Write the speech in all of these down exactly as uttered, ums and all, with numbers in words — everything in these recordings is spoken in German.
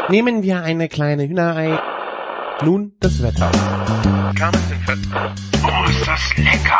Nehmen wir eine kleine Hühnerei. Nun das Wetter. Oh, ist das lecker!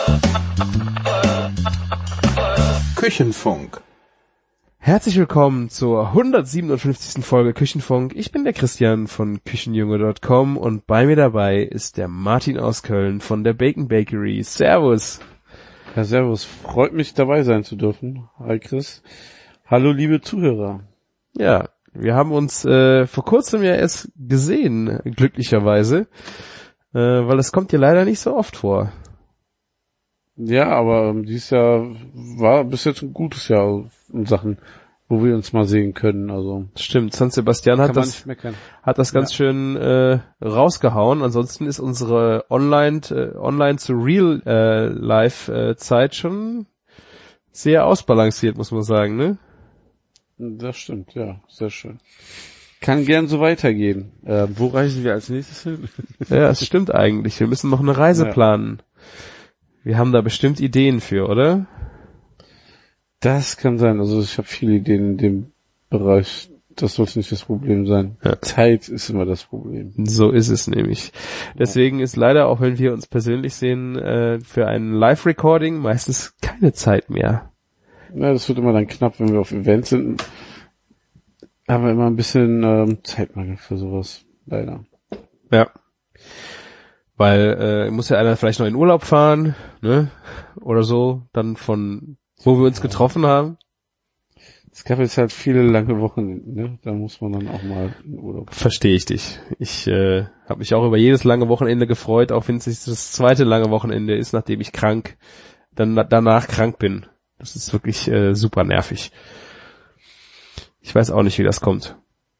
Küchenfunk. Herzlich willkommen zur hundertsiebenundfünfzigsten Folge Küchenfunk. Ich bin der Christian von Küchenjunge Punkt com und bei mir dabei ist der Martin aus Köln von der Bacon Bakery. Servus. Ja, servus. Freut mich, dabei sein zu dürfen. Hi Chris. Hallo liebe Zuhörer. Ja, wir haben uns äh, vor kurzem ja erst gesehen, glücklicherweise, äh, weil es kommt ja leider nicht so oft vor. Ja, aber ähm, dieses Jahr war bis jetzt ein gutes Jahr in Sachen, wo wir uns mal sehen können. Also Stimmt, San Sebastian hat kann man das nicht meckern. hat das ganz Ja. schön äh, rausgehauen. Ansonsten ist unsere Online äh, Online zu Real äh, Life äh, Zeit schon sehr ausbalanciert, muss man sagen, ne? Das stimmt, ja, sehr schön. Kann gern so weitergehen. Äh, wo reisen wir als nächstes hin? Ja, es stimmt eigentlich. Wir müssen noch eine Reise Ja. planen. Wir haben da bestimmt Ideen für, oder? Das kann sein. Also ich habe viele Ideen in dem Bereich. Das sollte nicht das Problem sein. Ja. Zeit ist immer das Problem. So ist es nämlich. Deswegen ist leider, auch wenn wir uns persönlich sehen, äh, für ein Live-Recording meistens keine Zeit mehr. Ja, das wird immer dann knapp, wenn wir auf Events sind. Haben wir immer ein bisschen ähm, Zeitmangel für sowas. Leider. Ja. Weil äh, muss ja einer vielleicht noch in Urlaub fahren, ne? Oder so, dann von wo wir uns getroffen haben. Es gab jetzt halt viele lange Wochenenden, ne? Da muss man dann auch mal in Urlaub. Verstehe ich dich. Ich äh, habe mich auch über jedes lange Wochenende gefreut, auch wenn es das zweite lange Wochenende ist, nachdem ich krank, dann danach krank bin. Das ist wirklich äh, super nervig. Ich weiß auch nicht, wie das kommt.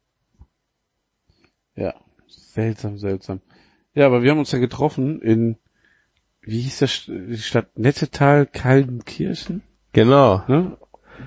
Ja, seltsam, seltsam. Ja, aber wir haben uns ja getroffen in, wie hieß das, die Stadt Nettetal, Kaldenkirchen, Genau. ne?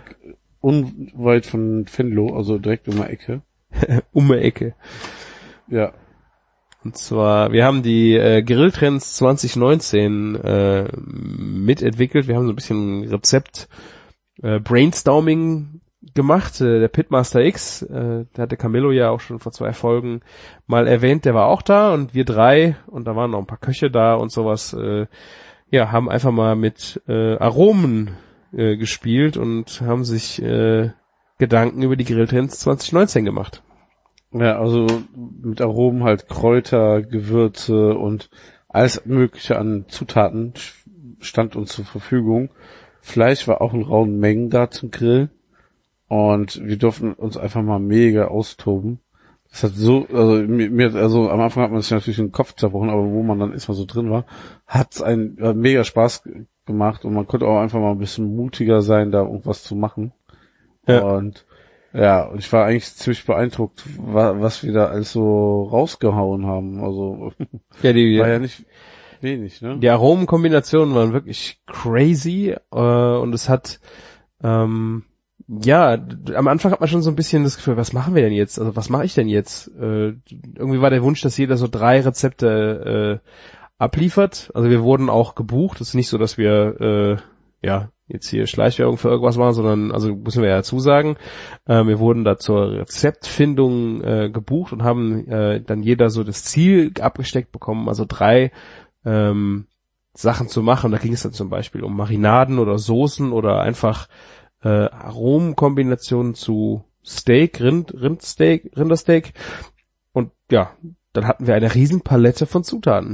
Unweit von Venlo, also direkt um die Ecke. Um die Ecke. Ja, Und zwar, wir haben die äh, Grilltrends zwanzig neunzehn äh, mitentwickelt. Wir haben so ein bisschen Rezept äh, Brainstorming gemacht. Äh, der Pitmaster X, äh, der hatte Camillo ja auch schon vor zwei Folgen mal erwähnt, der war auch da und wir drei, und da waren noch ein paar Köche da und sowas, äh, ja, haben einfach mal mit äh, Aromen äh, gespielt und haben sich äh, Gedanken über die Grilltrends zwanzig neunzehn gemacht. ja, also mit Aromen halt Kräuter, Gewürze und alles mögliche an Zutaten stand uns zur Verfügung. Fleisch war auch in rauen Mengen da zum Grillen. Und wir durften uns einfach mal mega austoben. Das hat so, also mir, mir also am Anfang hat man sich natürlich den Kopf zerbrochen, aber wo man dann erstmal so drin war, hat's einen hat mega Spaß g- gemacht und man konnte auch einfach mal ein bisschen mutiger sein, da irgendwas zu machen. Ja. Und ja, und ich war eigentlich ziemlich beeindruckt, wa- was wir da alles so rausgehauen haben. Also Ja, die, war ja nicht wenig, ne? Die Aromenkombinationen waren wirklich crazy äh, und es hat ähm, ja, d- am Anfang hat man schon so ein bisschen das Gefühl, was machen wir denn jetzt? Also was mache ich denn jetzt? Äh, irgendwie war der Wunsch, dass jeder so drei Rezepte äh, abliefert. Also wir wurden auch gebucht. Es ist nicht so, dass wir äh, ja jetzt hier Schleichwerbung für irgendwas machen, sondern, also müssen wir ja dazu sagen, äh, wir wurden da zur Rezeptfindung äh, gebucht und haben äh, dann jeder so das Ziel abgesteckt bekommen, also drei ähm, Sachen zu machen. Da ging es dann zum Beispiel um Marinaden oder Soßen oder einfach äh, Aromenkombinationen zu Steak, Rind, Rindsteak, Rindersteak. Und ja, dann hatten wir eine riesen Palette von Zutaten.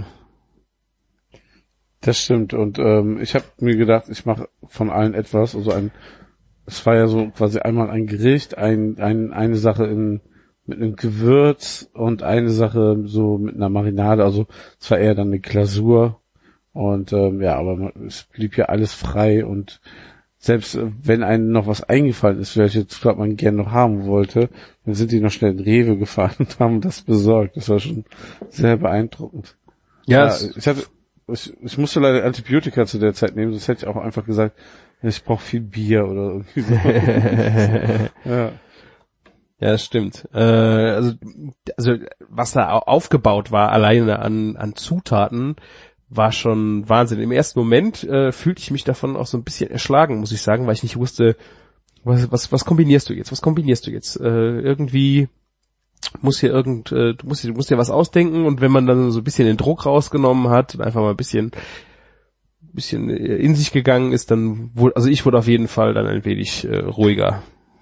Das stimmt. Und ähm, ich habe mir gedacht, ich mache von allen etwas. Also ein, es war ja so quasi einmal ein Gericht, ein, ein eine Sache in mit einem Gewürz und eine Sache so mit einer Marinade. Also es war eher dann eine Glasur. Und ähm, ja, aber man, es blieb ja alles frei und selbst äh, wenn einem noch was eingefallen ist, welche Zutat man gerne noch haben wollte, dann sind die noch schnell in Rewe gefahren und haben das besorgt. Das war schon sehr beeindruckend. Ja, Ja, es, ich hatte, ich, ich musste leider Antibiotika zu der Zeit nehmen, sonst hätte ich auch einfach gesagt, ich brauche viel Bier oder irgendwie so. Ja. ja, das stimmt. Äh, also, also was da au- aufgebaut war, alleine an, an Zutaten, war schon Wahnsinn. Im ersten Moment äh, fühlte ich mich davon auch so ein bisschen erschlagen, muss ich sagen, weil ich nicht wusste, was, was, was kombinierst du jetzt? Was kombinierst du jetzt? Äh, irgendwie muss hier irgend, äh, du musst, du musst dir was ausdenken und wenn man dann so ein bisschen den Druck rausgenommen hat und einfach mal ein bisschen, bisschen in sich gegangen ist, dann wurde, also ich wurde auf jeden Fall dann ein wenig äh, ruhiger.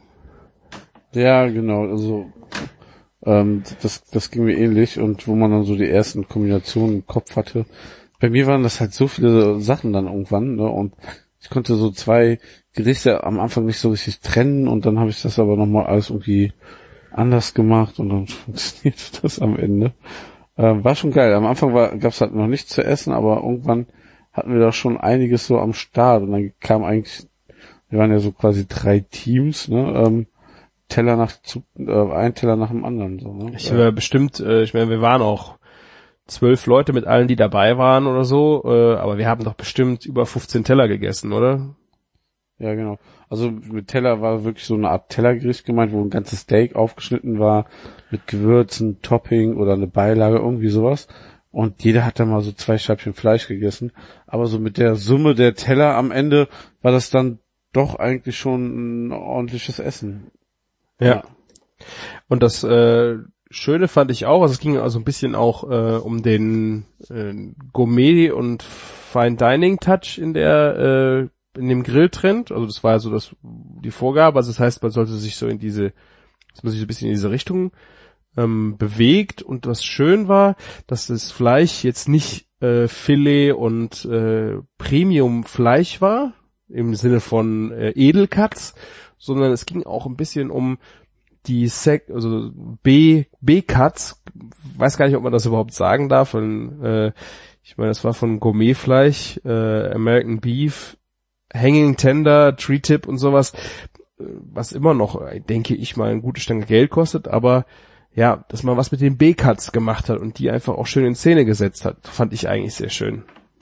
Ja, genau, also ähm, das, das ging mir ähnlich und wo man dann so die ersten Kombinationen im Kopf hatte. Bei mir waren das halt so viele Sachen dann irgendwann, ne, und ich konnte so zwei Gerichte am Anfang nicht so richtig trennen und dann habe ich das aber nochmal alles irgendwie anders gemacht und dann funktioniert das am Ende. Ähm, war schon geil. Am Anfang war, gab's halt noch nichts zu essen, aber irgendwann hatten wir da schon einiges so am Start und dann kam eigentlich, wir waren ja so quasi drei Teams, ne, ähm, Teller nach, zu, äh, ein Teller nach dem anderen, so, ne. Ich war bestimmt, äh, ich meine, wir waren auch zwölf Leute mit allen, die dabei waren oder so, äh, aber wir haben doch bestimmt über fünfzehn Teller gegessen, oder? Ja, genau. Also mit Teller war wirklich so eine Art Tellergericht gemeint, wo ein ganzes Steak aufgeschnitten war, mit Gewürzen, Topping oder eine Beilage, irgendwie sowas. Und jeder hat dann mal so zwei Scheibchen Fleisch gegessen. Aber so mit der Summe der Teller am Ende war das dann doch eigentlich schon ein ordentliches Essen. Ja. Ja. Und das äh, Schöne fand ich auch, also es ging also ein bisschen auch äh, um den äh, Gourmet- und Fine-Dining-Touch in der äh, in dem Grilltrend, also das war ja so das, die Vorgabe, also das heißt, man sollte sich so in diese, dass man sich so ein bisschen in diese Richtung ähm, bewegt und was schön war, dass das Fleisch jetzt nicht äh, Filet und äh, Premium-Fleisch war, im Sinne von äh, Edelcuts, sondern es ging auch ein bisschen um die Sec, also B, B-Cuts, weiß gar nicht, ob man das überhaupt sagen darf, von, äh, ich meine, das war von Gourmetfleisch, äh, American Beef, Hanging Tender, Tree Tip und sowas, was immer noch, denke ich mal, eine gute Stange Geld kostet, aber ja, dass man was mit den B-Cuts gemacht hat und die einfach auch schön in Szene gesetzt hat, fand ich eigentlich sehr schön.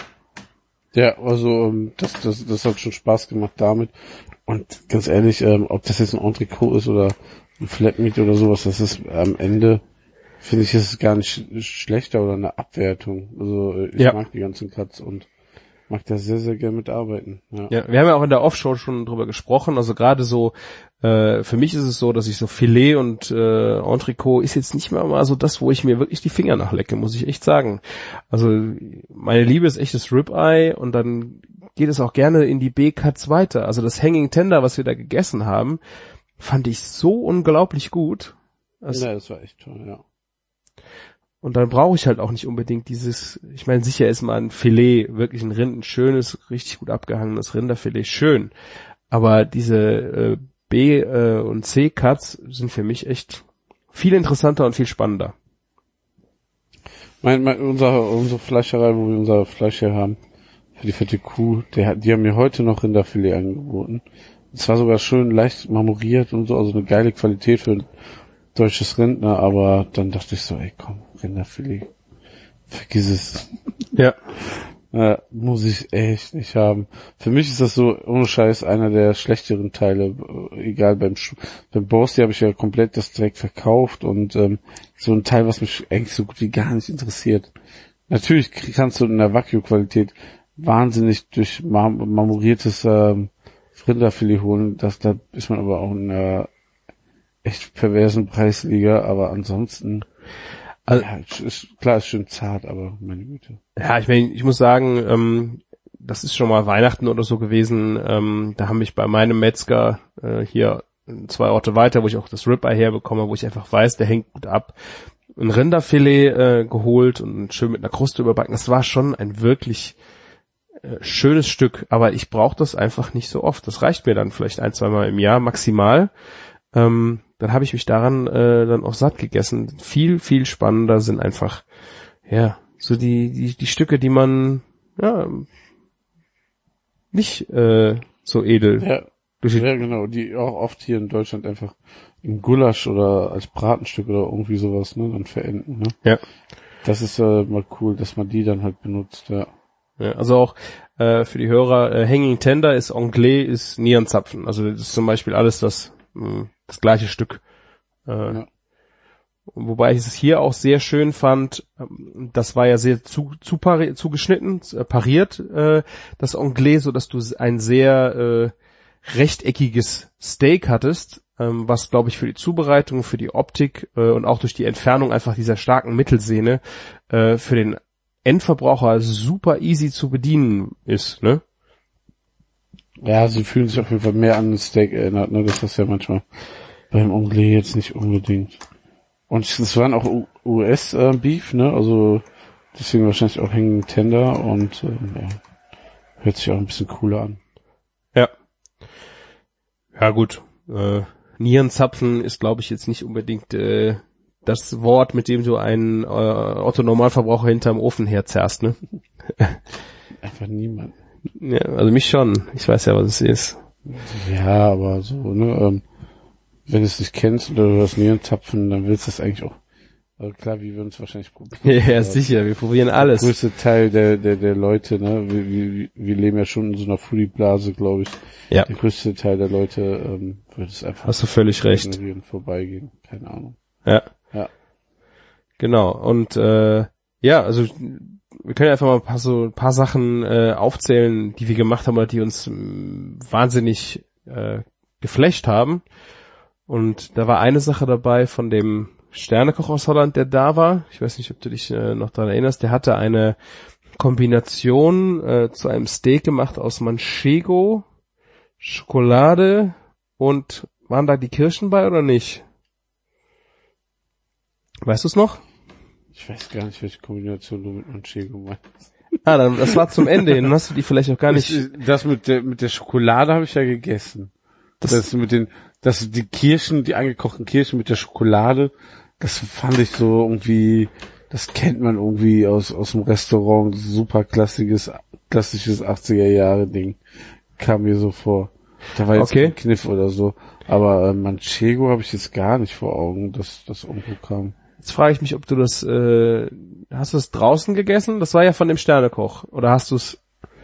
Ja, also das, das, das hat schon Spaß gemacht damit. Und ganz ehrlich, ähm, ob das jetzt ein Entrecot ist oder ein Flatmeat oder sowas, das ist am Ende, finde ich, ist es gar nicht schlechter oder eine Abwertung. Also ich ja. mag die ganzen Cuts und mag da sehr, sehr gerne mitarbeiten. Ja. ja, wir haben ja auch in der Offshow schon drüber gesprochen, also gerade so, äh, für mich ist es so, dass ich so Filet und äh, Entrecot ist jetzt nicht mehr mal so das, wo ich mir wirklich die Finger nachlecke, muss ich echt sagen. Also meine Liebe ist echtes Ribeye und dann geht es auch gerne in die B-Cuts weiter. Also das Hanging Tender, was wir da gegessen haben, fand ich so unglaublich gut. Also, ja, das war echt toll, ja. Und dann brauche ich halt auch nicht unbedingt dieses, ich meine, sicher ist mal ein Filet, wirklich ein Rind, ein schönes, richtig gut abgehangenes Rinderfilet, schön. Aber diese äh, B- äh, und C-Cuts sind für mich echt viel interessanter und viel spannender. Mein, mein, unser, unsere Fleischerei, wo wir unser Fleisch her haben, für die fette Kuh, der, die haben mir heute noch Rinderfilet angeboten. Es war sogar schön leicht marmoriert und so, also eine geile Qualität für ein deutsches Rind, ne, aber dann dachte ich so, ey komm, Rinderfilet, vergiss es. Ja. Äh, muss ich echt nicht haben. Für mich ist das so, ohne Scheiß, einer der schlechteren Teile, egal beim Sch- beim Borsti habe ich ja komplett das direkt verkauft und ähm, so ein Teil, was mich eigentlich so gut wie gar nicht interessiert. Natürlich kannst du in der Wagyu-Qualität wahnsinnig durch mar- marmoriertes ähm, Rinderfilet holen, das, da ist man aber auch in einer echt perversen Preisliga, aber ansonsten, also, ja, ist, klar, ist schön zart, aber meine Güte. Ja, ich meine, ich muss sagen, ähm, das ist schon mal Weihnachten oder so gewesen, ähm, da haben mich bei meinem Metzger äh, hier zwei Orte weiter, wo ich auch das Ribeye herbekomme, wo ich einfach weiß, der hängt gut ab, ein Rinderfilet äh, geholt und schön mit einer Kruste überbacken. Das war schon ein wirklich äh, schönes Stück, aber ich brauche das einfach nicht so oft. Das reicht mir dann vielleicht ein, zwei Mal im Jahr maximal. Ähm, dann habe ich mich daran äh, dann auch satt gegessen. Viel, viel spannender sind einfach, ja, so die die die Stücke, die man ja nicht äh, so edel. Ja, ja, genau, die auch oft hier in Deutschland einfach im Gulasch oder als Bratenstück oder irgendwie sowas, ne, dann verenden, ne. Ja. Das ist äh, mal cool, dass man die dann halt benutzt, ja. Ja, also auch äh, für die Hörer, äh, Hanging Tender ist Anglais, ist Nierenzapfen. Also das ist zum Beispiel alles das mh, das gleiche Stück. Äh, ja. Wobei ich es hier auch sehr schön fand, das war ja sehr zu, zu pari- zugeschnitten, äh, pariert, äh, das Anglais, so dass du ein sehr äh, rechteckiges Steak hattest, ähm, was, glaube ich, für die Zubereitung, für die Optik äh, und auch durch die Entfernung einfach dieser starken Mittelsehne äh, für den Endverbraucher super easy zu bedienen ist, ne? Ja, sie fühlen sich auf jeden Fall mehr an ein Steak erinnert, ne? Das ist ja manchmal beim Anglais jetzt nicht unbedingt. Und es waren auch U S-Beef, ne? Also deswegen wahrscheinlich auch hängen Tender und ähm, ja, hört sich auch ein bisschen cooler an. Ja. Ja gut. Äh, Nierenzapfen ist, glaube ich, jetzt nicht unbedingt äh, das Wort, mit dem du einen äh, Otto-Normalverbraucher hinterm Ofen herzerrst, ne? Einfach niemand. Ja, also mich schon. Ich weiß ja, was es ist. Ja, aber so, ne, ähm, wenn du es nicht kennst oder du das Nierenzapfen, dann willst du es eigentlich auch. Also klar, wir würden es wahrscheinlich probieren. Ja, sicher, wir probieren alles. Der größte Teil der, der, der Leute, ne, wir, wir, wir leben ja schon in so einer Foodie-Blase, glaube ich. Ja. Der größte Teil der Leute ähm, würde es einfach Hast du völlig recht. vorbeigehen. Keine Ahnung. Ja. Ja. Genau. Und äh, ja, also wir können einfach mal ein paar so ein paar Sachen äh, aufzählen, die wir gemacht haben oder die uns mh, wahnsinnig äh, geflasht haben. Und da war eine Sache dabei von dem Sternekoch aus Holland, der da war. Ich weiß nicht, ob du dich äh, noch daran erinnerst. Der hatte eine Kombination äh, zu einem Steak gemacht aus Manchego, Schokolade und waren da die Kirschen bei oder nicht? Weißt du es noch? Ich weiß gar nicht, welche Kombination du mit Manchego meinst. Ah, dann, das war zum Ende hin. Dann hast du die vielleicht auch gar nicht. Das, das mit der, mit der Schokolade habe ich ja gegessen. Das, das mit den, das, die Kirschen, die angekochten Kirschen mit der Schokolade, das fand ich so irgendwie, das kennt man irgendwie aus, aus dem Restaurant, super klassisches, klassisches achtziger Jahre Ding. Kam mir so vor. Da war jetzt Okay. kein Kniff oder so. Aber äh, Manchego habe ich jetzt gar nicht vor Augen, dass das irgendwo kam. Jetzt frage ich mich, ob du das, äh, hast du es draußen gegessen? Das war ja von dem Sternekoch. Oder hast du es?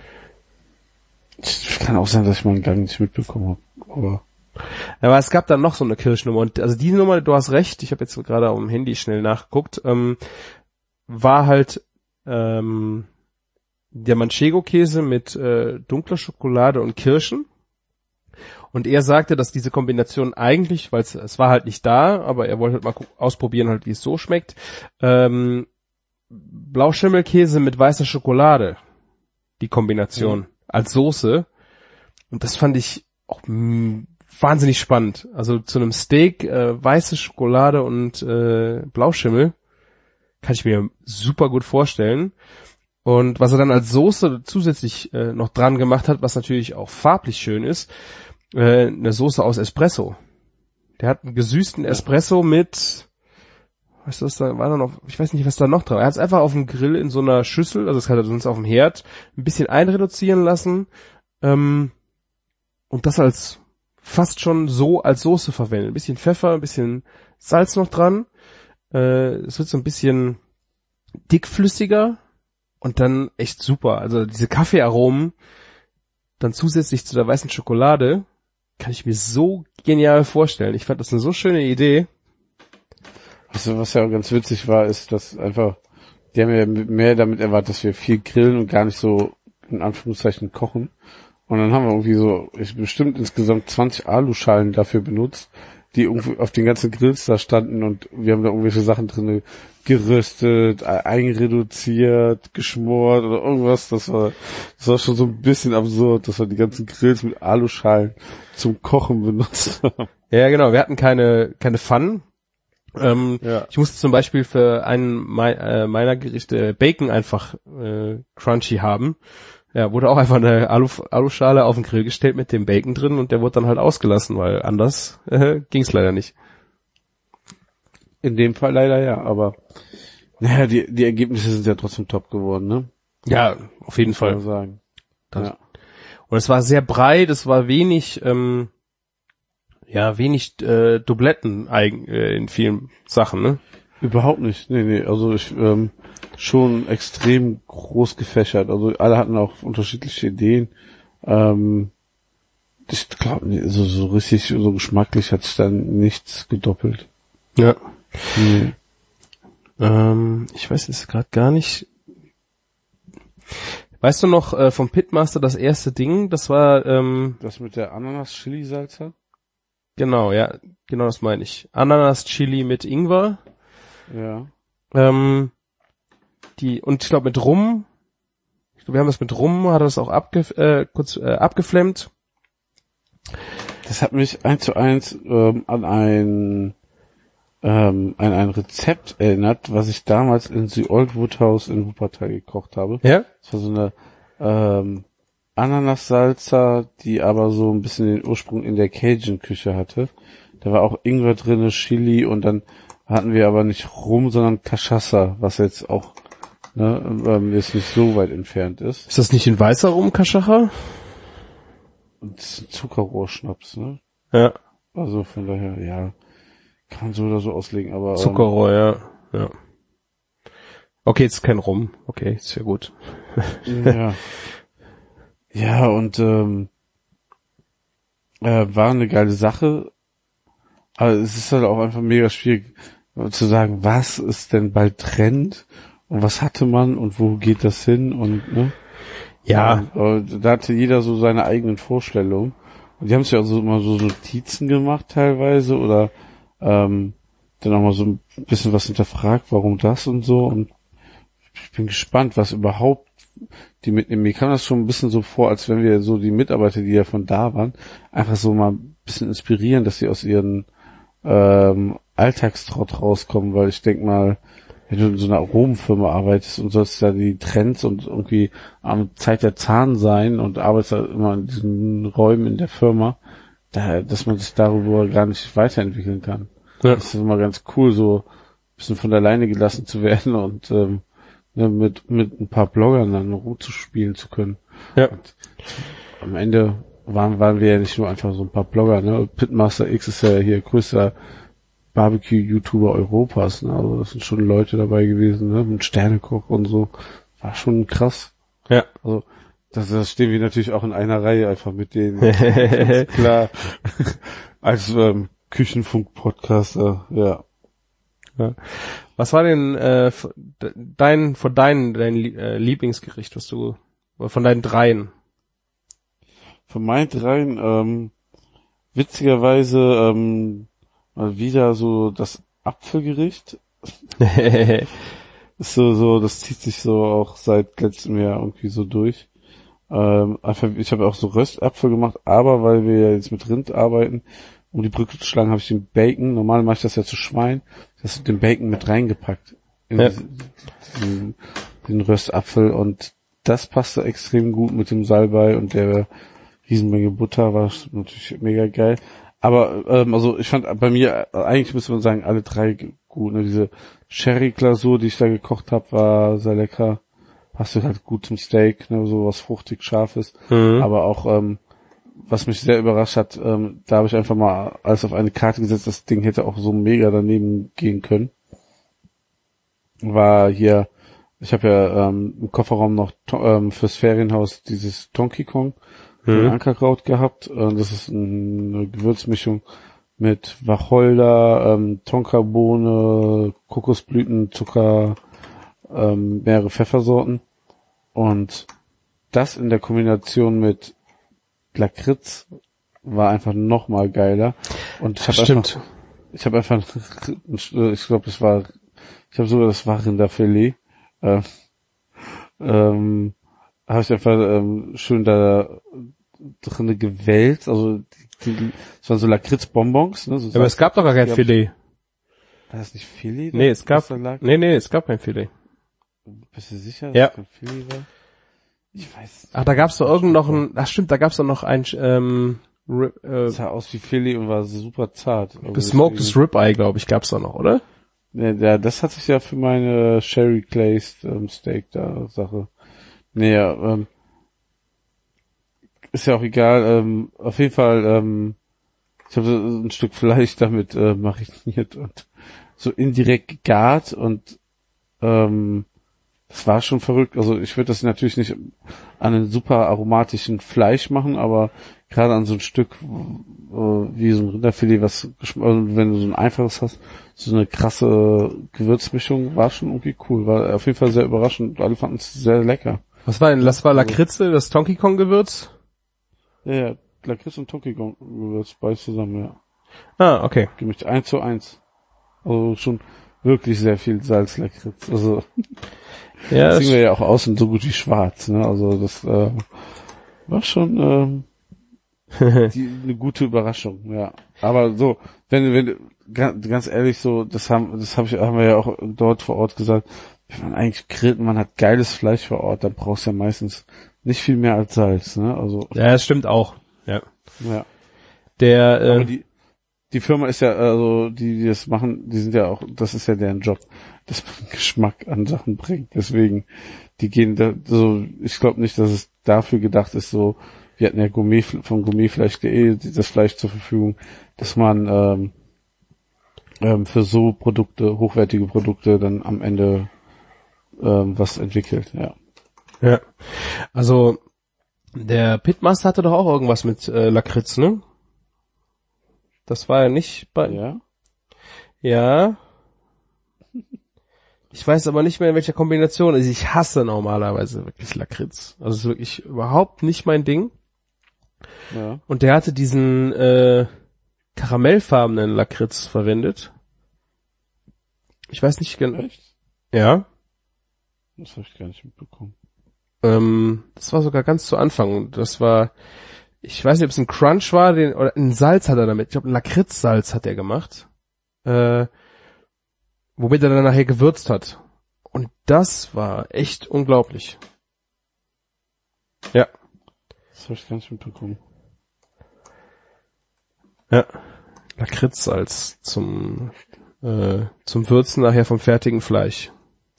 Es kann auch sein, dass ich mal einen Gang nicht mitbekommen habe. Aber Aber es gab dann noch so eine Kirschnummer. Und also die Nummer, du hast recht, ich habe jetzt gerade auf dem Handy schnell nachgeguckt, ähm, war halt ähm, der Manchego-Käse mit äh, dunkler Schokolade und Kirschen. Und er sagte, dass diese Kombination eigentlich, weil es war halt nicht da, aber er wollte halt mal ausprobieren, halt wie es so schmeckt, ähm, Blauschimmelkäse mit weißer Schokolade, die Kombination, mhm. als Soße. Und das fand ich auch mh, wahnsinnig spannend. Also zu einem Steak, äh, weiße Schokolade und äh, Blauschimmel kann ich mir super gut vorstellen. Und was er dann als Soße zusätzlich äh, noch dran gemacht hat, was natürlich auch farblich schön ist, äh, eine Soße aus Espresso. Der hat einen gesüßten Espresso mit, weißt du, was da war da noch, ich weiß nicht, was da noch dran war. Er hat es einfach auf dem Grill in so einer Schüssel, also das hat er sonst auf dem Herd, ein bisschen einreduzieren lassen ähm, und das als fast schon so als Soße verwendet. Ein bisschen Pfeffer, ein bisschen Salz noch dran. Äh, es wird so ein bisschen dickflüssiger und dann echt super. Also diese Kaffeearomen dann zusätzlich zu der weißen Schokolade kann ich mir so genial vorstellen. Ich fand das eine so schöne Idee. Also was ja auch ganz witzig war, ist, dass einfach, die haben ja mehr damit erwartet, dass wir viel grillen und gar nicht so, in Anführungszeichen, kochen. Und dann haben wir irgendwie so, ich bestimmt insgesamt zwanzig Aluschalen dafür benutzt, die irgendwie auf den ganzen Grills da standen und wir haben da irgendwelche Sachen drin geröstet, einreduziert, geschmort oder irgendwas. Das war, das war schon so ein bisschen absurd, dass wir die ganzen Grills mit Aluschalen zum Kochen benutzt haben. Ja, genau. Wir hatten keine, keine Pfannen. Ähm, ja. Ich musste zum Beispiel für einen meiner Gerichte Bacon einfach äh, crunchy haben. Ja, wurde auch einfach eine Alu, Aluschale auf den Grill gestellt mit dem Bacon drin und der wurde dann halt ausgelassen, weil anders äh, ging's leider nicht. In dem Fall leider ja, aber naja, die, die Ergebnisse sind ja trotzdem top geworden, ne? Ja, auf jeden Fall. Kann man sagen. Das, ja. Und es war sehr breit, es war wenig, ähm, ja, wenig äh, Dubletten eigen, äh, in vielen Sachen, ne? Überhaupt nicht, nee, nee, also ich, ähm, schon extrem groß gefächert, also alle hatten auch unterschiedliche Ideen, ähm, ich glaube, so, so richtig, so geschmacklich hat sich dann nichts gedoppelt. Ja. Nee. Ähm, ich weiß jetzt gerade gar nicht. Weißt du noch äh, vom Pitmaster das erste Ding? Das war ähm, das mit der Ananas-Chili-Salsa? Genau, ja, genau das meine ich. Ananas Chili mit Ingwer. Ja. Ähm, die, und ich glaube mit Rum, ich glaube, wir haben das mit Rum, hat das auch abge, äh, kurz äh, abgeflemmt. Das hat mich eins zu eins ähm, an ein ähm, an ein Rezept erinnert, was ich damals in The Old Woodhouse in Wuppertal gekocht habe. Ja? Das war so eine ähm, Ananassalsa, die aber so ein bisschen den Ursprung in der Cajun-Küche hatte. Da war auch Ingwer drinne, Chili und dann hatten wir aber nicht Rum, sondern Cachaça, was jetzt auch ne, ähm, jetzt nicht so weit entfernt ist. Ist das nicht in weißer Rum, Kaschacha? Und das ist ein Zuckerrohrschnaps, ne? Ja. Also von daher, ja, kann man so oder so auslegen, aber... Zuckerrohr, ja. ja. Okay, jetzt kein Rum. Okay, ist ja gut. Ähm, ja. Ja, und ähm, äh, war eine geile Sache, aber es ist halt auch einfach mega schwierig äh, zu sagen, was ist denn bald Trend und was hatte man und wo geht das hin und ne? Ja. Ähm, äh, da hatte jeder so seine eigenen Vorstellungen und die haben sich ja also immer so Notizen gemacht teilweise oder ähm, dann auch mal so ein bisschen was hinterfragt, warum das und so und ich bin gespannt, was überhaupt die mitnehmen. Mir kam das schon ein bisschen so vor, als wenn wir so die Mitarbeiter, die ja von da waren, einfach so mal ein bisschen inspirieren, dass sie aus ihren ähm, Alltagstrott rauskommen, weil ich denk mal, wenn du in so einer Aromenfirma arbeitest und sollst da die Trends und irgendwie am Zeit der Zahn sein und arbeitest da immer in diesen Räumen in der Firma, da, dass man sich darüber gar nicht weiterentwickeln kann. Ja. Das ist immer ganz cool, so ein bisschen von der Leine gelassen zu werden und ähm, ne, mit mit ein paar Bloggern dann rumzuspielen zu können. Ja. Und am Ende waren waren wir ja nicht nur einfach so ein paar Blogger, ne? Pitmaster X ist ja hier größter Barbecue-YouTuber Europas, ne? Also das sind schon Leute dabei gewesen, ne? Mit Sternekoch und so. War schon krass. Ja. Also das, das stehen wir natürlich auch in einer Reihe einfach mit denen. Ganz klar. Als ähm, Küchenfunk-Podcaster, ja. ja. Was war denn äh, dein von deinen dein äh, Lieblingsgericht, was du von deinen dreien? Von meinen dreien, ähm, witzigerweise ähm, mal wieder so das Apfelgericht. Ist so, so, das zieht sich so auch seit letztem Jahr irgendwie so durch. Ähm, einfach, ich habe auch so Röstapfel gemacht, aber weil wir ja jetzt mit Rind arbeiten, um die Brücke zu schlagen, habe ich den Bacon, normal mache ich das ja zu Schwein, das ist den Bacon mit reingepackt. In ja. den, den Röstapfel und das passte extrem gut mit dem Salbei und der Riesenmenge Butter, war natürlich mega geil. Aber ähm, also ich fand bei mir, eigentlich müsste man sagen, alle drei gut. Ne? Diese Sherry-Glasur, die ich da gekocht habe, war sehr lecker. Passte halt gut zum Steak, ne? So was fruchtig Scharfes. Mhm. Aber auch, ähm, was mich sehr überrascht hat, ähm, da habe ich einfach mal alles auf eine Karte gesetzt. Das Ding hätte auch so mega daneben gehen können. War hier, ich habe ja ähm, im Kofferraum noch ähm, fürs Ferienhaus dieses Donkey Kong mhm. Ankerkraut gehabt. Äh, das ist eine Gewürzmischung mit Wacholder, ähm, Tonkabohne, Kokosblüten, Zucker, ähm, mehrere Pfeffersorten. Und das in der Kombination mit Lakritz war einfach noch mal geiler. Und ich habe einfach, ich habe einfach, ich glaube, das war, ich habe sogar das war Rinderfilet. Ähm, ähm, habe ich einfach ähm, schön da drinne gewälzt. Also die, die, das waren so Lakritzbonbons. Ne? So ja, aber es gab doch gar kein Filet. War das nicht Filet? Nee, es gab, nee, nee, es gab kein Filet. Bist du sicher, dass ja. es kein Filet war? Ich weiß. Ach, da gab's doch irgend noch ein, ach stimmt, da gab's doch noch ein, ähm, Rib, äh, das sah aus wie Filet und war super zart. Gesmokedes Ribeye, glaube ich, gab's doch noch, oder? Ja, ja, das hatte ich ja für meine Sherry Glazed ähm, Steak da Sache. Nee, ja, ähm, ist ja auch egal. Ähm, auf jeden Fall, ähm, ich habe so ein Stück Fleisch damit äh, mariniert und so indirekt gegart und ähm, das war schon verrückt. Also ich würde das natürlich nicht an einen super aromatischen Fleisch machen, aber gerade an so ein Stück äh, wie so ein Rinderfilet, was also wenn du so ein einfaches hast, so eine krasse Gewürzmischung, war schon irgendwie cool. War auf jeden Fall sehr überraschend. Alle fanden es sehr lecker. Was war denn? Das war Lakritze, das Donkey Kong Gewürz? Ja, ja, Lakritz und Donkey Kong Gewürz, beides zusammen, ja. Ah, okay. Gemischt eins zu eins. Also schon wirklich sehr viel Salzlakritz. Also Ja, das sehen wir ja auch außen so gut wie schwarz, ne? Also das äh, war schon ähm, die, eine gute Überraschung, ja. Aber so, wenn wenn ganz, ganz ehrlich so, das haben das hab ich haben wir ja auch dort vor Ort gesagt, wenn man eigentlich grillt, man hat geiles Fleisch vor Ort, dann brauchst du ja meistens nicht viel mehr als Salz, ne? Also ja, das stimmt auch. Ja. ja. Der äh, Aber die die Firma ist ja, also die, die das machen, die sind ja auch, das ist ja deren Job, dass man Geschmack an Sachen bringt. Deswegen, die gehen da so, ich glaube nicht, dass es dafür gedacht ist, so, wir hatten ja Gourmet von gourmetfleisch punkt de das Fleisch zur Verfügung, dass man ähm, ähm, für so Produkte, hochwertige Produkte dann am Ende ähm, was entwickelt, ja. ja. Also der Pitmaster hatte doch auch irgendwas mit äh, Lakritz, ne? Das war ja nicht bei... Ja? Ja. Ich weiß aber nicht mehr, in welcher Kombination. Also ich hasse normalerweise wirklich Lakritz. Also es ist wirklich überhaupt nicht mein Ding. Ja. Und der hatte diesen äh, karamellfarbenen Lakritz verwendet. Ich weiß nicht genau. Echt? Ja. Das habe ich gar nicht mitbekommen. Ähm, das war sogar ganz zu Anfang. Das war... Ich weiß nicht, ob es ein Crunch war, den, oder ein Salz hat er damit. Ich glaube, ein Lakritzsalz hat er gemacht. Äh, womit er dann nachher gewürzt hat. Und das war echt unglaublich. Ja. Das habe ich gar nicht mitbekommen. Ja. Lakritzsalz zum, äh, zum Würzen nachher vom fertigen Fleisch.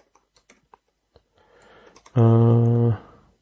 Äh,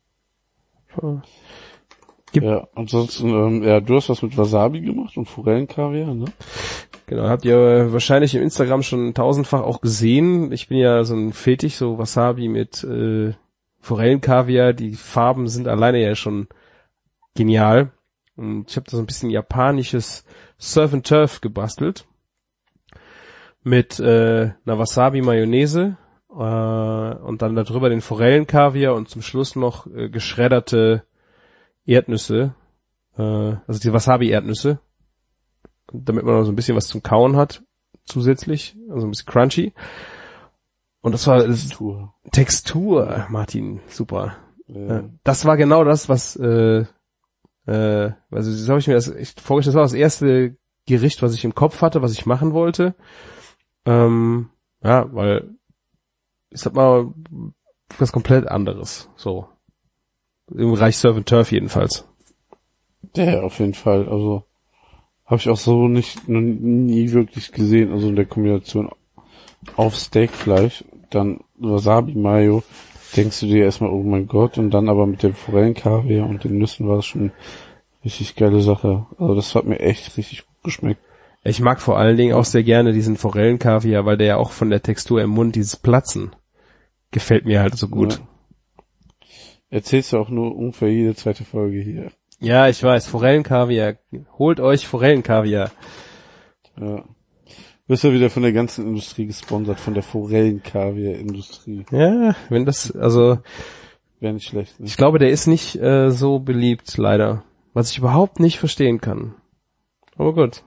Gibt ja, ansonsten, ähm, ja, du hast was mit Wasabi gemacht und Forellenkaviar, ne? Genau, habt ihr wahrscheinlich im Instagram schon tausendfach auch gesehen. Ich bin ja so ein Fetisch, so Wasabi mit äh, Forellenkaviar. Die Farben sind alleine ja schon genial. Und ich habe da so ein bisschen japanisches Surf and Turf gebastelt. Mit äh, einer Wasabi-Mayonnaise äh, und dann darüber den Forellenkaviar und zum Schluss noch äh, geschredderte Erdnüsse, äh, also die Wasabi-Erdnüsse, damit man noch so ein bisschen was zum Kauen hat, zusätzlich, also ein bisschen crunchy. Und das war Textur. Textur, Martin, super. Ja. Das war genau das, was, äh, äh, also so habe ich mir das echt vorgestellt, das war das erste Gericht, was ich im Kopf hatte, was ich machen wollte. Ähm, ja, weil, ich sag mal, was komplett anderes, so. Im Bereich Surf and Turf jedenfalls. Ja, auf jeden Fall. Also habe ich auch so nicht noch nie wirklich gesehen. Also in der Kombination auf Steakfleisch, dann Wasabi Mayo, denkst du dir erstmal, oh mein Gott, und dann aber mit dem Forellenkaviar und den Nüssen war das schon richtig geile Sache. Also das hat mir echt richtig gut geschmeckt. Ich mag vor allen Dingen auch sehr gerne diesen Forellenkaviar, weil der ja auch von der Textur im Mund, dieses Platzen, gefällt mir halt so gut. Ja. Erzählst du auch nur ungefähr jede zweite Folge hier. Ja, ich weiß, Forellenkaviar. Holt euch Forellenkaviar. Ja. Wirst ja wieder von der ganzen Industrie gesponsert, von der Forellenkaviar-Industrie. Ja, wenn das, also, wäre nicht schlecht. Ne? Ich glaube, der ist nicht äh, so beliebt, leider. Was ich überhaupt nicht verstehen kann. Aber gut.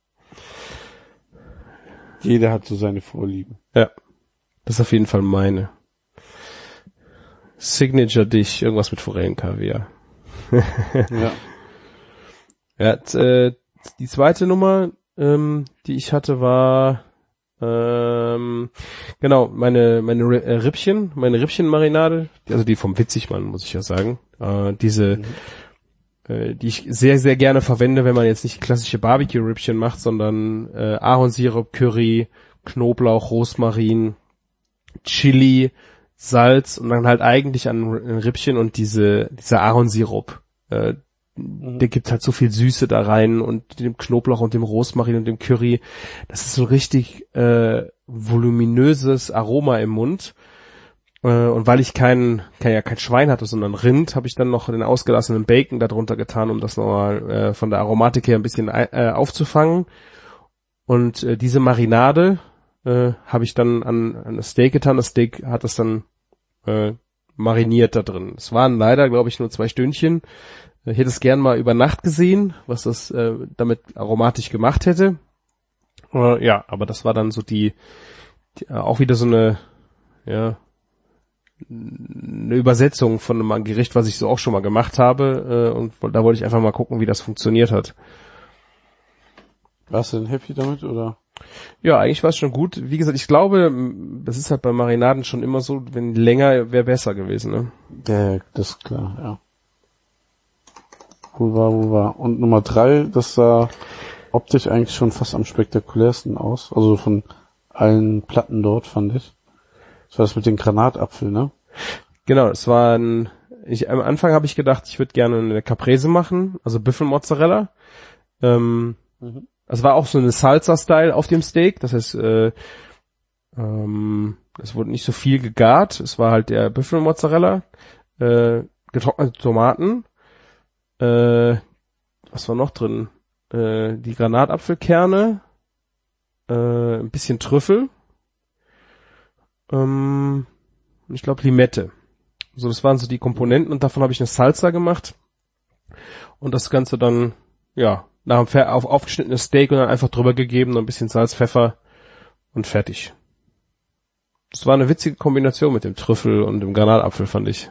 Jeder hat so seine Vorlieben. Ja, das ist auf jeden Fall meine. Signature Dish, irgendwas mit Forellenkaviar. Ja. Ja, t, äh, die zweite Nummer, ähm, die ich hatte, war ähm, genau meine meine R- Rippchen, meine Rippchenmarinade, also die vom Witzigmann, muss ich ja sagen. Äh, diese, mhm. äh, die ich sehr sehr gerne verwende, wenn man jetzt nicht klassische Barbecue-Rippchen macht, sondern äh, Ahornsirup, Curry, Knoblauch, Rosmarin, Chili, Salz und dann halt eigentlich an Rippchen und diese dieser Ahornsirup. Äh, mhm. Der gibt halt so viel Süße da rein und dem Knoblauch und dem Rosmarin und dem Curry. Das ist so richtig äh, voluminöses Aroma im Mund. Äh, und weil ich kein, kein ja kein Schwein hatte, sondern Rind, habe ich dann noch den ausgelassenen Bacon da drunter getan, um das nochmal äh, von der Aromatik her ein bisschen äh, aufzufangen. Und äh, diese Marinade äh, habe ich dann an, an das Steak getan. Das Steak hat das dann äh, mariniert da drin. Es waren leider, glaube ich, nur zwei Stündchen. Ich hätte es gern mal über Nacht gesehen, was das äh, damit aromatisch gemacht hätte. Äh, ja, aber das war dann so die, die auch wieder so eine, ja, eine Übersetzung von einem Gericht, was ich so auch schon mal gemacht habe. Äh, und da wollte ich einfach mal gucken, wie das funktioniert hat. Warst du denn happy damit, oder? Ja, eigentlich war es schon gut. Wie gesagt, ich glaube, das ist halt bei Marinaden schon immer so, wenn länger, wäre besser gewesen, ne? Ja, das ist klar, ja. Wo war, wo war? Und Nummer drei, das sah optisch eigentlich schon fast am spektakulärsten aus. Also von allen Platten dort, fand ich. Das war das mit dem Granatapfel, ne? Genau, es war ein, ich, am Anfang habe ich gedacht, ich würde gerne eine Caprese machen, also Büffelmozzarella. Ähm, mhm. Es war auch so eine Salsa-Style auf dem Steak, das heißt, äh, ähm, es wurde nicht so viel gegart, es war halt der Büffelmozzarella, äh, getrocknete Tomaten, äh, was war noch drin? Äh, die Granatapfelkerne, äh, ein bisschen Trüffel, ähm, ich glaube Limette. So, das waren so die Komponenten und davon habe ich eine Salsa gemacht und das Ganze dann, ja, nach dem Fer- auf aufgeschnittenes Steak und dann einfach drüber gegeben, noch ein bisschen Salz, Pfeffer und fertig. Das war eine witzige Kombination mit dem Trüffel und dem Granatapfel, fand ich.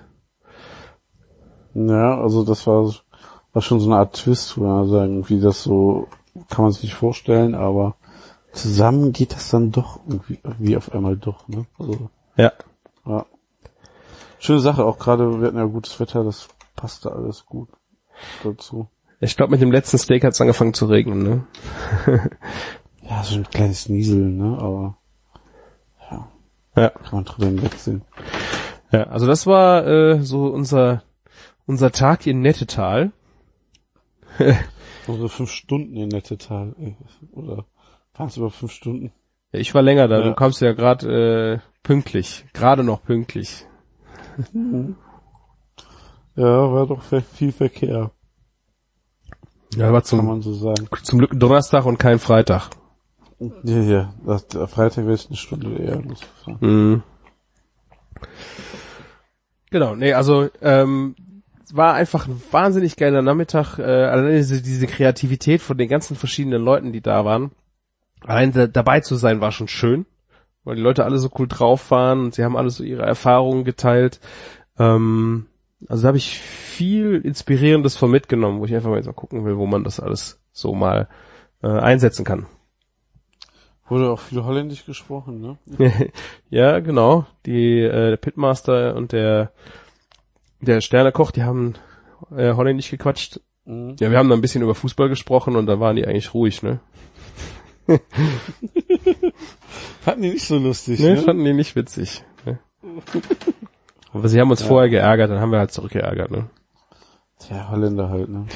Ja, also das war, war schon so eine Art Twist, würde man sagen, wie das so, kann man sich nicht vorstellen, aber zusammen geht das dann doch irgendwie, wie auf einmal doch, ne? Also, ja. Ja. Schöne Sache, auch gerade, wir hatten ja gutes Wetter, das passte alles gut dazu. Ich glaube, mit dem letzten Steak hat es angefangen zu regnen, ne? Ja, so ein kleines Nieseln, ne, aber ja, ja. Kann man drüber hinwegsehen. Ja, also das war äh, so unser unser Tag in Nettetal. Unsere fünf Stunden in Nettetal, oder waren es über fünf Stunden? Ja, ich war länger da, ja. Du kamst ja gerade äh, pünktlich, gerade noch pünktlich. Ja, war doch viel Verkehr. Ja, war zum, kann man so sagen. Zum Glück Donnerstag und kein Freitag. Ja, ja, das, Freitag wäre ich eine Stunde eher losgefahren. Mhm. Genau, nee, also ähm, es war einfach ein wahnsinnig geiler Nachmittag. Äh, allein diese, diese Kreativität von den ganzen verschiedenen Leuten, die da waren. Allein da, dabei zu sein, war schon schön, weil die Leute alle so cool drauf waren und sie haben alle so ihre Erfahrungen geteilt. Ähm, also da habe ich viel Inspirierendes von mitgenommen, wo ich einfach mal jetzt mal gucken will, wo man das alles so mal äh, einsetzen kann. Wurde auch viel Holländisch gesprochen, ne? Ja, genau. Die äh, der Pitmaster und der der Sternekoch, die haben äh, Holländisch gequatscht. Mhm. Ja, wir haben da ein bisschen über Fußball gesprochen und da waren die eigentlich ruhig, ne? Fanden die nicht so lustig, ne? Ne, fanden die nicht witzig. Ne? Aber sie haben uns ja. vorher geärgert, dann haben wir halt zurückgeärgert, ne? Tja, Holländer halt, ne?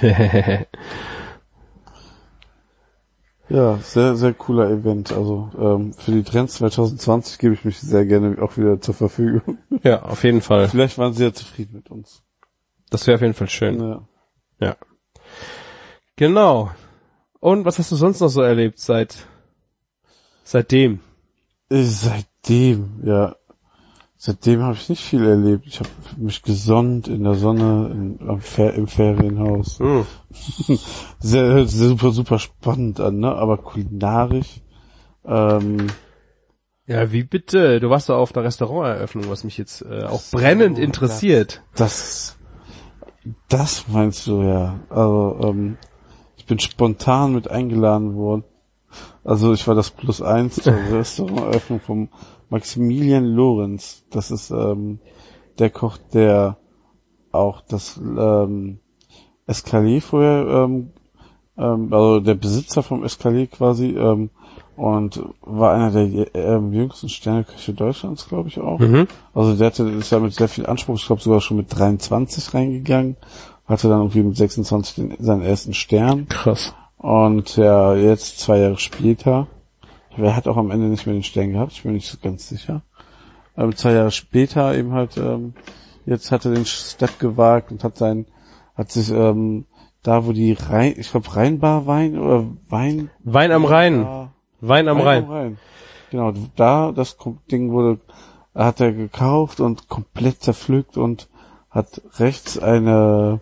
Ja, sehr, sehr cooler Event. Also ähm, für die Trends zwanzig zwanzig gebe ich mich sehr gerne auch wieder zur Verfügung. Ja, auf jeden Fall. Vielleicht waren sie ja zufrieden mit uns. Das wäre auf jeden Fall schön. Ja. Ja. Genau. Und was hast du sonst noch so erlebt seit seitdem? Seitdem, ja. Seitdem habe ich nicht viel erlebt. Ich habe mich gesonnt in der Sonne in, am Fer- im Ferienhaus. Mm. sehr, sehr super, super spannend an, ne? Aber kulinarisch. Ähm, ja, wie bitte? Du warst da auf der Restauranteröffnung, was mich jetzt äh, auch brennend so, interessiert. Das, das meinst du, ja. Also ähm, ich bin spontan mit eingeladen worden. Also ich war das Plus eins zur Restauranteröffnung vom Maximilian Lorenz. Das ist ähm, der Koch, der auch das ähm, Escalier vorher, ähm, ähm, also der Besitzer vom Escalier quasi, ähm, und war einer der ähm, jüngsten Sterneköche Deutschlands, glaube ich auch. Mhm. Also der hatte, ist ja mit sehr viel Anspruch, ich glaube sogar schon mit dreiundzwanzig reingegangen, hatte dann irgendwie mit sechsundzwanzig den, seinen ersten Stern. Krass. Und ja, jetzt zwei Jahre später, er hat auch am Ende nicht mehr den Stern gehabt, ich bin nicht so ganz sicher. Aber zwei Jahre später eben halt, ähm, jetzt hat er den Step gewagt und hat sein, hat sich ähm, da, wo die Rhein, ich glaube Rheinbar Wein oder Wein Wein am Rhein, Wein am Wein Rhein. am Rhein. Genau, da das Ding wurde, hat er gekauft und komplett zerpflückt und hat rechts eine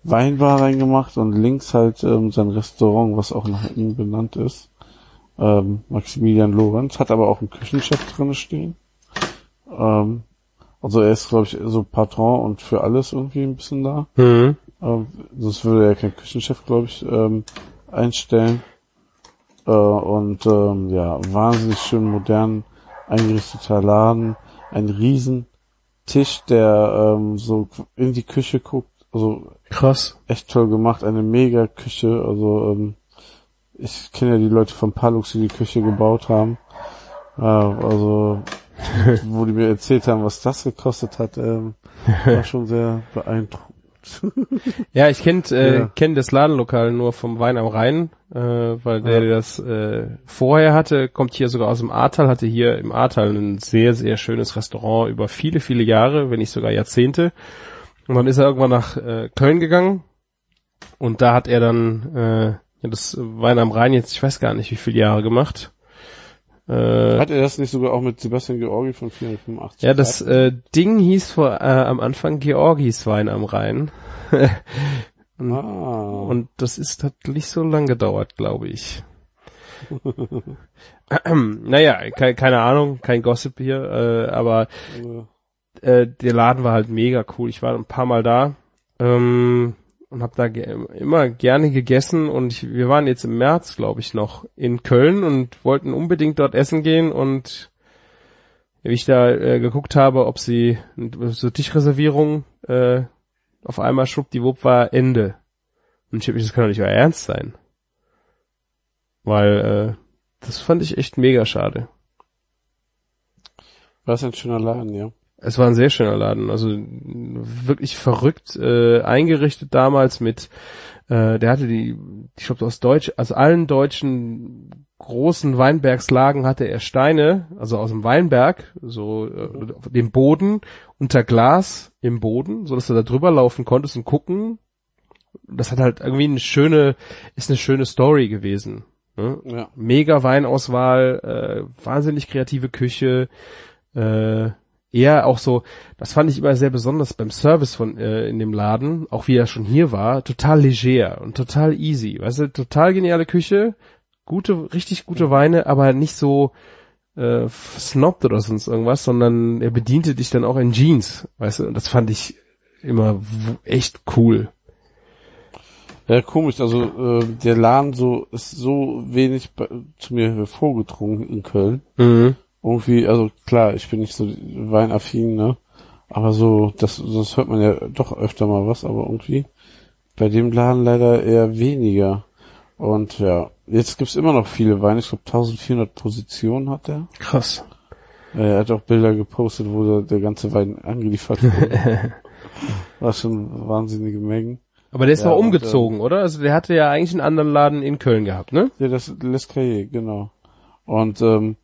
Weinbar reingemacht und links halt ähm, sein Restaurant, was auch nach ihm benannt ist. Ähm, Maximilian Lorenz, hat aber auch einen Küchenchef drinne stehen. Ähm, also er ist, glaube ich, so Patron und für alles irgendwie ein bisschen da. Mhm. Ähm, sonst würde er keinen Küchenchef, glaube ich, ähm, einstellen. Äh, und ähm, ja, wahnsinnig schön modern eingerichteter Laden. Ein riesen Tisch, der ähm, so in die Küche guckt. Also Krass. echt toll gemacht. Eine mega Küche. Also ähm, ich kenne ja die Leute von Palux, die die Küche gebaut haben. Äh, also wo die mir erzählt haben, was das gekostet hat, ähm, war schon sehr beeindruckend. Ja, ich kenn, äh, Ja. kenn das Ladenlokal nur vom Wein am Rhein, äh, weil der, Ja. der das äh, vorher hatte, kommt hier sogar aus dem Ahrtal, hatte hier im Ahrtal ein sehr, sehr schönes Restaurant über viele, viele Jahre, wenn nicht sogar Jahrzehnte. Und dann ist er irgendwann nach äh, Köln gegangen und da hat er dann äh, ja, das Wein am Rhein jetzt, ich weiß gar nicht, wie viele Jahre gemacht. Äh, Hat er das nicht sogar auch mit Sebastian Georgi von vierhundertfünfundachtzig? ja, das äh, Ding hieß vor äh, am Anfang Georgis Wein am Rhein. und, Ah. und das ist hat nicht so lang gedauert, glaube ich. Naja, ke keine Ahnung, kein Gossip hier, äh, aber äh, der Laden war halt mega cool. Ich war ein paar Mal da ähm, und habe da ge immer gerne gegessen und ich, wir waren jetzt im März, glaube ich, noch in Köln und wollten unbedingt dort essen gehen und wie ich da äh, geguckt habe, ob sie so Tischreservierung äh, auf einmal schwuppdiwupp war Ende. Und ich hab mich, das kann doch nicht euer Ernst sein. Weil äh, das fand ich echt mega schade. War es ein schöner Laden, ja. Es war ein sehr schöner Laden, also wirklich verrückt äh, eingerichtet damals mit, äh, der hatte die, ich glaube aus Deutsch, aus allen deutschen großen Weinbergslagen hatte er Steine, also aus dem Weinberg, so äh, auf dem Boden, unter Glas im Boden, so dass du da drüber laufen konntest und gucken. Das hat halt irgendwie eine schöne, ist eine schöne Story gewesen. Ne? Ja. Mega Weinauswahl, äh, wahnsinnig kreative Küche, äh, eher auch so, das fand ich immer sehr besonders beim Service von äh, in dem Laden, auch wie er schon hier war, total leger und total easy, weißt du, total geniale Küche, gute, richtig gute Weine, aber nicht so äh, snobbt oder sonst irgendwas, sondern er bediente dich dann auch in Jeans, weißt du, und das fand ich immer w- echt cool. Ja, komisch, also äh, der Laden so ist so wenig bei, zu mir hervorgedrungen in Köln. Mhm. Irgendwie, also klar, ich bin nicht so weinaffin, ne? Aber so, das, das hört man ja doch öfter mal was, aber irgendwie bei dem Laden leider eher weniger. Und ja, jetzt gibt's immer noch viele Weine. Ich glaube eintausendvierhundert Positionen hat er. Krass. Er hat auch Bilder gepostet, wo der, der ganze Wein angeliefert wurde. War schon wahnsinnige Mengen. Aber der ist Ja, noch und, umgezogen, oder? Also der hatte ja eigentlich einen anderen Laden in Köln gehabt, ne? Ja, das Les Cahiers, genau. Und ähm,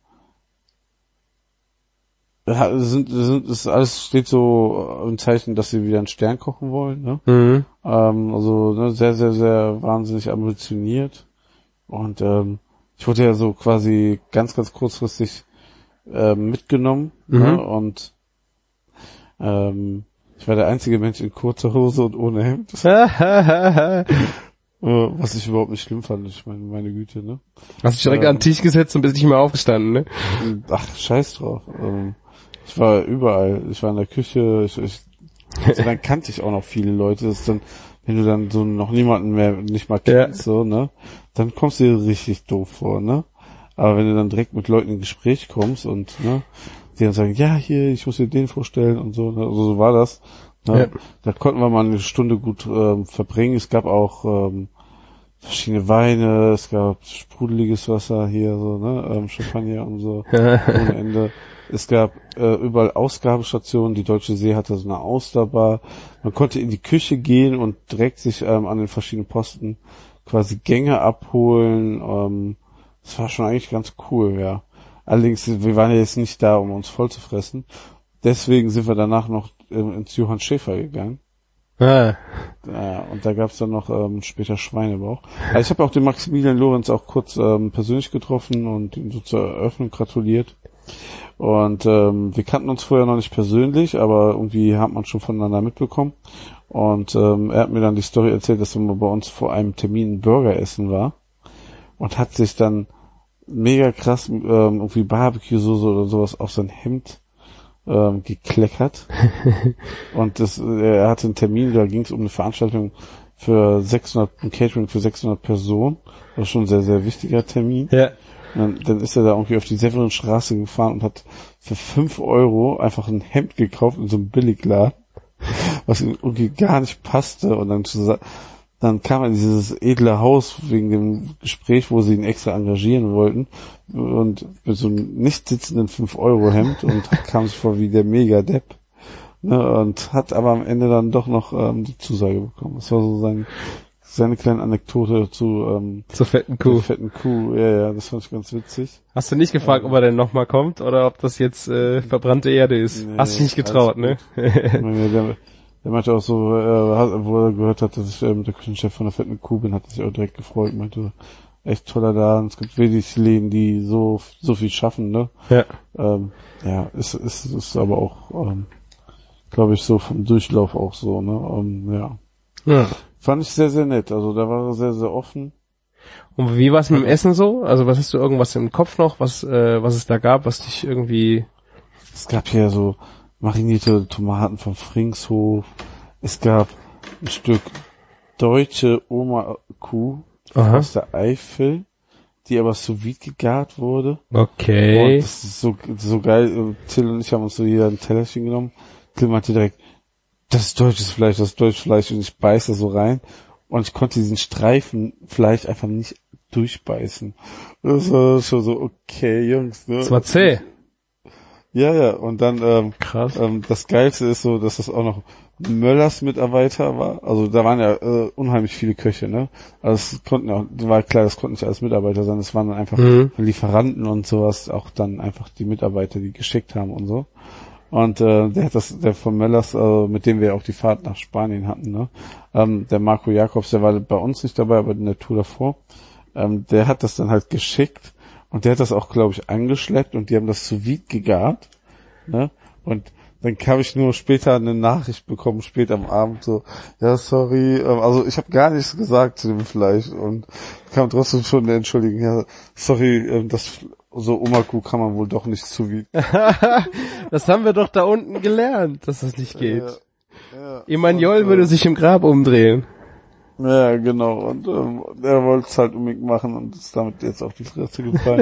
ja, sind, sind, ist alles steht so im Zeichen, dass sie wieder einen Stern kochen wollen, ne? Mhm. Ähm, also ne, sehr, sehr, sehr wahnsinnig ambitioniert. Und ähm, ich wurde ja so quasi ganz, ganz kurzfristig ähm, mitgenommen, Mhm. ne? Und ähm, ich war der einzige Mensch in kurzer Hose und ohne Hemd. Äh, Was ich überhaupt nicht schlimm fand, ich meine, meine Güte, ne? Hast dich direkt Ähm, an den Tisch gesetzt und bist nicht mehr aufgestanden, ne? Ach, scheiß drauf. Ähm, ich war überall. Ich war in der Küche. Ich, ich, also dann kannte ich auch noch viele Leute. Das ist dann, wenn du dann so noch niemanden mehr nicht mal kennst, so, ne? Dann kommst du dir richtig doof vor, ne? Aber wenn du dann direkt mit Leuten in Gespräch kommst und, ne? Die dann sagen, ja, hier, ich muss dir den vorstellen und so, ne? Also so war das. Ne? Ja. Da konnten wir mal eine Stunde gut ähm, verbringen. Es gab auch ähm, verschiedene Weine, es gab sprudeliges Wasser hier, so, ne, ähm, Champagner und so, ohne Ende. Es gab äh, überall Ausgabestationen, die Deutsche See hatte so eine Austerbar. Man konnte in die Küche gehen und direkt sich ähm, an den verschiedenen Posten quasi Gänge abholen. Ähm, das war schon eigentlich ganz cool, ja. Allerdings, wir waren ja jetzt nicht da, um uns voll zu fressen. Deswegen sind wir danach noch ähm, ins Johann Schäfer gegangen. Ah. Ja, und da gab's dann noch ähm, später Schweinebauch. Also ich habe auch den Maximilian Lorenz auch kurz ähm, persönlich getroffen und ihm so zur Eröffnung gratuliert. Und ähm, wir kannten uns vorher noch nicht persönlich, aber irgendwie hat man schon voneinander mitbekommen. Und ähm, er hat mir dann die Story erzählt, dass er mal bei uns vor einem Termin ein Burger essen war und hat sich dann mega krass ähm, irgendwie Barbecue-Soße oder sowas auf sein Hemd ähm, gekleckert. Und das, er hatte einen Termin, da ging es um eine Veranstaltung für sechshundert, ein Catering für sechshundert Personen. Das war schon ein sehr, sehr wichtiger Termin. Ja. Dann, dann ist er da irgendwie auf die Severinstraße gefahren und hat für fünf Euro einfach ein Hemd gekauft in so einem Billigladen, was ihm irgendwie gar nicht passte. Und dann, dann kam er in dieses edle Haus wegen dem Gespräch, wo sie ihn extra engagieren wollten, und mit so einem nicht sitzenden fünf Euro Hemd und kam sich vor wie der Mega-Depp. Ne, und hat aber am Ende dann doch noch ähm, die Zusage bekommen. Das war so sein seine kleine Anekdote zu ähm, zur fetten Kuh. Zur fetten Kuh, ja, ja, das fand ich ganz witzig. Hast du nicht gefragt, ähm, ob er denn nochmal kommt oder ob das jetzt äh, verbrannte Erde ist? Nee, hast dich nicht getraut, ne? der, der meinte auch so, äh, wo er gehört hat, dass ich äh, mit der Küchenchef von der fetten Kuh bin, hat er sich auch direkt gefreut, meinte, echt toller Laden, es gibt wenig Läden, die so so viel schaffen, ne? Ja. Ähm, ja, ist, ist, ist aber auch, ähm, glaube ich, so vom Durchlauf auch so, ne? Um, ja. Ja. Fand ich sehr, sehr nett. Also da war er sehr, sehr offen. Und wie war es mit dem Essen so? Also was hast du irgendwas im Kopf noch, was äh, was es da gab, was dich irgendwie... Es gab hier so marinierte Tomaten vom Fringshof. Es gab ein Stück deutsche Oma-Kuh aus der Eifel, die aber sous vide gegart wurde. Okay. Und das ist so, so geil. Till und ich haben uns so jeder ein Tellerchen genommen. Till meinte direkt, das ist deutsches Fleisch, das ist deutsches Fleisch, und ich beiße so rein und ich konnte diesen Streifen Fleisch einfach nicht durchbeißen. Das war schon so, okay, Jungs, ne? Das war zäh. Ja, ja, und dann, ähm, krass. Ähm, das Geilste ist so, dass das auch noch Möllers Mitarbeiter war. Also da waren ja äh, unheimlich viele Köche, ne? Also es konnten ja, war klar, das konnten nicht alles Mitarbeiter sein, es waren dann einfach mhm. Lieferanten und sowas, auch dann einfach die Mitarbeiter, die geschickt haben und so. Und äh, der hat das, der von Möllers, äh, mit dem wir auch die Fahrt nach Spanien hatten, ne? Ähm, der Marco Jakobs, der war bei uns nicht dabei, aber in der Tour davor. Ähm, der hat das dann halt geschickt und der hat das auch, glaube ich, angeschleppt und die haben das sous vide gegart, ne? Und dann kam ich nur später eine Nachricht bekommen, spät am Abend so, ja, sorry, ähm, also ich habe gar nichts gesagt zu dem Fleisch und kam trotzdem schon eine Entschuldigung, ja, sorry, ähm, das so Oma-Kuh kann man wohl doch nicht sous vide. Das haben wir doch da unten gelernt, dass das nicht geht. Ja, ja. Emmanuel und, würde äh, sich im Grab umdrehen. Ja, genau, und ähm, er wollte es halt unbedingt machen und ist damit jetzt auf die Fresse gefallen.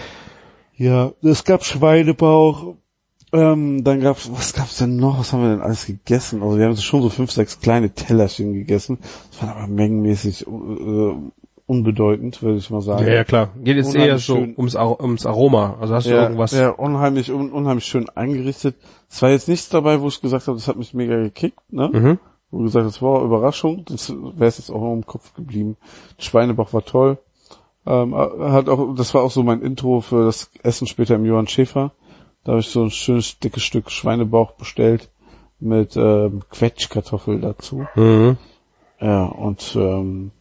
Ja, es gab Schweinebauch. Ähm, dann gab's, was gab's denn noch? Was haben wir denn alles gegessen? Also wir haben schon so fünf, sechs kleine Tellerchen gegessen. Das waren aber mengenmäßig äh, unbedeutend, würde ich mal sagen. Ja, ja, klar. Geht jetzt eher so ums, ums Aroma. Also hast du ja, irgendwas? Ja, unheimlich, un, unheimlich schön eingerichtet. Es war jetzt nichts dabei, wo ich gesagt habe, das hat mich mega gekickt, ne? Mhm. Wo du gesagt hast, wow, Überraschung. Das wäre jetzt auch noch im Kopf geblieben. Der Schweinebauch war toll. Ähm, hat auch, das war auch so mein Intro für das Essen später im Johann Schäfer. Da habe ich so ein schönes dickes Stück Schweinebauch bestellt mit ähm, Quetschkartoffel dazu. Mhm. Ja, und ähm,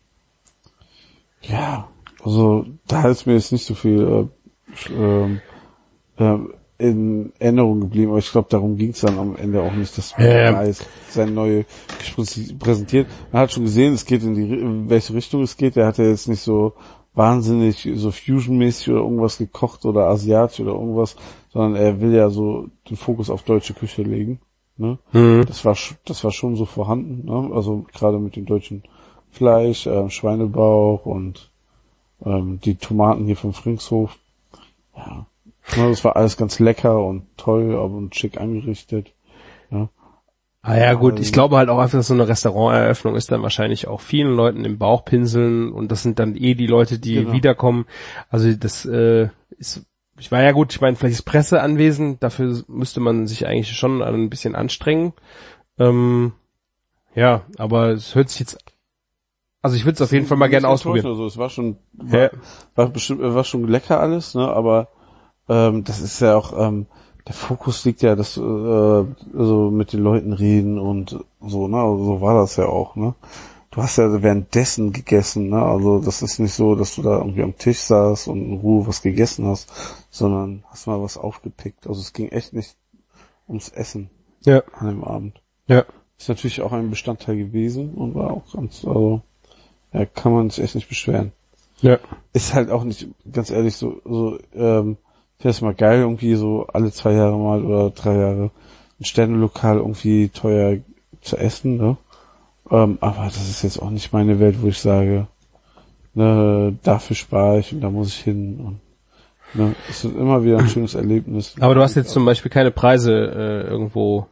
ja, also da ist mir jetzt nicht so viel äh, äh, in Erinnerung geblieben, aber ich glaube, darum ging es dann am Ende auch nicht, dass man ja, ja. sein neue Gespräch präsentiert. Man hat schon gesehen, es geht in die in welche Richtung es geht. Der hat ja jetzt nicht so wahnsinnig so Fusion-mäßig oder irgendwas gekocht oder asiatisch oder irgendwas, sondern er will ja so den Fokus auf deutsche Küche legen. Ne? Mhm. Das war das war schon so vorhanden, ne? Also gerade mit dem deutschen Fleisch, äh, Schweinebauch und ähm, die Tomaten hier vom Fringshof. Ja, ja, das war alles ganz lecker und toll und schick angerichtet. Ja. Ah ja, gut, ich glaube halt auch einfach, dass so eine Restauranteröffnung ist dann wahrscheinlich auch vielen Leuten im Bauch pinseln und das sind dann eh die Leute, die genau. wiederkommen. Also das äh, ist, ich war ja gut, ich meine, vielleicht ist Presse anwesend, dafür müsste man sich eigentlich schon ein bisschen anstrengen. Ähm, ja, aber es hört sich jetzt, also ich würde es auf jeden Fall mal gerne ausprobieren. Also es war schon, war, ja. war bestimmt, war schon lecker alles, ne, aber ähm, das ist ja auch, ähm, der Fokus liegt ja, dass äh, also mit den Leuten reden und so, ne, also so war das ja auch, ne. du hast ja währenddessen gegessen, ne? Also das ist nicht so, dass du da irgendwie am Tisch saßt und in Ruhe was gegessen hast, sondern hast mal was aufgepickt. Also es ging echt nicht ums Essen Ja. an dem Abend. Ja. Ist natürlich auch ein Bestandteil gewesen und war auch ganz, also ja, kann man sich echt nicht beschweren. Ja. Ist halt auch nicht, ganz ehrlich, so, so, ähm, ich finde es mal geil, irgendwie so alle zwei Jahre mal oder drei Jahre ein Sternelokal irgendwie teuer zu essen, ne? Ähm, aber das ist jetzt auch nicht meine Welt, wo ich sage, ne, dafür spare ich und da muss ich hin und ne, es ist immer wieder ein schönes Erlebnis. Aber du hast jetzt zum Beispiel keine Preise äh, irgendwo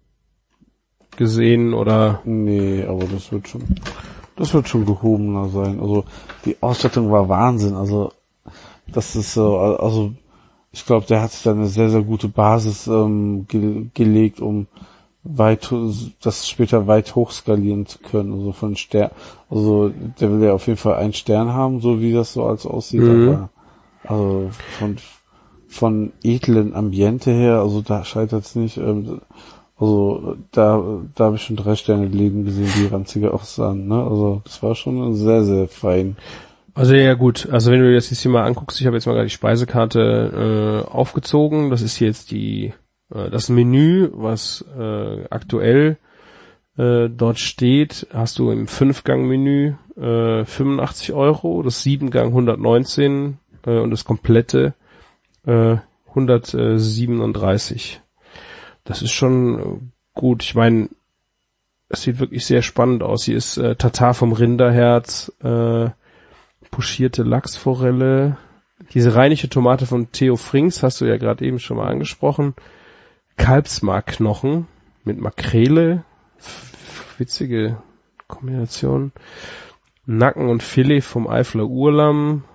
gesehen oder? Nee, aber das wird schon, das wird schon gehobener sein. Also die Ausstattung war Wahnsinn. Also das ist so, also ich glaube, der hat sich da eine sehr, sehr gute Basis ähm, ge- gelegt, um weit, das später weit hochskalieren zu können. Also von Stern, also der will ja auf jeden Fall einen Stern haben, so wie das so als aussieht. Mhm. Aber also von von edlen Ambiente her, also da scheitert es nicht. Ähm, also da da habe ich schon drei Sterne Läden gesehen, die ranziger aussahen. Ne? Also das war schon sehr, sehr fein. Also ja gut, also wenn du dir das jetzt hier mal anguckst, ich habe jetzt mal gerade die Speisekarte äh, aufgezogen, das ist jetzt die äh, das Menü, was äh, aktuell äh, dort steht, hast du im Fünf-Gang-Menü äh, fünfundachtzig Euro, das Sieben-Gang hundertneunzehn äh, und das komplette äh, hundertsiebenunddreißig. Das ist schon äh, gut, ich meine, es sieht wirklich sehr spannend aus. Hier ist äh, Tatar vom Rinderherz, äh, pochierte Lachsforelle, diese rheinische Tomate von Theo Frings, hast du ja gerade eben schon mal angesprochen, Kalbsmarkknochen mit Makrele, f- witzige Kombination, Nacken und Filet vom Eifler Urlamm,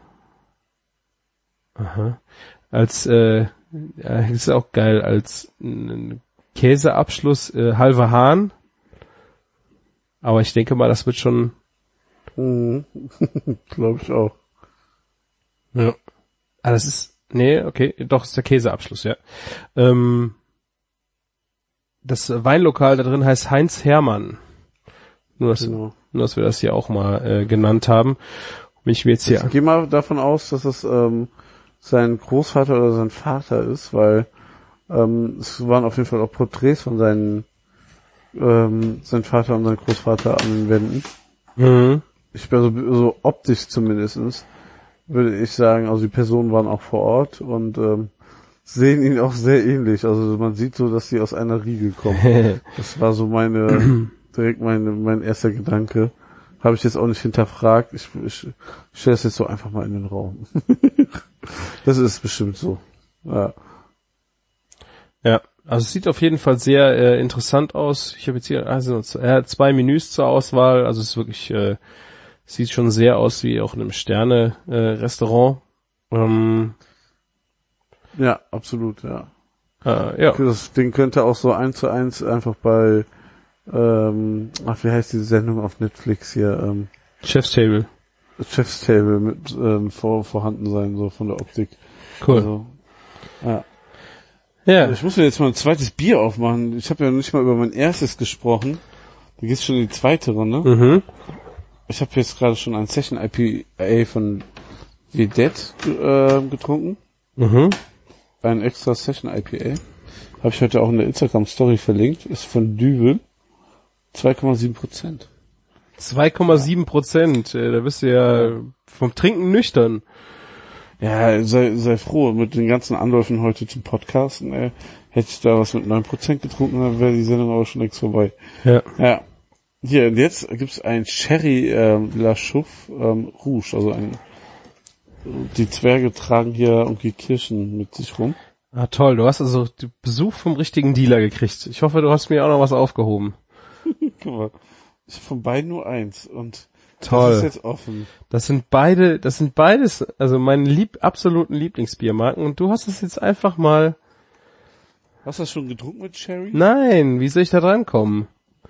aha, als, äh, ja, das ist auch geil, als äh, Käseabschluss, äh, halber Hahn, aber ich denke mal, das wird schon. Mhm. Glaube ich auch. Ja. Ah, das ist, nee, okay, doch, ist der Käseabschluss, ja. Ähm, das Weinlokal da drin heißt Heinz Hermann. Nur, dass, Genau. nur, dass wir das hier auch mal äh, genannt haben. Wenn ich mir jetzt hier... Ich gehe mal davon aus, dass es ähm, sein Großvater oder sein Vater ist, weil ähm, es waren auf jeden Fall auch Porträts von seinen ähm, sein Vater und sein Großvater an den Wänden. Mhm. Ich bin so, so optisch zumindestens würde ich sagen, also die Personen waren auch vor Ort und ähm, sehen ihn auch sehr ähnlich. Also man sieht so, dass sie aus einer Riege kommen. Das war so meine, direkt meine, mein erster Gedanke. Habe ich jetzt auch nicht hinterfragt. Ich, ich, ich stelle es jetzt so einfach mal in den Raum. Das ist bestimmt so. Ja. Ja, also es sieht auf jeden Fall sehr äh, interessant aus. Ich habe jetzt hier also er hat zwei Menüs zur Auswahl, also es ist wirklich äh, sieht schon sehr aus wie auch in einem Sterne-Restaurant. Äh, ähm, Ja, absolut, ja. äh, ja. Das Ding könnte auch so eins zu eins einfach bei, ähm, ach, wie heißt diese Sendung auf Netflix hier, ähm, Chef's Table. Chef's Table mit ähm, vor, vorhanden sein, so von der Optik. Cool. Also, ja. Ja. Ich muss mir jetzt mal ein zweites Bier aufmachen. Ich habe ja noch nicht mal über mein erstes gesprochen. Da geht's schon in die zweite Runde. Mhm. Ich habe jetzt gerade schon ein Session I P A von Vedette äh, getrunken. Mhm. Ein extra Session I P A. Habe ich heute auch in der Instagram-Story verlinkt. Ist von Düvel. zwei Komma sieben Prozent. zwei Komma sieben Prozent. Äh, da bist du ja vom Trinken nüchtern. Ja, sei, sei froh. Mit den ganzen Anläufen heute zum Podcasten, ey, hätte ich da was mit neun Prozent getrunken, dann wäre die Sendung aber schon längst vorbei. Ja. Ja. Hier, und jetzt gibt's ein Sherry ähm, La Chouffe ähm, Rouge. Also ein, die Zwerge tragen hier irgendwie Kirschen mit sich rum. Ah, toll. Du hast also Besuch vom richtigen Dealer gekriegt. Ich hoffe, du hast mir auch noch was aufgehoben. Guck mal. Ich habe von beiden nur eins und Toll. das ist jetzt offen. Das sind beide, das sind beides, also meine lieb, absoluten Lieblingsbiermarken und du hast es jetzt einfach mal... Hast du das schon getrunken mit Sherry? Nein, wie soll ich da drankommen?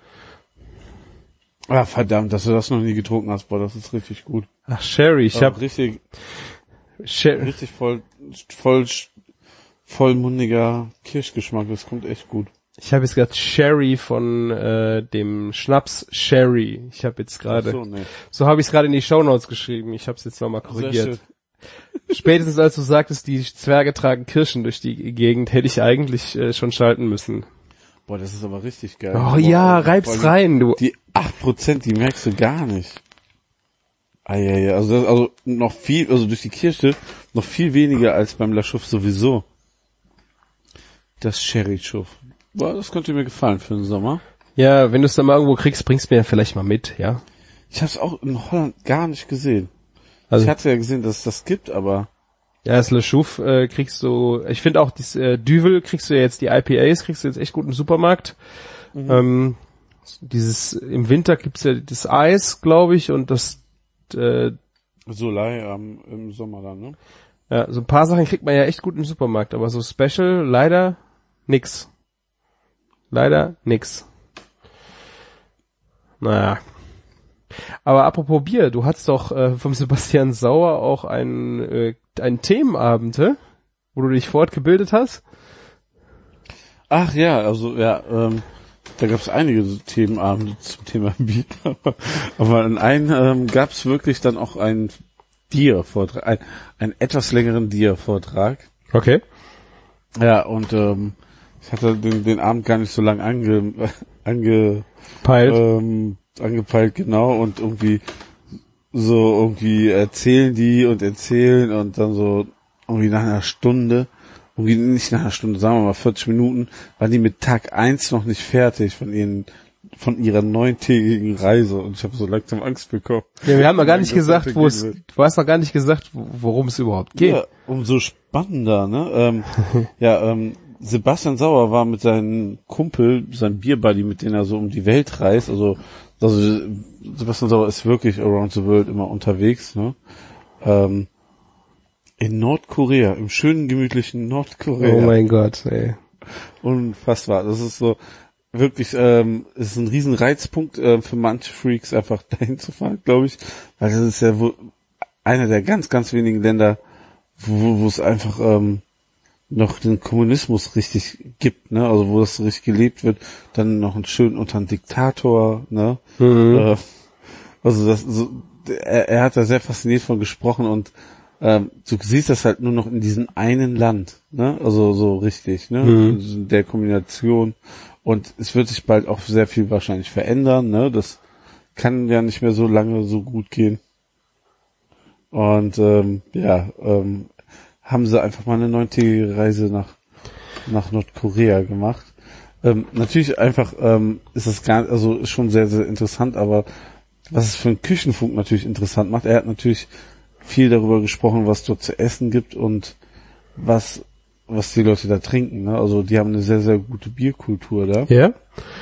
Ah, verdammt, dass du das noch nie getrunken hast, boah, das ist richtig gut. Ach, Sherry, ich Also hab... richtig, Sherry. richtig voll, voll, vollmundiger Kirschgeschmack, das kommt echt gut. Ich habe jetzt gerade Sherry von äh, dem Schnaps Sherry. Ich habe jetzt gerade, so, nee. so habe ich es gerade in die Shownotes geschrieben. Ich habe es jetzt nochmal korrigiert. Spätestens als du sagtest, die Zwerge tragen Kirschen durch die Gegend, hätte ich eigentlich äh, schon schalten müssen. Boah, das ist aber richtig geil. Oh ja, reib's rein, du. Die acht Prozent, die merkst du gar nicht. Ah, ja, ja, also, das, also noch viel, also durch die Kirsche noch viel weniger als beim La Chouffe sowieso. Das Sherry Chouffe. Boah, das könnte mir gefallen für den Sommer. Ja, wenn du es dann mal irgendwo kriegst, bringst du mir ja vielleicht mal mit, ja. Ich habe es auch in Holland gar nicht gesehen. Also, ich hatte ja gesehen, dass es das gibt, aber... Ja, das Le Chouffe äh, kriegst du, ich finde auch, dieses äh, Duvel kriegst du ja jetzt, die I P As kriegst du jetzt echt gut im Supermarkt. Mhm. Ähm, dieses, im Winter gibt's ja das Eis, glaube ich, und das... Äh, Soleil ähm, im Sommer dann, ne? Ja, so ein paar Sachen kriegt man ja echt gut im Supermarkt, aber so Special leider nix. Leider nix. Naja. Aber apropos Bier, du hattest doch äh, vom Sebastian Sauer auch einen, äh, einen Themenabend, hä? Wo du dich fortgebildet hast? Ach ja, also ja, ähm, da gab es einige Themenabende zum Thema Bier. Aber in einem ähm, gab es wirklich dann auch einen Dia-Vortrag, ein, einen etwas längeren Dia-Vortrag. Okay. Ja, und ähm, ich hatte den, den Abend gar nicht so lang ange, ange Peilt. Ähm, angepeilt, genau, und irgendwie so irgendwie erzählen die und erzählen und dann so irgendwie nach einer Stunde, irgendwie nicht nach einer Stunde, sagen wir mal vierzig Minuten, waren die mit Tag eins noch nicht fertig von ihren von ihrer neuntägigen Reise und ich habe so langsam Angst bekommen. Ja, wir haben noch gar nicht gesagt, wo es, du hast noch gar nicht gesagt, worum es überhaupt geht. Ja, umso spannender, ne? Ähm, ja, ähm, Sebastian Sauer war mit seinem Kumpel, seinem Bierbuddy, mit dem er so um die Welt reist, also, also Sebastian Sauer ist wirklich around the world immer unterwegs, ne? Ähm, in Nordkorea, im schönen, gemütlichen Nordkorea. Oh mein Gott, ey. Unfassbar. Das ist so, wirklich, ähm, ist ein riesen Reizpunkt äh, für manche Freaks, einfach dahin zu fahren, glaube ich, weil das ist ja wohl einer der ganz, ganz wenigen Länder, wo, wo es einfach ähm, noch den Kommunismus richtig gibt, ne, also wo das richtig gelebt wird, dann noch einen schönen unter einem Diktator, ne, mhm. äh, also das, so, er, er hat da sehr fasziniert von gesprochen und ähm, du siehst das halt nur noch in diesem einen Land, ne, also so richtig, ne, mhm. in der Kombination und es wird sich bald auch sehr viel wahrscheinlich verändern, ne, das kann ja nicht mehr so lange so gut gehen und ähm, ja, ähm, haben sie einfach mal eine neuntägige Reise nach nach Nordkorea gemacht. Ähm, natürlich einfach ähm, ist das gar, also ist schon sehr sehr interessant, aber was es für einen Küchenfunk natürlich interessant macht, er hat natürlich viel darüber gesprochen, was dort zu essen gibt und was was die Leute da trinken. Ne? Also die haben eine sehr sehr gute Bierkultur da. Ja.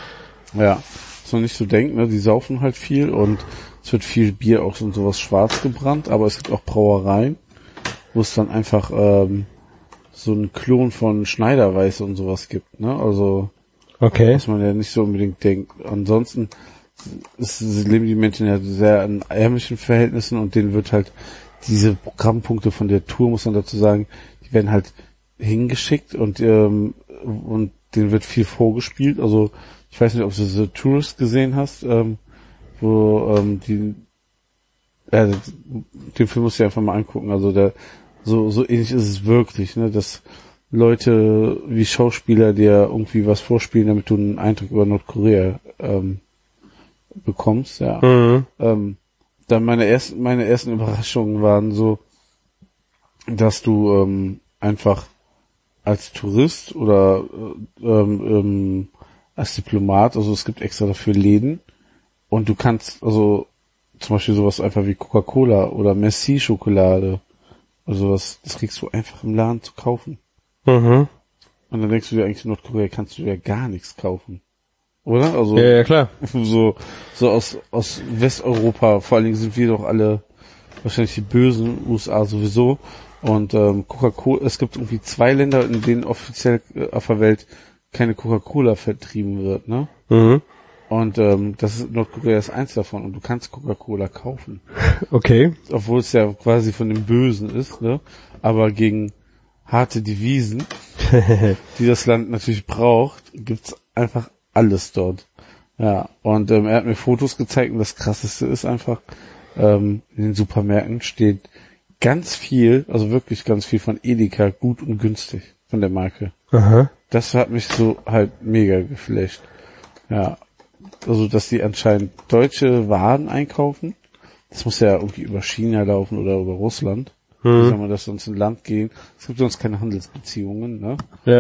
Ja, ist noch nicht so denken, ne? Die saufen halt viel und es wird viel Bier auch und sowas schwarz gebrannt, aber es gibt auch Brauereien, wo es dann einfach ähm, so einen Klon von Schneiderweiß und sowas gibt, ne? Also okay. Was man ja nicht so unbedingt denkt. Ansonsten ist, leben die Menschen ja sehr in ärmlichen Verhältnissen und denen wird halt diese Programmpunkte von der Tour, muss man dazu sagen, die werden halt hingeschickt und ähm, und denen wird viel vorgespielt. Also ich weiß nicht, ob du The Tourist gesehen hast, ähm, wo ähm, die äh, den Film musst du dir einfach mal angucken. Also der so so ähnlich ist es wirklich, ne, dass Leute wie Schauspieler dir irgendwie was vorspielen, damit du einen Eindruck über Nordkorea ähm, bekommst, ja. Mhm. Ähm, dann meine ersten meine ersten Überraschungen waren so, dass du ähm, einfach als Tourist oder äh, ähm, als Diplomat, also es gibt extra dafür Läden und du kannst also zum Beispiel sowas einfach wie Coca-Cola oder Merci-Schokolade oder sowas, das kriegst du einfach im Laden zu kaufen. Mhm. Und dann denkst du dir eigentlich, in Nordkorea kannst du ja gar nichts kaufen. Oder? Also, ja, ja, klar. So, so aus, aus Westeuropa, vor allen Dingen sind wir doch alle wahrscheinlich die bösen, U S A sowieso. Und ähm, Coca-Cola, es gibt irgendwie zwei Länder, in denen offiziell äh, auf der Welt keine Coca-Cola vertrieben wird, ne? Mhm. Und ähm, das ist Nordkorea ist eins davon und du kannst Coca-Cola kaufen. Okay. Obwohl es ja quasi von dem Bösen ist, ne? Aber gegen harte Devisen, die das Land natürlich braucht, gibt's einfach alles dort. Ja, und ähm, er hat mir Fotos gezeigt und das Krasseste ist einfach, ähm, in den Supermärkten steht ganz viel, also wirklich ganz viel von Edeka, gut und günstig von der Marke. Aha. Das hat mich so halt mega geflasht. Ja, also dass die anscheinend deutsche Waren einkaufen. Das muss ja irgendwie über China laufen oder über Russland. Hm. Wie soll man das sonst in Land gehen? Es gibt sonst keine Handelsbeziehungen, ne? Ja.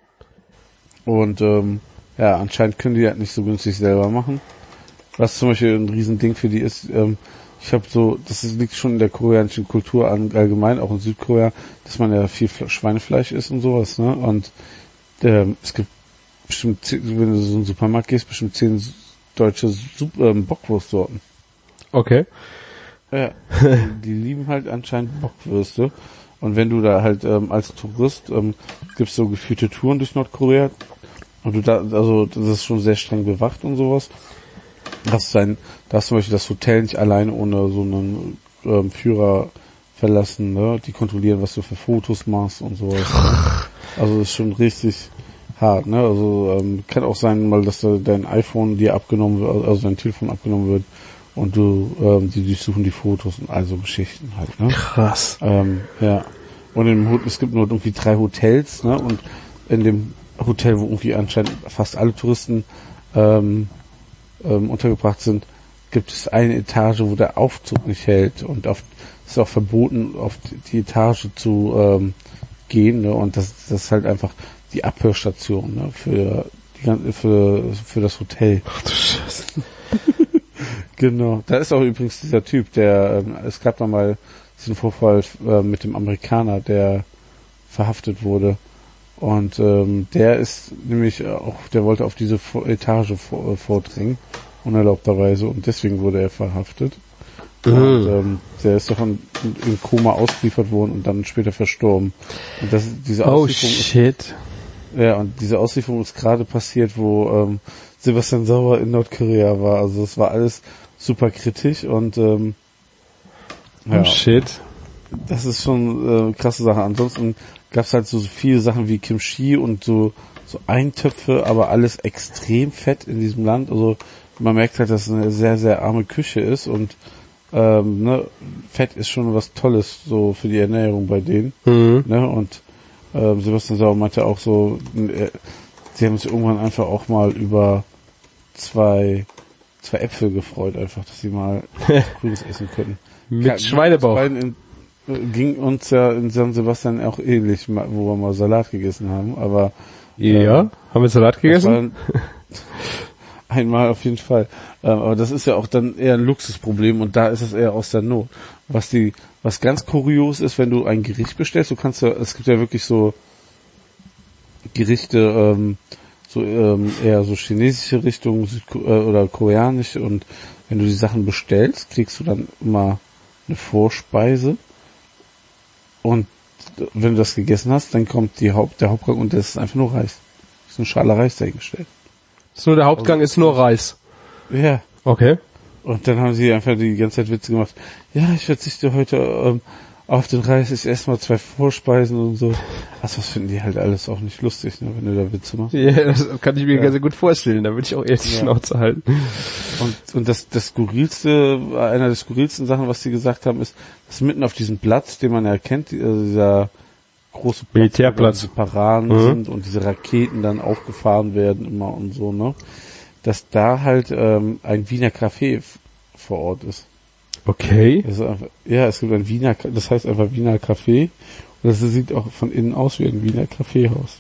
Und ähm, ja, anscheinend können die halt nicht so günstig selber machen. Was zum Beispiel ein Riesending für die ist, ähm, ich habe so, das ist, liegt schon in der koreanischen Kultur an, allgemein, auch in Südkorea, dass man ja viel Schweinefleisch isst und sowas, ne? Und ähm, es gibt bestimmt, zehn, wenn du so in den Supermarkt gehst, bestimmt zehn deutsche Sup- ähm, Bockwurstsorten. Okay. Ja, die lieben halt anscheinend Bockwürste. Und wenn du da halt ähm, als Tourist, ähm, gibt's so geführte Touren durch Nordkorea, und du da, also das ist schon sehr streng bewacht und sowas. Hast dein, da hast zum Beispiel das Hotel nicht alleine ohne so einen ähm, Führer verlassen, ne? Die kontrollieren, was du für Fotos machst und sowas. Ne? Also das ist schon richtig hart, ne? Also ähm, kann auch sein, mal, dass da dein iPhone dir abgenommen wird, also dein Telefon abgenommen wird und du, ähm, die durchsuchen die Fotos und all so Geschichten halt, ne? Krass. Ähm, ja. Und im Hotel, es gibt nur irgendwie drei Hotels, ne? Und in dem Hotel, wo irgendwie anscheinend fast alle Touristen ähm, ähm, untergebracht sind, gibt es eine Etage, wo der Aufzug nicht hält und auf, es ist auch verboten, auf die Etage zu ähm, gehen, ne? Und das, das ist halt einfach die Abhörstation, ne? Für die ganze, für für das Hotel. Ach du Scheiße. Genau. Da ist auch übrigens dieser Typ, der ähm, es gab da mal diesen Vorfall äh, mit dem Amerikaner, der verhaftet wurde. Und ähm, der ist nämlich auch, der wollte auf diese Etage vor, äh, vordringen, unerlaubterweise, und deswegen wurde er verhaftet. Mhm. Und ähm, der ist davon im Koma ausgeliefert worden und dann später verstorben. Und das, diese Oh Auslieferung shit. Ist, ja, und diese Auslieferung ist gerade passiert, wo ähm, Sebastian Sauer in Nordkorea war. Also es war alles super kritisch und ähm, ja, oh shit. Das ist schon äh, krasse Sache. Ansonsten gab es halt so viele Sachen wie Kimchi und so so Eintöpfe, aber alles extrem fett in diesem Land. Also man merkt halt, dass es eine sehr, sehr arme Küche ist und ähm, ne, Fett ist schon was Tolles so für die Ernährung bei denen. Mhm. Ne? Und ähm, Sebastian Sauer meinte auch so, äh, sie haben sich irgendwann einfach auch mal über zwei zwei Äpfel gefreut, einfach, dass sie mal Grünes essen können. Mit ja, Schweinebauch. In, ging uns ja in San Sebastian auch ähnlich, wo wir mal Salat gegessen haben, aber ja, ähm, haben wir Salat gegessen? Einmal auf jeden Fall. Ähm, aber das ist ja auch dann eher ein Luxusproblem und da ist es eher aus der Not. Was die, was ganz kurios ist, wenn du ein Gericht bestellst, du kannst ja, es gibt ja wirklich so Gerichte, ähm, so ähm, eher so chinesische Richtung Südko- äh, oder koreanische, und wenn du die Sachen bestellst, kriegst du dann immer eine Vorspeise und wenn du das gegessen hast, dann kommt die Haupt, der Hauptgang und das ist einfach nur Reis. Das ist eine Schale Reis dahingestellt. Ist nur der Hauptgang, also, ist nur Reis. Ja. Okay. Und dann haben sie einfach die ganze Zeit Witze gemacht. Ja, ich verzichte heute ähm, auf den Reis, ich esse mal zwei Vorspeisen und so. Also das finden die halt alles auch nicht lustig, ne, wenn du da Witze machst. Ja, das kann ich mir ja. sehr gut vorstellen. Da würde ich auch eher die ja. Schnauze halten. Und und das das skurrilste, einer der skurrilsten Sachen, was sie gesagt haben, ist, dass mitten auf diesem Platz, den man ja kennt, also dieser große Platz, Militärplatz, wo diese Paraden mhm. sind und diese Raketen dann aufgefahren werden immer und so, ne? Dass da halt ähm, ein Wiener Café f- vor Ort ist. Okay. Das ist einfach, ja, es gibt ein Wiener, das heißt einfach Wiener Café und das sieht auch von innen aus wie ein Wiener Kaffeehaus.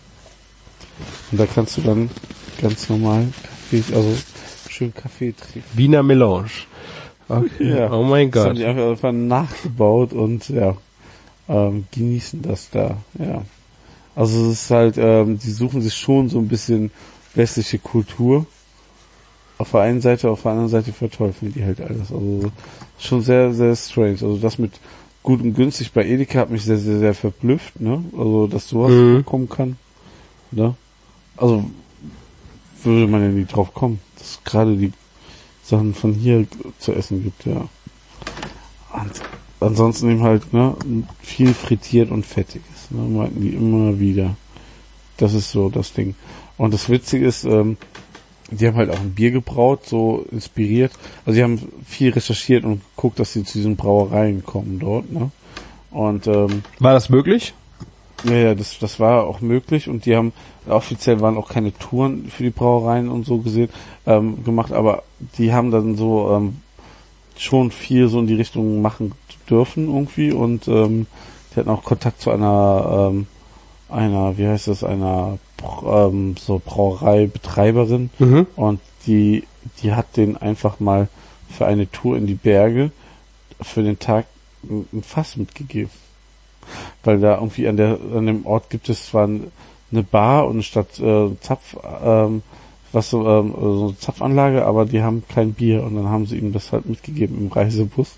Und da kannst du dann ganz normal Kaffee, also schön Kaffee trinken. Wiener Melange. Okay. Ja. Oh mein Gott. Das haben die einfach, einfach nachgebaut und ja, ähm, genießen das da, ja. Also es ist halt, ähm, die suchen sich schon so ein bisschen westliche Kultur. Auf der einen Seite, auf der anderen Seite verteufeln die halt alles. Also schon sehr, sehr strange. Also das mit gut und günstig bei Edeka hat mich sehr, sehr, sehr verblüfft, ne? Also dass sowas mhm. vorkommen kann. Ne? Also würde man ja nie drauf kommen, dass es gerade die Sachen von hier zu essen gibt, ja. Und ansonsten eben halt, ne, viel frittiert und fettiges, ne, meinten die immer wieder. Das ist so das Ding. Und das Witzige ist, ähm, die haben halt auch ein Bier gebraut, so inspiriert. Also die haben viel recherchiert und geguckt, dass sie zu diesen Brauereien kommen dort, ne? Und ähm, war das möglich? Ja, ja, das, das war auch möglich und die haben, offiziell waren auch keine Touren für die Brauereien und so gesehen, ähm, gemacht, aber die haben dann so ähm, schon viel so in die Richtung machen dürfen irgendwie und ähm, die hatten auch Kontakt zu einer, ähm, einer, wie heißt das, einer ähm, so Brauereibetreiberin Mhm. und die, die hat denen einfach mal für eine Tour in die Berge für den Tag ein, ein Fass mitgegeben. Weil da irgendwie an der an dem Ort gibt es zwar eine Bar und statt äh, Zapf ähm, was so ähm, so eine Zapfanlage, aber die haben kein Bier und dann haben sie ihm das halt mitgegeben im Reisebus,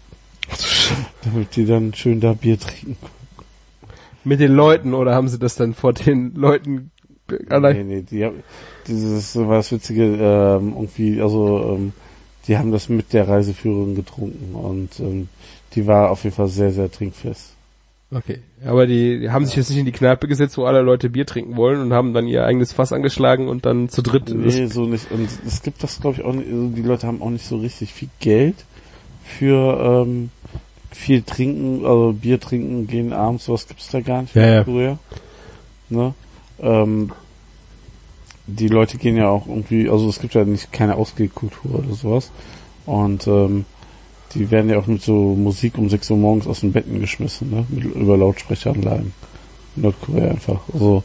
damit die dann schön da Bier trinken. Mit den Leuten oder haben sie das dann vor den Leuten allein? Nee, nee, die haben dieses war das Witzige ähm, irgendwie also ähm, die haben das mit der Reiseführerin getrunken und ähm, die war auf jeden Fall sehr sehr trinkfest. Okay, aber die, die haben sich jetzt nicht in die Kneipe gesetzt, wo alle Leute Bier trinken wollen und haben dann ihr eigenes Fass angeschlagen und dann zu dritt... Nee, so nicht. Und es gibt das, glaube ich, auch nicht. Also die Leute haben auch nicht so richtig viel Geld für ähm, viel trinken, also Bier trinken, gehen abends, sowas gibt's da gar nicht. Ja, ja. Früher. Ne? Ähm, die Leute gehen ja auch irgendwie, also es gibt ja nicht keine Ausgehkultur oder sowas. Und ähm, die werden ja auch mit so Musik um sechs Uhr morgens aus den Betten geschmissen, ne? Mit, über Lautsprecheranlagen. In Nordkorea einfach. Also,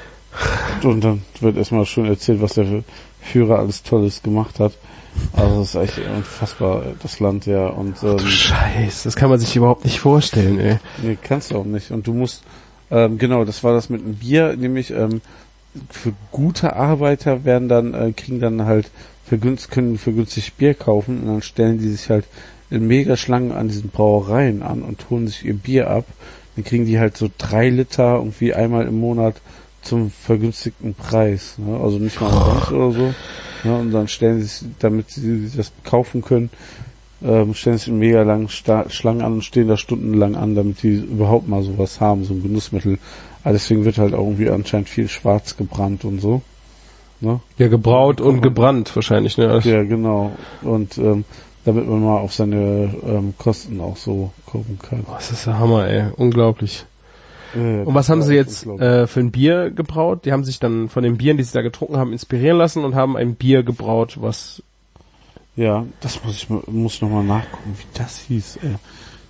und dann wird erstmal schön erzählt, was der Führer alles Tolles gemacht hat. Also das ist echt unfassbar, das Land, ja. Und ähm, Scheiße, das kann man sich überhaupt nicht vorstellen, ey. nee, kannst du auch nicht. Und du musst, ähm, genau, das war das mit dem Bier, nämlich ähm, für gute Arbeiter werden dann, äh, kriegen dann halt vergünstigt, können vergünstigt Bier kaufen und dann stellen die sich halt in Megaschlangen an diesen Brauereien an und holen sich ihr Bier ab. Dann kriegen die halt so drei Liter irgendwie einmal im Monat zum vergünstigten Preis. Ne? Also nicht mal umsonst oder so. Ne? Und dann stellen sie sich, damit sie das kaufen können, ähm, stellen sich in mega langen Sta- Schlangen an und stehen da stundenlang an, damit die überhaupt mal sowas haben, so ein Genussmittel. Aber deswegen wird halt auch irgendwie anscheinend viel schwarz gebrannt und so. Ne? Ja, gebraut und gebrannt wahrscheinlich, ne? Ja, genau. Und ähm, damit man mal auf seine ähm, Kosten auch so gucken kann. Oh, das ist der Hammer, ey. Unglaublich. Äh, Und was haben sie jetzt unglaublich. äh, für ein Bier gebraut? Die haben sich dann von den Bieren, die sie da getrunken haben, inspirieren lassen und haben ein Bier gebraut, was... Ja, das muss ich mal, muss noch mal nachgucken, wie das hieß. Ey.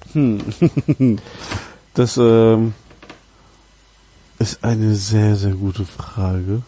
Hm. Das ähm, ist eine sehr, sehr gute Frage.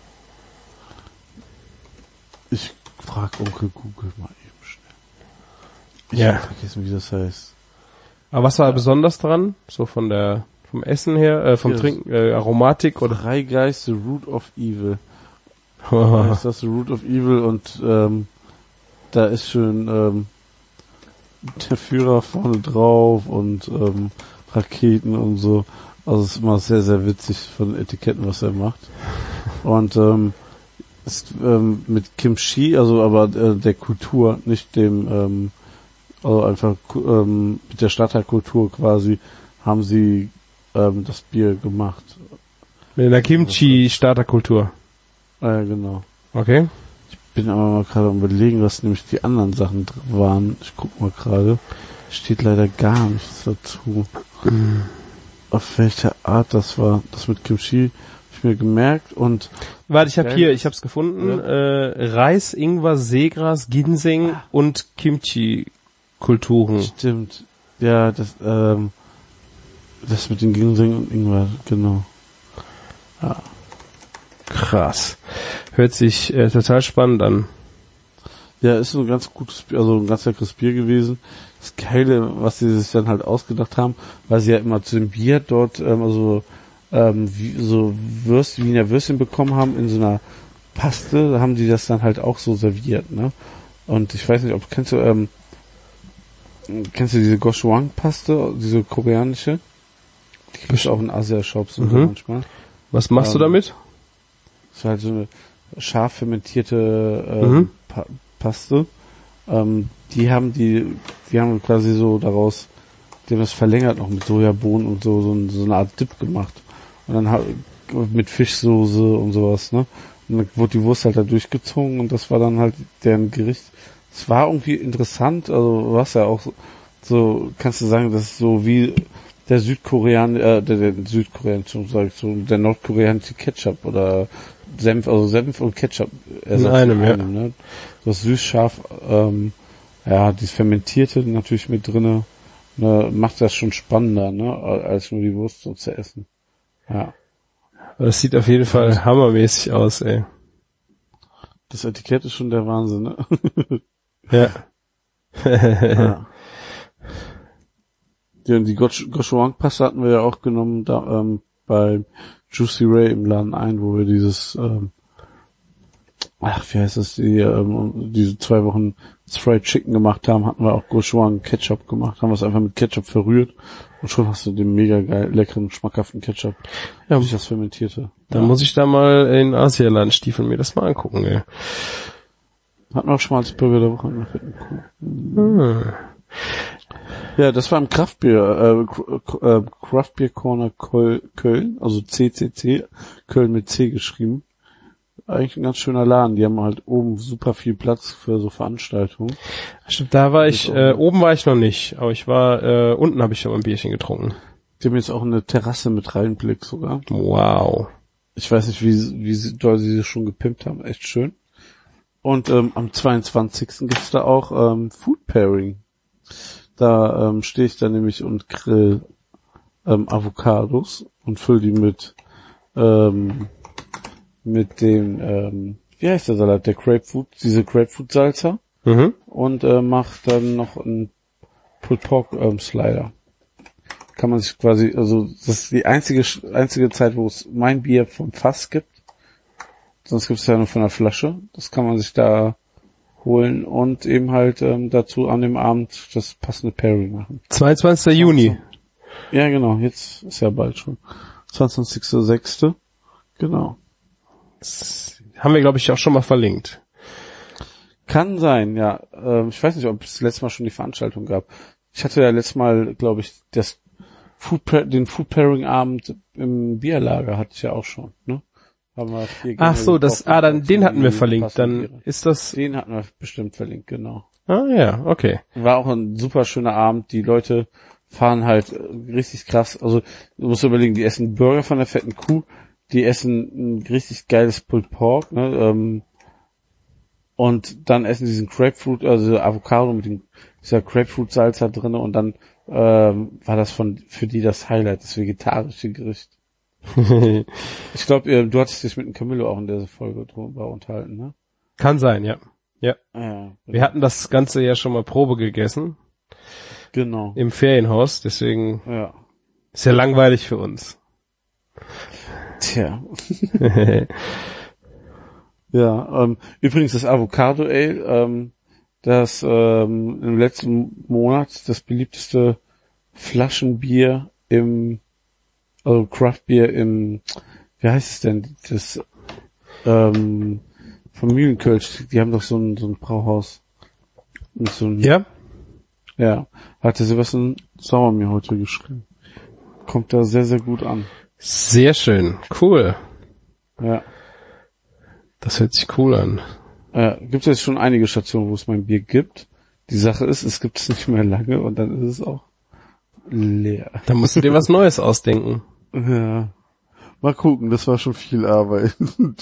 Ich frag Onkel Google mal eben schnell. Ich Ja. hab vergessen, wie das heißt. Aber was war besonders dran? So von der, vom Essen her, äh, vom Ja, Trinken, äh, Aromatik oder? Freigeist, The Root of Evil. Da ist das The Root of Evil und ähm, da ist schön ähm, der Führer vorne drauf und ähm, Raketen und so. Also es ist immer sehr, sehr witzig von den Etiketten, was er macht. Und ähm, ist ähm, mit Kimchi, also aber äh, der Kultur, nicht dem, ähm, also einfach ähm, mit der Stadtteilkultur quasi, haben sie ähm, das Bier gemacht. Mit einer Kimchi-Starterkultur. Ah, ja, genau. Okay. Bin aber mal gerade am überlegen, was nämlich die anderen Sachen drin waren. Ich guck mal gerade. Steht leider gar nichts dazu. Mhm. Auf welche Art das war. Das mit Kimchi habe ich mir gemerkt und... Warte, ich habe Geil. hier, ich habe es gefunden. Ja. Äh, Reis, Ingwer, Seegras, Ginseng und Kimchi-Kulturen. Stimmt. Ja, das, ähm, das mit den Ginseng und Ingwer, genau. Ja. Krass. Hört sich äh, total spannend an. Ja, ist so ein ganz gutes Bier, also ein ganz leckeres Bier gewesen. Das Geile, was sie sich dann halt ausgedacht haben, weil sie ja immer zu dem Bier dort, ähm, also, ähm, wie, so Würst, Wiener Würstchen bekommen haben in so einer Paste, da haben die das dann halt auch so serviert, ne? Und ich weiß nicht, ob, kennst du, ähm, kennst du diese Gochujang-Paste, diese koreanische? Die gibt's auch in Asia-Shops und so Mhm. manchmal. Was machst Ähm, du damit? Das ist halt so eine scharf fermentierte äh, Mhm. pa Paste. Ähm, die haben die, die haben quasi so daraus, die haben das verlängert noch mit Sojabohnen und so, so, so eine Art Dip gemacht. Und dann ha mit Fischsoße und sowas, ne? Und dann wurde die Wurst halt da durchgezogen und das war dann halt deren Gericht. Es war irgendwie interessant, also was ja auch so, so, kannst du sagen, das ist so wie der Südkorean, äh, der, der Südkorean, sag ich so, der nordkoreanische Ketchup oder Senf, also Senf und Ketchup. In einem, ja. Ne? Das süß, scharf, ähm, ja, dieses Fermentierte natürlich mit drinne, ne, macht das schon spannender, ne, als nur die Wurst so zu essen. Ja. Das sieht auf jeden Fall hammermäßig aus, ey. Das Etikett ist schon der Wahnsinn, ne? Ja. Ja. Die, die Gochujang-Pasta hatten wir ja auch genommen, da, ähm, bei Juicy Ray im Laden ein, wo wir dieses, ähm, ach, wie heißt das, die, ähm, diese zwei Wochen das Fried Chicken gemacht haben, hatten wir auch Gochujang Ketchup gemacht, haben wir es einfach mit Ketchup verrührt und schon hast du den mega geil, leckeren, schmackhaften Ketchup. Ja, durch das Fermentierte. Dann ja. muss ich da mal in Asialand stiefeln, mir das mal angucken, ey. Hatten wir auch schon mal als Burger der Woche. Hm. Ja, das war im Kraftbier, äh, äh, Craftbeer Corner Köln, also C C C, Köln mit C geschrieben. Eigentlich ein ganz schöner Laden. Die haben halt oben super viel Platz für so Veranstaltungen. Stimmt, da war ich, äh, oben war ich noch nicht, aber ich war, äh, unten habe ich schon ein Bierchen getrunken. Die haben jetzt auch eine Terrasse mit Reinblick sogar. Wow. Ich weiß nicht, wie, wie doll sie das schon gepimpt haben. Echt schön. Und ähm, am zweiundzwanzigsten gibt's da auch ähm, Food Pairing. Da ähm, stehe ich da nämlich und grill ähm, Avocados und fülle die mit ähm, mit dem, ähm, wie heißt der Salat? Der Grapefruit, diese Grapefruit-Salsa. Mhm. Und äh, mach dann noch einen Pulled Pork ähm, Slider. Kann man sich quasi, also das ist die einzige einzige Zeit, wo es mein Bier vom Fass gibt. Sonst gibt es ja nur von der Flasche. Das kann man sich da holen und eben halt ähm, dazu an dem Abend das passende Pairing machen. zweiundzwanzigsten Juni. Ja, genau. Jetzt ist ja bald schon. zweiundzwanzigsten sechsten Genau. Das haben wir, glaube ich, auch schon mal verlinkt. Kann sein, ja. Ähm, ich weiß nicht, ob es letztes Mal schon die Veranstaltung gab. Ich hatte ja letztes Mal, glaube ich, das Food den Food Pairing Abend im Bierlager hatte ich ja auch schon, ne? Haben wir vier Ach so, das, ah, dann, den hatten wir verlinkt, dann Biere. ist das... Den hatten wir bestimmt verlinkt, genau. Ah, ja, okay. War auch ein super schöner Abend, die Leute fahren halt richtig krass, also, du musst überlegen, die essen Burger von der fetten Kuh, die essen ein richtig geiles Pulled Pork, ne, ähm, und dann essen die diesen Grapefruit, also Avocado mit dem, dieser Grapefruit-Salsa drinne und dann, ähm, war das von, für die das Highlight, das vegetarische Gericht. Ich glaube, du hattest dich mit dem Camillo auch in der Folge drüber unterhalten, ne? Kann sein, ja. Ja. Ja, wir hatten das Ganze ja schon mal Probe gegessen. Genau. Im Ferienhaus, deswegen ja. Ist ja langweilig für uns. Tja. Ja, ähm, übrigens das Avocado Ale, ähm, das ähm, im letzten Monat das beliebteste Flaschenbier im, also Craftbier im, wie heißt es denn, das ähm, von Mühlenkölsch, die haben doch so ein, so ein Brauhaus. Mit so einem, ja? Ja, hatte Sebastian Sauer mir heute geschrieben. Kommt da sehr, sehr gut an. Sehr schön, cool. Ja. Das hört sich cool an. Äh, gibt es jetzt schon einige Stationen, wo es mein Bier gibt. Die Sache ist, es gibt es nicht mehr lange und dann ist es auch leer. Da musst du dir was Neues ausdenken. Ja. Mal gucken, das war schon viel Arbeit.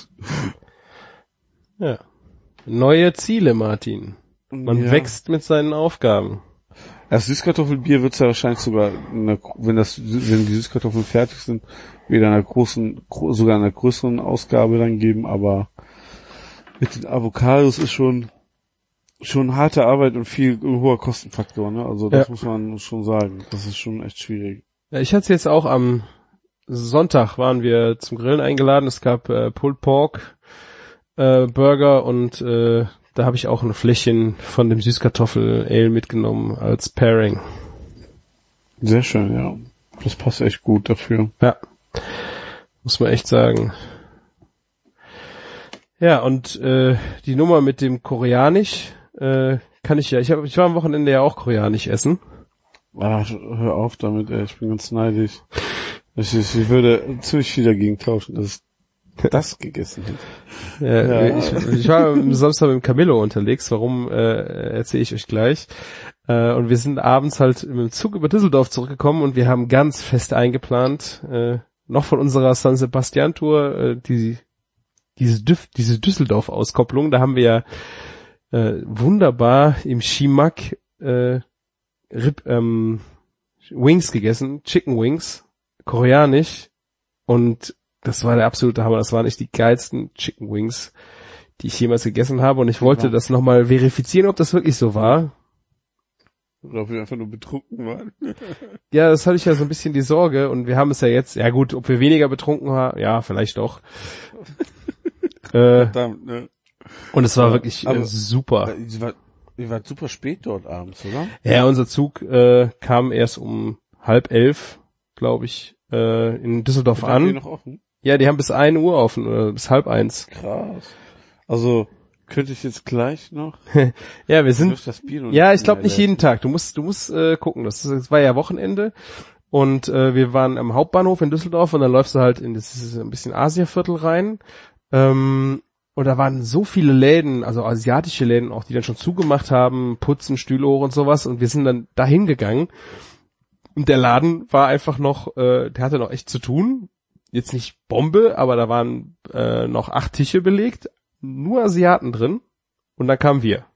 Ja. Neue Ziele, Martin. Man ja. wächst mit seinen Aufgaben. Das Süßkartoffelbier wird es ja wahrscheinlich sogar, eine, wenn das, wenn die Süßkartoffeln fertig sind, wieder einer großen, sogar einer größeren Ausgabe dann geben, aber mit den Avocados ist schon, schon harte Arbeit und viel ein hoher Kostenfaktor, ne? Also das ja. muss man schon sagen. Das ist schon echt schwierig. Ja, ich hatte jetzt auch am Sonntag waren wir zum Grillen eingeladen. Es gab äh, Pulled Pork, äh, Burger und äh, da habe ich auch ein Fläschchen von dem Süßkartoffel-Ale mitgenommen als Pairing. Sehr schön, ja. Das passt echt gut dafür. Ja, muss man echt sagen. Ja, und äh, die Nummer mit dem Koreanisch äh, kann ich ja, ich, hab, ich war am Wochenende ja auch Koreanisch essen. Ah, hör auf damit, ey, ich bin ganz neidisch. Ich, ich, ich würde ziemlich viel dagegen tauschen, dass ich das gegessen hätte. Ja, ja. Ich, ich war am Samstag mit dem Camillo unterwegs, warum, äh, erzähle ich euch gleich. Äh, und wir sind abends halt mit dem Zug über Düsseldorf zurückgekommen und wir haben ganz fest eingeplant, äh, noch von unserer San Sebastian Tour, äh, die, diese, Düf, diese Düsseldorf-Auskopplung, da haben wir ja äh, wunderbar im Shimak äh, Rib, ähm, Wings gegessen, Chicken Wings, koreanisch, und das war der absolute Hammer. Das waren echt die geilsten Chicken Wings, die ich jemals gegessen habe, und ich wollte ja. das nochmal verifizieren, ob das wirklich so war. Oder ob wir einfach nur betrunken waren. Ja, das hatte ich ja so ein bisschen die Sorge, und wir haben es ja jetzt, ja gut, ob wir weniger betrunken waren, ja, vielleicht doch. äh, Verdammt, ne? Und es war ja, wirklich äh, super. Ihr wart, ihr wart super spät dort abends, oder? Ja, unser Zug äh, kam erst um halb elf, glaube ich, äh, in Düsseldorf an. Haben die noch offen? Ja, die haben bis ein Uhr offen, oder bis halb eins. Krass. Also könnte ich jetzt gleich noch? Ja, wir sind. Das Bier ja, ich glaube nicht jeden Tag. Du musst, du musst äh, gucken. Das, das war ja Wochenende, und äh, wir waren am Hauptbahnhof in Düsseldorf, und dann läufst du halt in das ist ein bisschen Asiaviertel rein. Ähm, und da waren so viele Läden, also asiatische Läden auch, die dann schon zugemacht haben, Putzen, Stühle und sowas. Und wir sind dann dahin gegangen. Und der Laden war einfach noch, äh, der hatte noch echt zu tun. Jetzt nicht Bombe, aber da waren äh, noch acht Tische belegt, nur Asiaten drin, und dann kamen wir.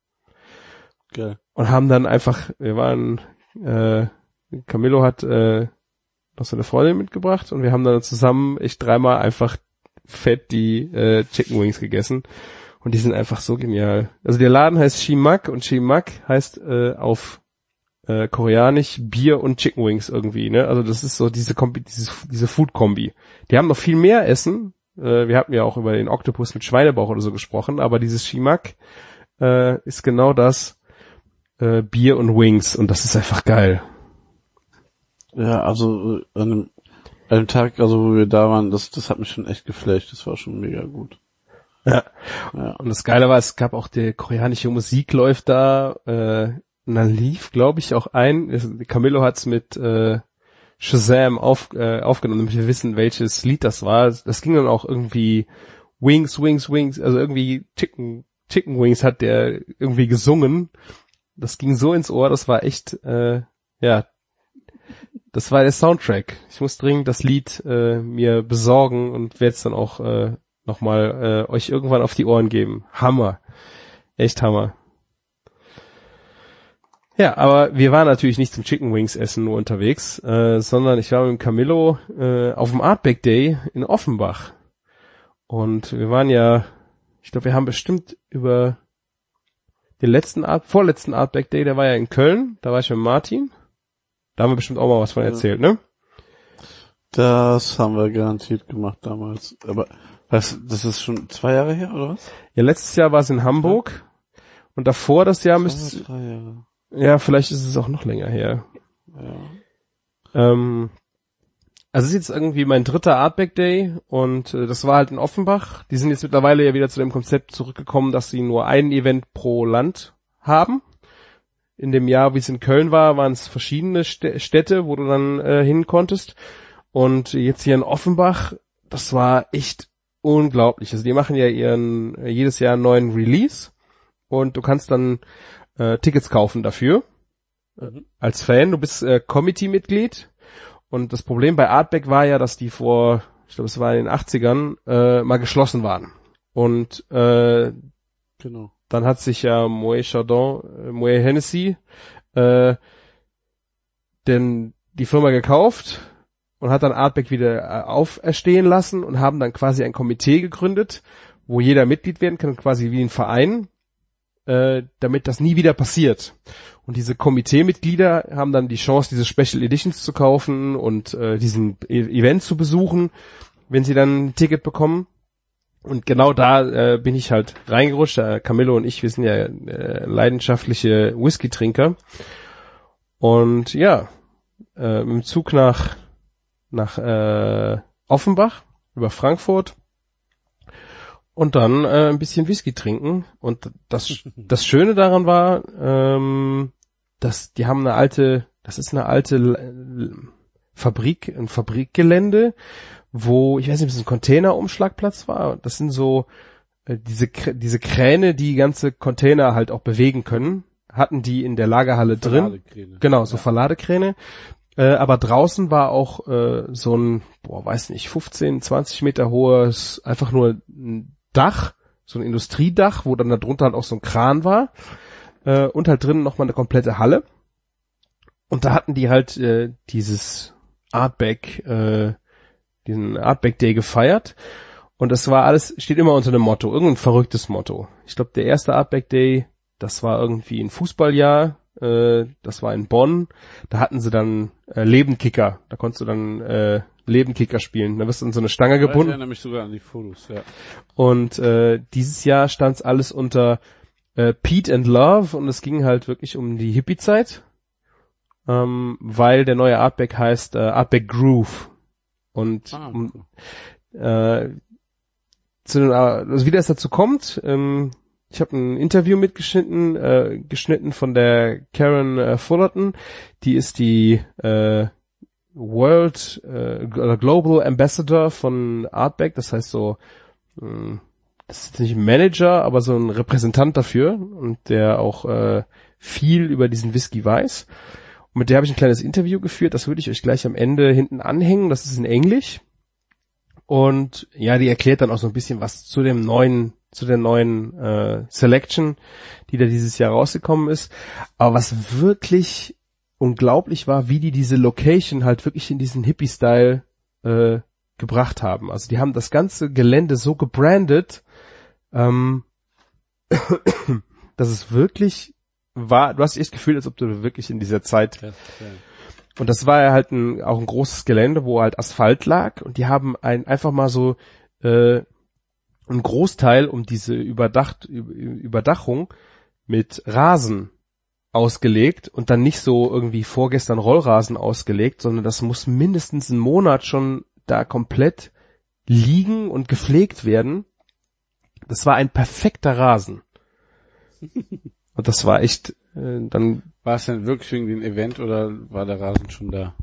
Geil. Und haben dann einfach, wir waren, äh, Camillo hat äh, noch seine Freundin mitgebracht, und wir haben dann zusammen echt dreimal einfach fett die äh, Chicken Wings gegessen, und die sind einfach so genial. Also der Laden heißt Shimak, und Shimak heißt äh, auf Äh, koreanisch Bier und Chicken Wings irgendwie, ne? Also das ist so diese Kombi, diese, diese Food-Kombi. Die haben noch viel mehr Essen. Äh, wir hatten ja auch über den Oktopus mit Schweinebauch oder so gesprochen, aber dieses Shimak äh, ist genau das, äh, Bier und Wings, und das ist einfach geil. Ja, also äh, an einem, an einem Tag, also wo wir da waren, das, das hat mich schon echt geflasht. Das war schon mega gut. Ja. ja. Und das Geile war, es gab auch die koreanische Musik läuft da, äh, und dann lief, glaube ich, auch ein, Camillo hat's mit äh, Shazam auf, äh, aufgenommen, damit wir wissen, welches Lied das war. Das ging dann auch irgendwie Wings, Wings, Wings, also irgendwie Chicken, Chicken Wings hat der irgendwie gesungen. Das ging so ins Ohr, das war echt, äh, ja, das war der Soundtrack. Ich muss dringend das Lied äh, mir besorgen und werde es dann auch äh, nochmal äh, euch irgendwann auf die Ohren geben. Hammer. Echt Hammer. Ja, aber wir waren natürlich nicht zum Chicken Wings essen nur unterwegs, äh, sondern ich war mit dem Camillo äh, auf dem Artback Day in Offenbach. Und wir waren ja, ich glaube, wir haben bestimmt über den letzten Art, vorletzten Artback Day, der war ja in Köln, da war ich mit Martin. Da haben wir bestimmt auch mal was von erzählt, ne? Das haben wir garantiert gemacht damals. Aber was, das ist schon zwei Jahre her, oder was? Ja, letztes Jahr war es in Hamburg, und davor das Jahr müsste es... Drei Jahre. Ja, vielleicht ist es auch noch länger her. Ja. Ähm, also es ist jetzt irgendwie mein dritter Artback Day, und äh, das war halt in Offenbach. Die sind jetzt mittlerweile ja wieder zu dem Konzept zurückgekommen, dass sie nur ein Event pro Land haben. In dem Jahr, wie es in Köln war, waren es verschiedene St- Städte, wo du dann äh, hin konntest. Und jetzt hier in Offenbach, das war echt unglaublich. Also die machen ja ihren äh, jedes Jahr einen neuen Release, und du kannst dann äh, Tickets kaufen dafür, mhm. als Fan. Du bist äh, Committee-Mitglied, und das Problem bei Artback war ja, dass die vor, ich glaube es war in den achtzigern, äh, mal geschlossen waren. Und äh, genau. Dann hat sich ja Moet Chardon, äh, Moet Hennessy äh, denn die Firma gekauft und hat dann Artback wieder äh, auferstehen lassen, und haben dann quasi ein Komitee gegründet, wo jeder Mitglied werden kann, quasi wie ein Verein, äh, damit das nie wieder passiert. Und diese Komiteemitglieder haben dann die Chance, diese Special Editions zu kaufen und äh, diesen e- Event zu besuchen, wenn sie dann ein Ticket bekommen. Und genau da äh, bin ich halt reingerutscht. Äh, Camillo und ich, wir sind ja äh, leidenschaftliche Whisky-Trinker. Und ja, äh, mit dem Zug nach nach äh, Offenbach über Frankfurt. Und dann äh, ein bisschen Whisky trinken. Und das das Schöne daran war, ähm, dass die haben eine alte, das ist eine alte Fabrik, ein Fabrikgelände, wo, ich weiß nicht, ob es ein Containerumschlagplatz war. Das sind so äh, diese diese Kräne, die ganze Container halt auch bewegen können, hatten die in der Lagerhalle drin. Genau, so ja. Verladekräne. Äh, aber draußen war auch äh, so ein, boah, weiß nicht, fünfzehn, zwanzig Meter hohes, einfach nur ein Dach, so ein Industriedach, wo dann da drunter halt auch so ein Kran war. Äh, und halt drinnen nochmal eine komplette Halle. Und da hatten die halt äh, dieses Artback, äh, diesen Artback Day gefeiert. Und das war alles, steht immer unter einem Motto, irgendein verrücktes Motto. Ich glaube, der erste Artback Day, das war irgendwie ein Fußballjahr, äh, das war in Bonn. Da hatten sie dann äh, Lebenkicker. Da konntest du dann äh, Lebenkicker spielen. Da wirst du in so eine Stange gebunden. Ich erinnere mich sogar an die Fotos, ja. Und äh, dieses Jahr stand es alles unter äh, Pete and Love und es ging halt wirklich um die Hippie-Zeit, ähm, weil der neue Artback heißt äh, Artback Groove. Und ah, um, äh, zu den, also wie das dazu kommt, ähm, ich habe ein Interview mitgeschnitten, äh, geschnitten von der Karen äh, Fullerton, die ist die äh, World äh, Global Ambassador von Artback, das heißt so, mh, das ist nicht ein Manager, aber so ein Repräsentant dafür und der auch äh, viel über diesen Whisky weiß. Und mit der habe ich ein kleines Interview geführt, das würde ich euch gleich am Ende hinten anhängen, das ist in Englisch. Und ja, die erklärt dann auch so ein bisschen was zu dem neuen, zu der neuen äh, Selection, die da dieses Jahr rausgekommen ist. Aber was wirklich unglaublich war, wie die diese Location halt wirklich in diesen Hippie-Style äh, gebracht haben. Also die haben das ganze Gelände so gebrandet, ähm, dass es wirklich war, du hast echt das Gefühl, als ob du wirklich in dieser Zeit... Ja, ja. Und das war ja halt ein, auch ein großes Gelände, wo halt Asphalt lag und die haben ein, einfach mal so äh, einen Großteil um diese Überdacht, Überdachung mit Rasen ausgelegt und dann nicht so irgendwie vorgestern Rollrasen ausgelegt, sondern das muss mindestens einen Monat schon da komplett liegen und gepflegt werden. Das war ein perfekter Rasen. Und das war echt, äh, dann... War es denn wirklich wegen dem Event oder war der Rasen schon da?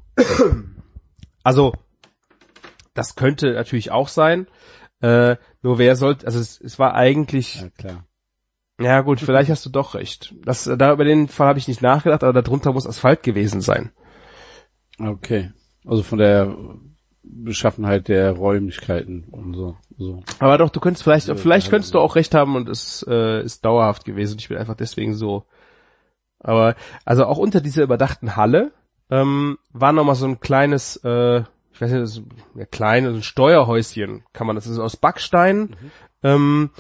Also, das könnte natürlich auch sein. Äh, nur wer sollte, also es, es war eigentlich... Ja, klar. Ja gut, vielleicht hast du doch recht. Das, da über den Fall habe ich nicht nachgedacht, aber darunter muss Asphalt gewesen sein. Okay. Also von der Beschaffenheit der Räumlichkeiten und so. so. Aber doch, du könntest vielleicht, vielleicht könntest du auch recht haben und es äh, ist dauerhaft gewesen. Ich bin einfach deswegen so... Aber, also auch unter dieser überdachten Halle ähm, war nochmal so ein kleines, äh, ich weiß nicht, das ist ja klein, so ein Steuerhäuschen, kann man, das ist aus Backstein. Mhm. Ähm,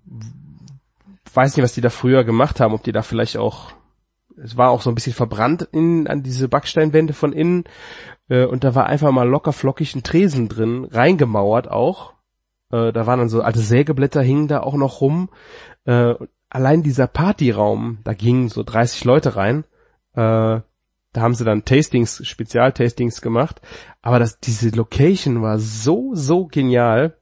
weiß nicht, was die da früher gemacht haben, ob die da vielleicht auch, es war auch so ein bisschen verbrannt in, an diese Backsteinwände von innen. Äh, und da war einfach mal locker flockig ein Tresen drin, reingemauert auch. Äh, da waren dann so alte Sägeblätter, hingen da auch noch rum. Äh, Allein dieser Partyraum, da gingen so dreißig Leute rein, äh, da haben sie dann Tastings, Spezialtastings gemacht, aber das, diese Location war so, so genial,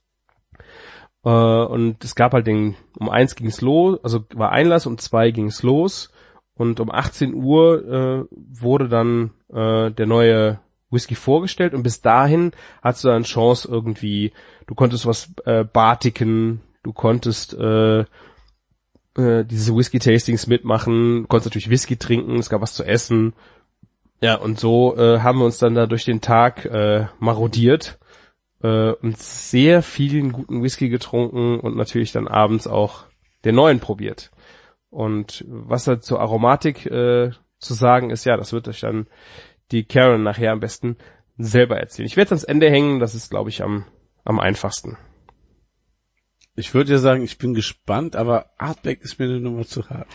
äh, und es gab halt den, um eins ging's los, also war Einlass, um zwei ging's los und um achtzehn Uhr äh, wurde dann äh, der neue Whisky vorgestellt und bis dahin hattest du dann Chance irgendwie, du konntest was äh, bartiken, du konntest äh, diese Whisky-Tastings mitmachen, konntest natürlich Whisky trinken, es gab was zu essen. Ja, und so äh, haben wir uns dann da durch den Tag äh, marodiert äh, und sehr vielen guten Whisky getrunken und natürlich dann abends auch den neuen probiert. Und was da zur Aromatik äh, zu sagen ist, ja, das wird euch dann die Karen nachher am besten selber erzählen. Ich werde es ans Ende hängen, das ist, glaube ich, am am einfachsten. Ich würde ja sagen, ich bin gespannt, aber Artback ist mir eine Nummer zu hart.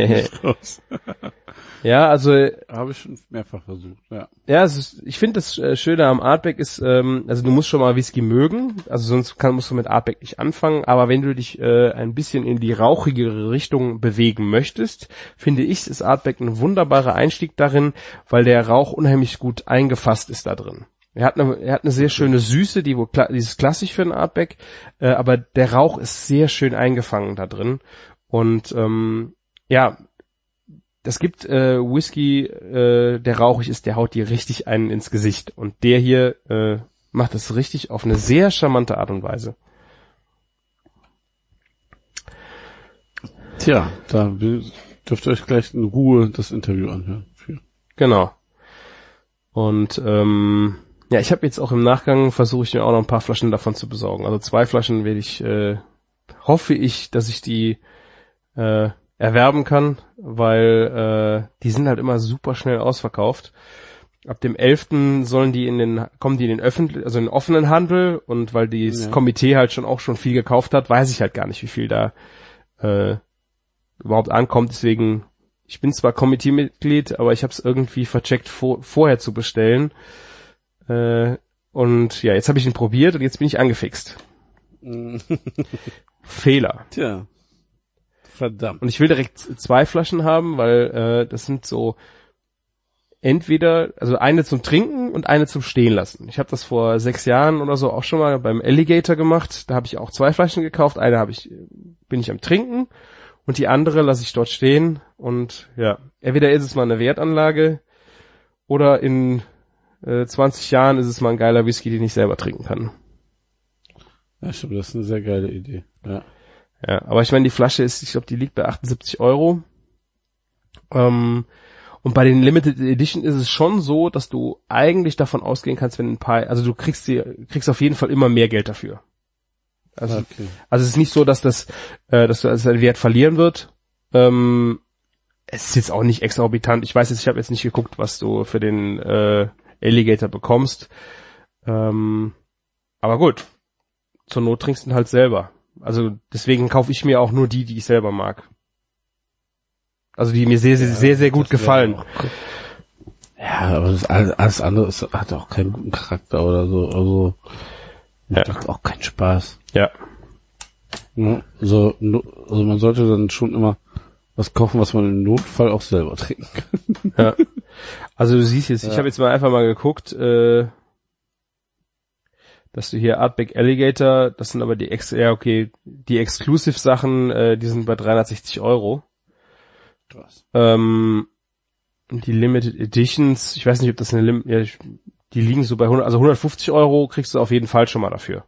Ja, also habe ich schon mehrfach versucht. Ja, ja, es ist, ich finde das äh, Schöne am Artback ist, ähm, also du musst schon mal Whisky mögen, also sonst kann, musst du mit Artback nicht anfangen. Aber wenn du dich äh, ein bisschen in die rauchigere Richtung bewegen möchtest, finde ich, ist Artback ein wunderbarer Einstieg darin, weil der Rauch unheimlich gut eingefasst ist da drin. Er hat eine, er hat eine sehr schöne Süße, die wohl kla- dieses klassisch für ein Artback, äh, aber der Rauch ist sehr schön eingefangen da drin und ähm, ja, das gibt äh, Whisky, äh, der rauchig ist, der haut dir richtig einen ins Gesicht. Und der hier äh, macht das richtig auf eine sehr charmante Art und Weise. Tja, da dürft ihr euch gleich in Ruhe das Interview anhören. Genau. Und ähm, ja, ich habe jetzt auch im Nachgang versuche ich mir auch noch ein paar Flaschen davon zu besorgen. Also zwei Flaschen werde ich, äh, hoffe ich, dass ich die äh, erwerben kann, weil äh, die sind halt immer super schnell ausverkauft. Ab dem elften sollen die in den, kommen die in den öffentlichen, also in den offenen Handel, und weil das ja. Komitee halt schon auch schon viel gekauft hat, weiß ich halt gar nicht, wie viel da äh, überhaupt ankommt. Deswegen, ich bin zwar Komitee-Mitglied, aber ich habe es irgendwie vercheckt, vor, vorher zu bestellen. Äh, und ja, jetzt habe ich ihn probiert und jetzt bin ich angefixt. Fehler. Tja. Verdammt. Und ich will direkt zwei Flaschen haben, weil äh, das sind so entweder, also eine zum Trinken und eine zum Stehen lassen. Ich habe das vor sechs Jahren oder so auch schon mal beim Alligator gemacht. Da habe ich auch zwei Flaschen gekauft. Eine habe ich, bin ich am Trinken und die andere lasse ich dort stehen. Und ja, entweder ist es mal eine Wertanlage oder in äh, zwanzig Jahren ist es mal ein geiler Whisky, den ich selber trinken kann. Ja, stimmt, das ist eine sehr geile Idee. Ja. Ja, aber ich meine, die Flasche ist, ich glaube, die liegt bei achtundsiebzig Euro. Ähm, und bei den Limited Edition ist es schon so, dass du eigentlich davon ausgehen kannst, wenn ein paar, also du kriegst die, kriegst auf jeden Fall immer mehr Geld dafür. Also, okay. also es ist nicht so, dass das, äh, dass das seinen Wert verlieren wird. Ähm, es ist jetzt auch nicht exorbitant. Ich weiß jetzt, ich habe jetzt nicht geguckt, was du für den äh, Alligator bekommst. Ähm, aber gut, zur Not trinkst du ihn halt selber. Also deswegen kaufe ich mir auch nur die, die ich selber mag. Also die mir sehr, sehr, ja, sehr, sehr gut gefallen. Ja, aber das alles, alles andere ist, hat auch keinen guten Charakter oder so. Also ja. Macht auch keinen Spaß. Ja. ja so, also man sollte dann schon immer was kaufen, was man im Notfall auch selber trinken kann. Ja. Also du siehst jetzt, ja. ich habe jetzt mal einfach mal geguckt, äh, dass du hier Artback Alligator, das sind aber die Ex, ja okay, die Exclusive-Sachen, äh, die sind bei dreihundertsechzig Euro. Krass. Ähm, die Limited Editions, ich weiß nicht, ob das eine Lim, ja, die liegen so bei hundert, also hundertfünfzig Euro kriegst du auf jeden Fall schon mal dafür.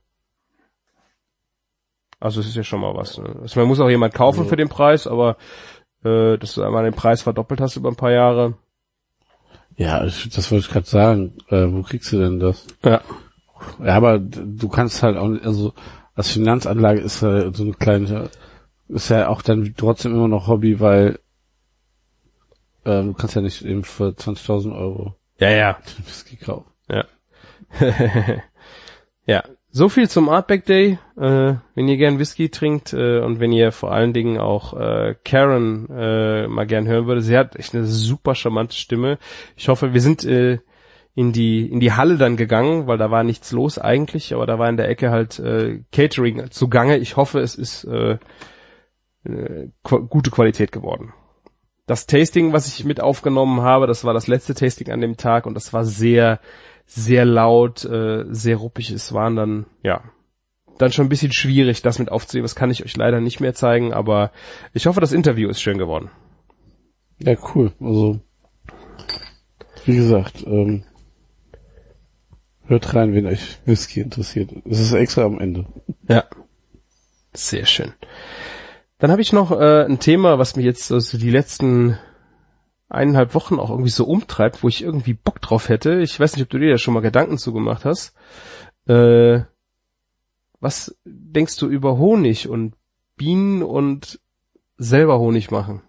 Also es ist ja schon mal was. Ne? Also man muss auch jemand kaufen also. für den Preis, aber äh, dass du einmal den Preis verdoppelt hast über ein paar Jahre. Ja, ich, das wollte ich gerade sagen. Äh, wo kriegst du denn das? Ja. Ja, aber du kannst halt auch nicht, also als Finanzanlage ist ja so eine kleine, ist ja auch dann trotzdem immer noch Hobby, weil äh, du kannst ja nicht eben für zwanzigtausend Euro ja, ja. Whisky kaufen. Ja. Ja, so viel zum Artback Day. Äh, wenn ihr gern Whisky trinkt äh, und wenn ihr vor allen Dingen auch äh, Karen äh, mal gern hören würdet, sie hat echt eine super charmante Stimme. Ich hoffe, wir sind äh, in die in die Halle dann gegangen, weil da war nichts los eigentlich, aber da war in der Ecke halt äh, Catering zugange. Ich hoffe, es ist äh, äh, qu- gute Qualität geworden. Das Tasting, was ich mit aufgenommen habe, das war das letzte Tasting an dem Tag und das war sehr, sehr laut, äh, sehr ruppig. Es waren dann, ja, dann schon ein bisschen schwierig, das mit aufzunehmen. Das kann ich euch leider nicht mehr zeigen, aber ich hoffe, das Interview ist schön geworden. Ja, cool. Also, wie gesagt, ähm, hört rein, wenn euch Whisky interessiert. Es ist extra am Ende. Ja, sehr schön. Dann habe ich noch äh, ein Thema, was mich jetzt also die letzten eineinhalb Wochen auch irgendwie so umtreibt, wo ich irgendwie Bock drauf hätte. Ich weiß nicht, ob du dir da schon mal Gedanken zugemacht hast. Äh, was denkst du über Honig und Bienen und selber Honig machen?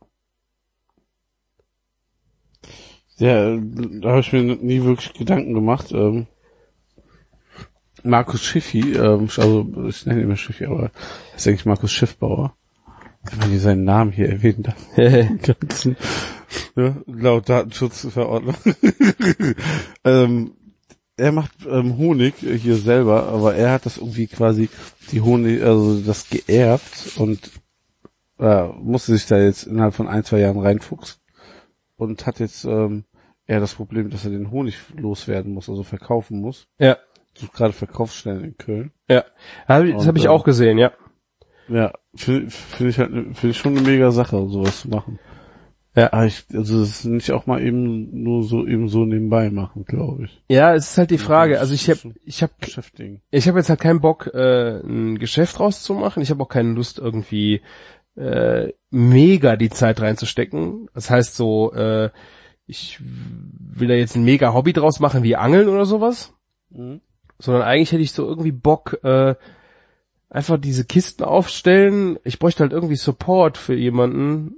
Ja, da habe ich mir nie wirklich Gedanken gemacht. Ähm, Markus Schiffi, ähm, also ich nenne ihn immer Schiffi, aber das ist eigentlich Markus Schiffbauer. Wenn man hier seinen Namen hier erwähnen darf. Ganzen, ja, laut Datenschutzverordnung. ähm, er macht ähm, Honig hier selber, aber er hat das irgendwie quasi die Honig, also das geerbt und äh, musste sich da jetzt innerhalb von ein, zwei Jahren reinfuchsen und hat jetzt ähm, eher das Problem, dass er den Honig loswerden muss, also verkaufen muss. Ja. Sucht gerade Verkaufsstellen in Köln. Ja, das habe ich auch gesehen, ja. Ja, finde find ich halt finde ich schon eine mega Sache, sowas zu machen. Ja. Aber ich, also das ist nicht auch mal eben nur so eben so nebenbei machen, glaube ich. Ja, es ist halt die Frage. Also ich habe ich habe beschäftigen. ich habe jetzt halt keinen Bock, äh, ein Geschäft rauszumachen. Ich habe auch keine Lust irgendwie äh, mega die Zeit reinzustecken. Das heißt so, äh, ich will da jetzt ein mega Hobby draus machen wie Angeln oder sowas. Mhm. Sondern eigentlich hätte ich so irgendwie Bock, äh, einfach diese Kisten aufstellen. Ich bräuchte halt irgendwie Support für jemanden,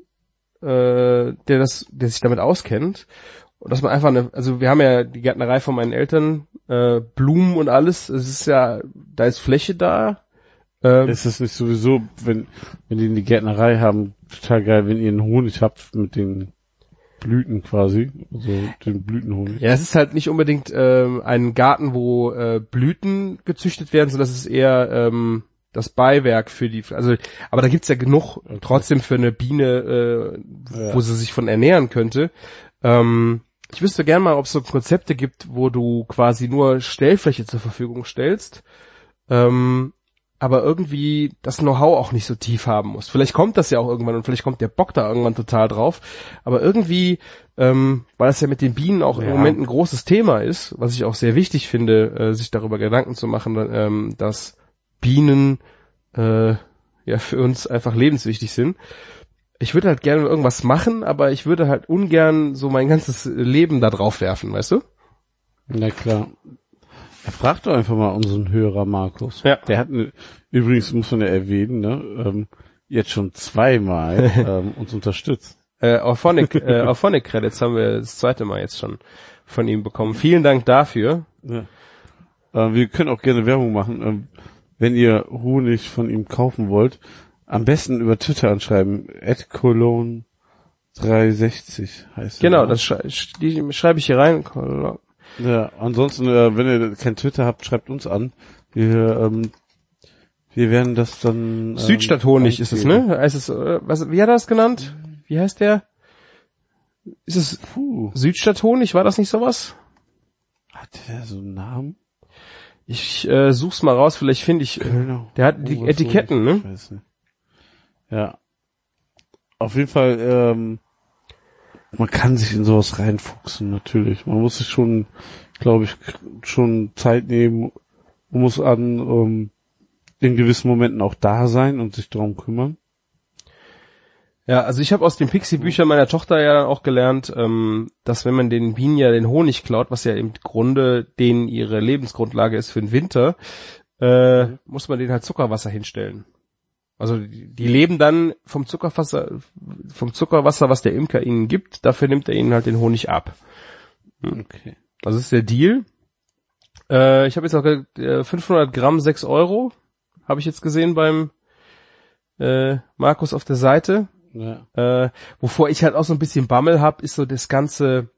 äh, der das, der sich damit auskennt. Und dass man einfach eine, also wir haben ja die Gärtnerei von meinen Eltern, äh, Blumen und alles. Es ist ja, da ist Fläche da. Ähm, Ist es nicht sowieso, wenn, wenn die in die Gärtnerei haben, total geil, wenn ihr einen Honig habt mit den Blüten quasi, also den Blütenhonig. ja, es ist halt nicht unbedingt ähm, ein Garten, wo äh, Blüten gezüchtet werden, sondern es ist eher ähm, das Beiwerk für die, also, aber da gibt's ja genug Okay. trotzdem für eine Biene, äh, Ja. wo sie sich von ernähren könnte. Ähm, ich wüsste gern mal, ob es so Konzepte gibt, wo du quasi nur Stellfläche zur Verfügung stellst, ähm, aber irgendwie das Know-how auch nicht so tief haben musst. Vielleicht kommt das ja auch irgendwann und vielleicht kommt der Bock da irgendwann total drauf, aber irgendwie, ähm, weil das ja mit den Bienen auch Ja. im Moment ein großes Thema ist, was ich auch sehr wichtig finde, äh, sich darüber Gedanken zu machen, ähm, dass Bienen äh, ja für uns einfach lebenswichtig sind. Ich würde halt gerne irgendwas machen, aber ich würde halt ungern so mein ganzes Leben da drauf werfen, weißt du? Na klar. Er fragt doch einfach mal unseren Hörer Markus. Ja. Der hat ne, übrigens, muss man ja erwähnen, ne, ähm, jetzt schon zweimal ähm, uns unterstützt. Äh, Auphonic, äh, Auphonic Credits haben wir das zweite Mal jetzt schon von ihm bekommen. Vielen Dank dafür. Ja. Äh, wir können auch gerne Werbung machen. Ähm, wenn ihr Honig von ihm kaufen wollt, am besten über Twitter anschreiben. at cologne dreihundertsechzig heißt Genau, er. das schrei die schreibe ich hier rein. Ja, ansonsten, äh, wenn ihr kein Twitter habt, schreibt uns an. Wir, ähm, wir werden das dann... Ähm, Südstadthonig ist es, ne? Heißt es, äh, was, wie hat er das genannt? Wie heißt der? Ist es Puh. Südstadthonig? War das nicht sowas? Hat der so einen Namen? Ich äh, such's mal raus, vielleicht finde ich... Kölner. Der hat die Oh, was Etiketten, so, ich ne? weiß nicht. Ja. Auf jeden Fall, ähm, man kann sich in sowas reinfuchsen, natürlich. Man muss sich schon, glaube ich, schon Zeit nehmen, man muss an ähm, in gewissen Momenten auch da sein und sich darum kümmern. Ja, also ich habe aus den Pixie-Büchern meiner Tochter ja auch gelernt, ähm, dass wenn man den Bienen ja den Honig klaut, was ja im Grunde denen ihre Lebensgrundlage ist für den Winter, äh, mhm. muss man denen halt Zuckerwasser hinstellen. Also die, die leben dann vom Zuckerwasser, vom Zuckerwasser, was der Imker ihnen gibt, dafür nimmt er ihnen halt den Honig ab. Hm. Okay. Das ist der Deal. Äh, ich habe jetzt auch äh, fünfhundert Gramm, sechs Euro, habe ich jetzt gesehen beim äh, Markus auf der Seite. Ja. Äh, wovor ich halt auch so ein bisschen Bammel hab, ist so das ganze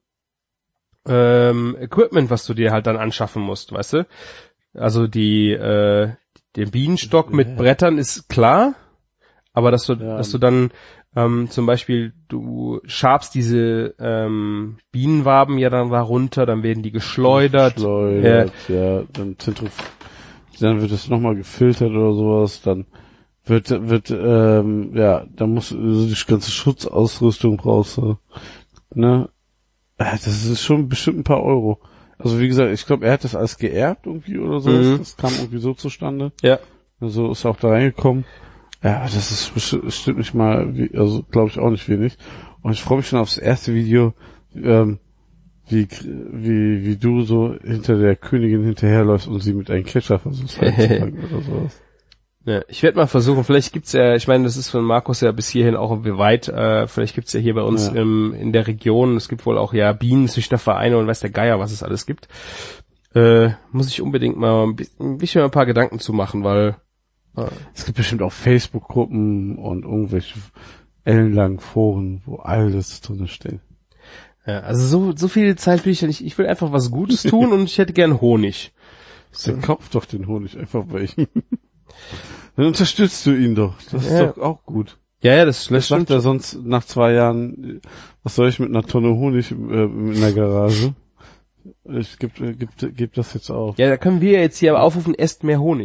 ähm, Equipment, was du dir halt dann anschaffen musst, weißt du? Also die äh, den Bienenstock ja. mit Brettern ist klar, aber dass du ja. dass du dann ähm, zum Beispiel du schabst diese ähm, Bienenwaben ja dann da runter, dann werden die geschleudert, geschleudert äh, ja, dann zentrif dann wird es nochmal gefiltert oder sowas, dann wird, wird, ähm, ja, da muss, also die ganze Schutzausrüstung brauchst du, ne? Das ist schon bestimmt ein paar Euro. Also wie gesagt, ich glaube, er hat das alles geerbt irgendwie oder so. Mhm. Das kam irgendwie so zustande. Ja. Also ist er auch da reingekommen. Ja, das ist bestimmt nicht mal, wie, also glaube ich auch nicht wenig. Und ich freue mich schon aufs erste Video, ähm, wie, wie, wie du so hinter der Königin hinterherläufst und sie mit einem Kescher versuchst einzufangen oder sowas. Ja, ich werde mal versuchen, vielleicht gibt's ja, ich meine, das ist von Markus ja bis hierhin auch weit, äh, vielleicht gibt's ja hier bei uns ja. im, in der Region, es gibt wohl auch ja Bienenzüchtervereine und weiß der Geier, was es alles gibt. Äh, muss ich unbedingt mal ein bisschen, ein bisschen ein paar Gedanken zu machen, weil äh, es gibt bestimmt auch Facebook-Gruppen und irgendwelche ellenlangen Foren, wo alles drin steht. Ja, also so so viel Zeit will ich ja nicht, ich will einfach was Gutes tun und ich hätte gern Honig. So. Dann kauf doch den Honig einfach bei ihm. Dann unterstützt du ihn doch. Das ja. ist doch auch gut. Ja, ja, das, das sagt er sonst nach zwei Jahren, was soll ich mit einer Tonne Honig äh, in der Garage? Ich geb, geb, geb das jetzt auf. Ja, da können wir jetzt hier aber aufrufen, esst mehr Honig.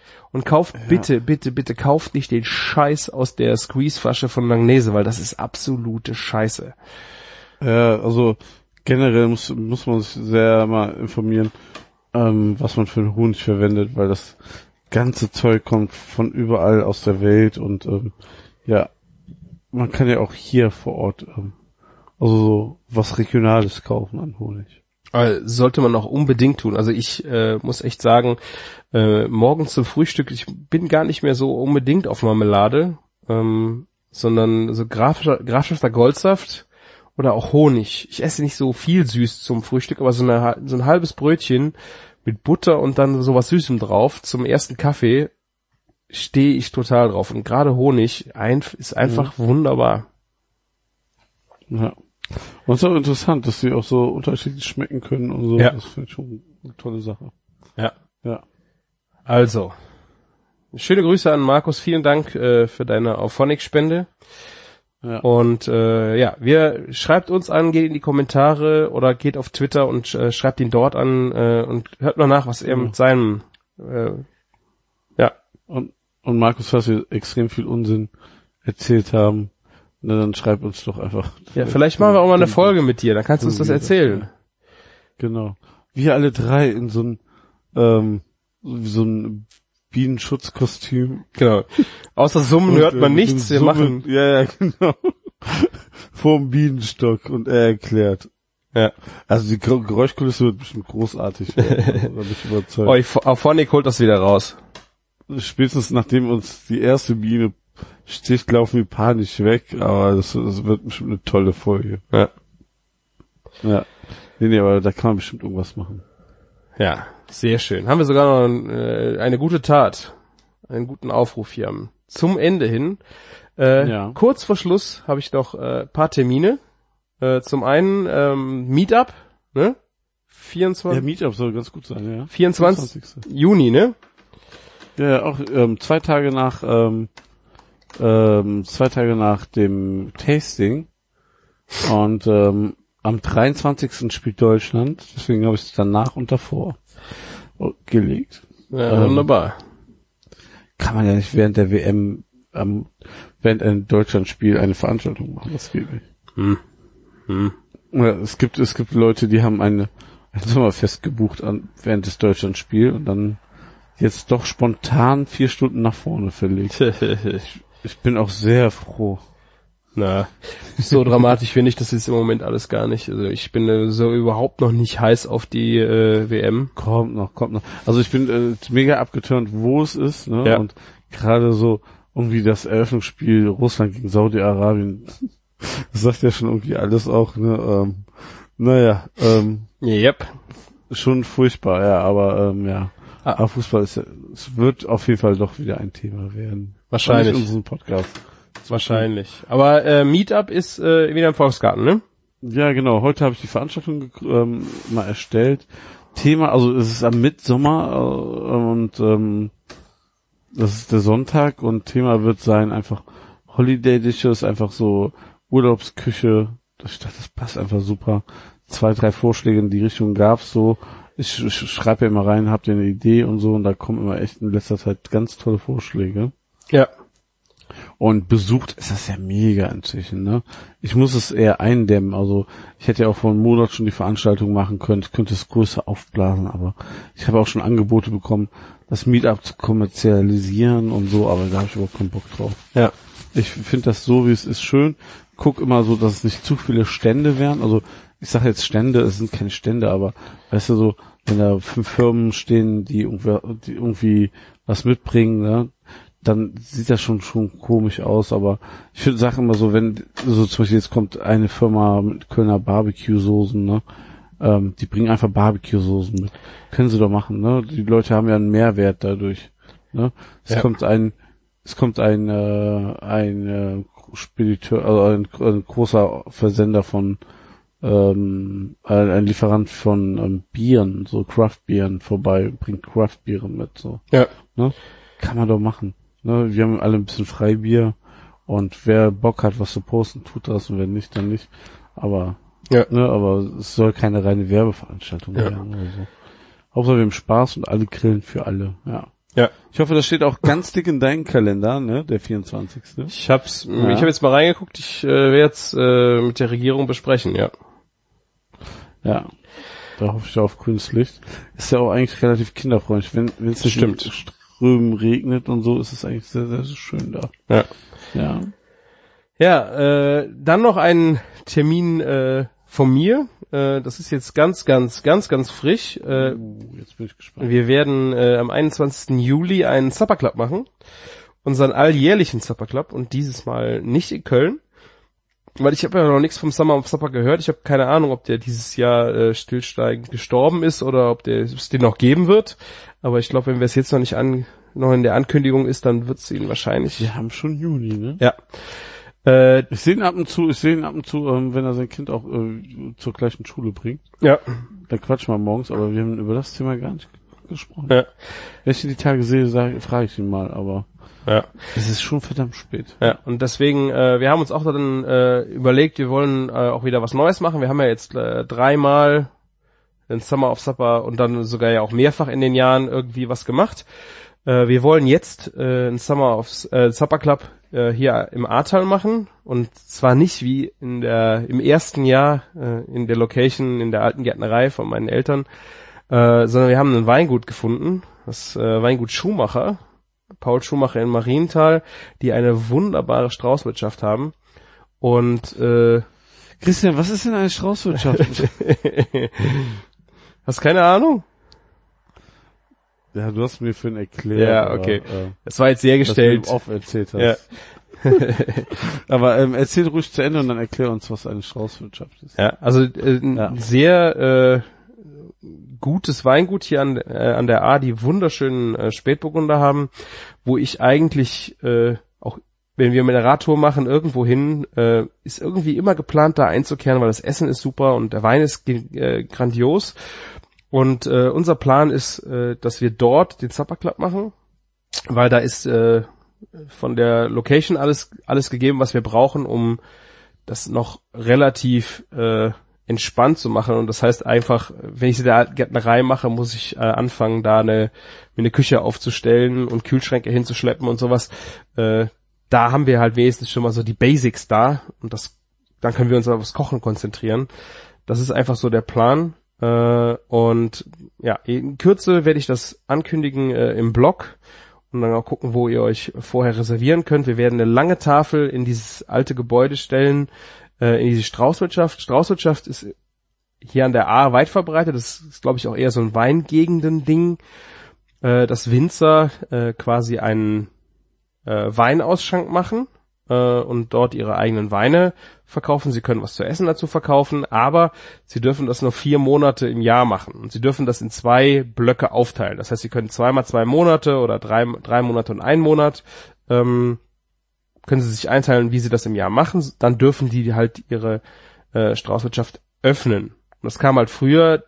Und kauft ja. bitte, bitte, bitte, kauft nicht den Scheiß aus der Squeeze-Flasche von Langnese, weil das ist absolute Scheiße. Ja, also generell muss, muss man sich sehr mal informieren, ähm, was man für einen Honig verwendet, weil das ganze Zeug kommt von überall aus der Welt und ähm, ja, man kann ja auch hier vor Ort ähm, also so was Regionales kaufen an Honig. Aber sollte man auch unbedingt tun. Also ich äh, muss echt sagen, äh, morgens zum Frühstück, ich bin gar nicht mehr so unbedingt auf Marmelade, ähm, sondern so grafischer, grafischer Goldsaft oder auch Honig. Ich esse nicht so viel süß zum Frühstück, aber so, eine, so ein halbes Brötchen mit Butter und dann sowas Süßem drauf zum ersten Kaffee stehe ich total drauf. Und gerade Honig ein, ist einfach mhm. wunderbar. Ja. Und es ist auch interessant, dass die auch so unterschiedlich schmecken können und so. Ja. Das finde ich schon eine tolle Sache. Ja. Ja. Also, schöne Grüße an Markus. Vielen Dank äh, für deine Auphonic-Spende. Ja. Und äh, ja, wir schreibt uns an, geht in die Kommentare oder geht auf Twitter und äh, schreibt ihn dort an äh, und hört mal nach, was er mit seinem äh, ja. Und, und Markus, falls wir extrem viel Unsinn erzählt haben, na, dann schreib uns doch einfach. Ja, vielleicht machen wir auch mal eine Folge mit dir, dann kannst du uns das erzählen. Genau. Wir alle drei in so ein, ähm, so ein Bienenschutzkostüm. Genau. Außer Summen und, hört man äh, nichts, wir machen. Ja, ja, genau. Vorm Bienenstock und er erklärt. Ja. Also die Geräuschkulisse wird bestimmt großartig werden. Da bin ich überzeugt. Oh, Auphonic holt das wieder raus. Spätestens nachdem uns die erste Biene sticht, laufen wir panisch weg, aber das, das wird bestimmt eine tolle Folge. Ja. Ja. Nee, nee, aber da kann man bestimmt irgendwas machen. Ja, sehr schön. Haben wir sogar noch äh, eine gute Tat, einen guten Aufruf hier am, zum Ende hin. Äh, ja. Kurz vor Schluss habe ich noch äh, paar Termine. Äh, zum einen ähm, Meetup, ne? vierundzwanzig Ja, Meetup soll ganz gut sein, ja. vierundzwanzigsten Juni, ne? Ja, auch ähm, zwei Tage nach ähm, ähm, zwei Tage nach dem Tasting und ähm, am dreiundzwanzigsten spielt Deutschland, deswegen habe ich es danach und davor gelegt. Ja, ähm, wunderbar. Kann man ja nicht während der W M, ähm, während ein Deutschlandspiel eine Veranstaltung machen, das geht nicht. Hm. Hm. Ja, es gibt, es gibt Leute, die haben eine, ein Sommerfest gebucht an, während des Deutschlandspiels und dann jetzt doch spontan vier Stunden nach vorne verlegt. ich, ich bin auch sehr froh. Na, so dramatisch finde ich das jetzt im Moment alles gar nicht. Also ich bin äh, so überhaupt noch nicht heiß auf die äh, W M. Kommt noch, kommt noch. Also ich bin äh, mega abgeturnt, wo es ist, ne? Ja. Und gerade so irgendwie das Eröffnungsspiel Russland gegen Saudi-Arabien, das sagt ja schon irgendwie alles auch, ne? Ähm, naja, ähm, yep. Schon furchtbar, ja, aber ähm, ja. Ah. Aber Fußball ist ja, es wird auf jeden Fall doch wieder ein Thema werden. Wahrscheinlich. In unserem Podcast. Wahrscheinlich. Aber äh, Meetup ist äh, wieder im Volksgarten, ne? Ja, genau. Heute habe ich die Veranstaltung ähm, mal erstellt. Thema, also es ist am Mitsommer äh, und ähm, das ist der Sonntag und Thema wird sein einfach Holiday Dishes, einfach so Urlaubsküche. Ich dachte, das passt einfach super. Zwei, drei Vorschläge in die Richtung gab's so. Ich, ich schreibe ja immer rein, habt ihr eine Idee und so und da kommen immer echt in letzter Zeit ganz tolle Vorschläge. Ja. Und besucht ist das ja mega inzwischen, ne? Ich muss es eher eindämmen, also ich hätte ja auch vor einem Monat schon die Veranstaltung machen können, ich könnte es größer aufblasen, aber ich habe auch schon Angebote bekommen, das Meetup zu kommerzialisieren und so, aber da habe ich überhaupt keinen Bock drauf. Ja. Ich finde das so, wie es ist, schön. Guck immer so, dass es nicht zu viele Stände wären, also ich sage jetzt Stände, es sind keine Stände, aber weißt du so, wenn da fünf Firmen stehen, die irgendwie, die irgendwie was mitbringen, ne? Dann sieht das schon schon komisch aus, aber ich finde Sachen immer so, wenn so zum Beispiel jetzt kommt eine Firma mit Kölner Barbecue-Soßen, ne, ähm, die bringen einfach Barbecue-Soßen mit, können sie doch machen, ne, die Leute haben ja einen Mehrwert dadurch, ne, es ja. kommt ein, es kommt ein äh, ein äh, Spediteur, also ein, ein großer Versender von ähm, ein, ein Lieferant von ähm, Bieren, so Craft-Bieren vorbei, bringt Craft-Biere mit, so, ja, ne, kann man doch machen. Ne, wir haben alle ein bisschen Freibier und wer Bock hat, was zu posten, tut das und wenn nicht, dann nicht. Aber, ja. ne, aber es soll keine reine Werbeveranstaltung ja. werden oder so. Hauptsache wir haben Spaß und alle grillen für alle, ja. Ja. Ich hoffe, das steht auch ganz dick in deinem Kalender, ne, der vierundzwanzigste Ich hab's, ja. ich habe jetzt mal reingeguckt, ich äh, werde jetzt äh, mit der Regierung besprechen, ja. Ja. Da hoffe ich auf grünes Licht. Ist ja auch eigentlich relativ kinderfreundlich. Wenn wenn es nicht Stimmt. in Strömen regnet und so, ist es eigentlich sehr, sehr schön da. Ja. Ja. Ja, äh, dann noch ein Termin äh, von mir. Äh, das ist jetzt ganz, ganz, ganz, ganz frisch. Äh, Uh, jetzt bin ich gespannt. wir werden äh, am einundzwanzigsten Juli einen Supper Club machen. Unseren alljährlichen Supper Club und dieses Mal nicht in Köln. Weil ich habe ja noch nichts vom Summer of Supper gehört. Ich habe keine Ahnung, ob der dieses Jahr äh, stillsteigend gestorben ist oder ob der es den noch geben wird. Aber ich glaube, wenn wir es jetzt noch nicht an, noch in der Ankündigung ist, dann wird es ihn wahrscheinlich. Wir haben schon Juni, ne? Ja. Äh, Ich sehe ihn ab und zu, ich sehe ihn ab und zu, ähm, wenn er sein Kind auch äh, zur gleichen Schule bringt. ja. Dann quatschen wir morgens, aber wir haben über das Thema gar nicht gesprochen. Ja. Wenn ich ihn die Tage sehe, sage, frage ich ihn mal, aber Ja. es ist schon verdammt spät. Ja, und deswegen, äh, wir haben uns auch dann äh, überlegt, wir wollen äh, auch wieder was Neues machen. Wir haben ja jetzt äh, dreimal den Summer of Supper und dann sogar ja auch mehrfach in den Jahren irgendwie was gemacht. Äh, wir wollen jetzt äh, einen Summer of äh, Supper Club äh, hier im Ahrtal machen und zwar nicht wie in der im ersten Jahr äh, in der Location in der alten Gärtnerei von meinen Eltern, äh, sondern wir haben ein Weingut gefunden, das äh, Weingut Schumacher. Paul Schumacher in Marienthal, die eine wunderbare Straußwirtschaft haben. Und äh, Christian, was ist denn eine Straußwirtschaft? hast keine Ahnung? Ja, du hast mir für ihn erklärt. Ja, okay. Aber, äh, Das war jetzt sehr gestellt. dass du ihm oft erzählt hast. Ja. Aber ähm, erzähl ruhig zu Ende und dann erklär uns, was eine Straußwirtschaft ist. Ja, also äh, ein Ja. sehr äh, gutes Weingut hier an, äh, an der A, die wunderschönen äh, Spätburgunder haben, wo ich eigentlich äh, auch, wenn wir mit der Radtour machen, irgendwo hin, äh, ist irgendwie immer geplant, da einzukehren, weil das Essen ist super und der Wein ist äh, grandios. Und äh, unser Plan ist, äh, dass wir dort den Supper Club machen, weil da ist äh, von der Location alles alles gegeben, was wir brauchen, um das noch relativ äh, entspannt zu machen. Und das heißt einfach, wenn ich in der Gärtnerei mache, muss ich äh, anfangen, da eine, mir eine Küche aufzustellen und Kühlschränke hinzuschleppen und sowas. Äh, da haben wir halt wenigstens schon mal so die Basics da und das, dann können wir uns auf das Kochen konzentrieren. Das ist einfach so der Plan. Äh, und ja, in Kürze werde ich das ankündigen äh, im Blog und dann auch gucken, wo ihr euch vorher reservieren könnt. Wir werden eine lange Tafel in dieses alte Gebäude stellen, in diese Straußwirtschaft. Straußwirtschaft ist hier an der A weit verbreitet. Das ist, glaube ich, auch eher so ein Weingegenden-Ding, äh, dass Winzer äh, quasi einen äh, Weinausschank machen äh, und dort ihre eigenen Weine verkaufen. Sie können was zu essen dazu verkaufen, aber sie dürfen das nur vier Monate im Jahr machen. Und sie dürfen das in zwei Blöcke aufteilen. Das heißt, sie können zweimal zwei Monate oder drei, drei Monate und einen Monat ähm, können sie sich einteilen, wie sie das im Jahr machen, dann dürfen die halt ihre äh, Straußwirtschaft öffnen. Und das kam halt früher,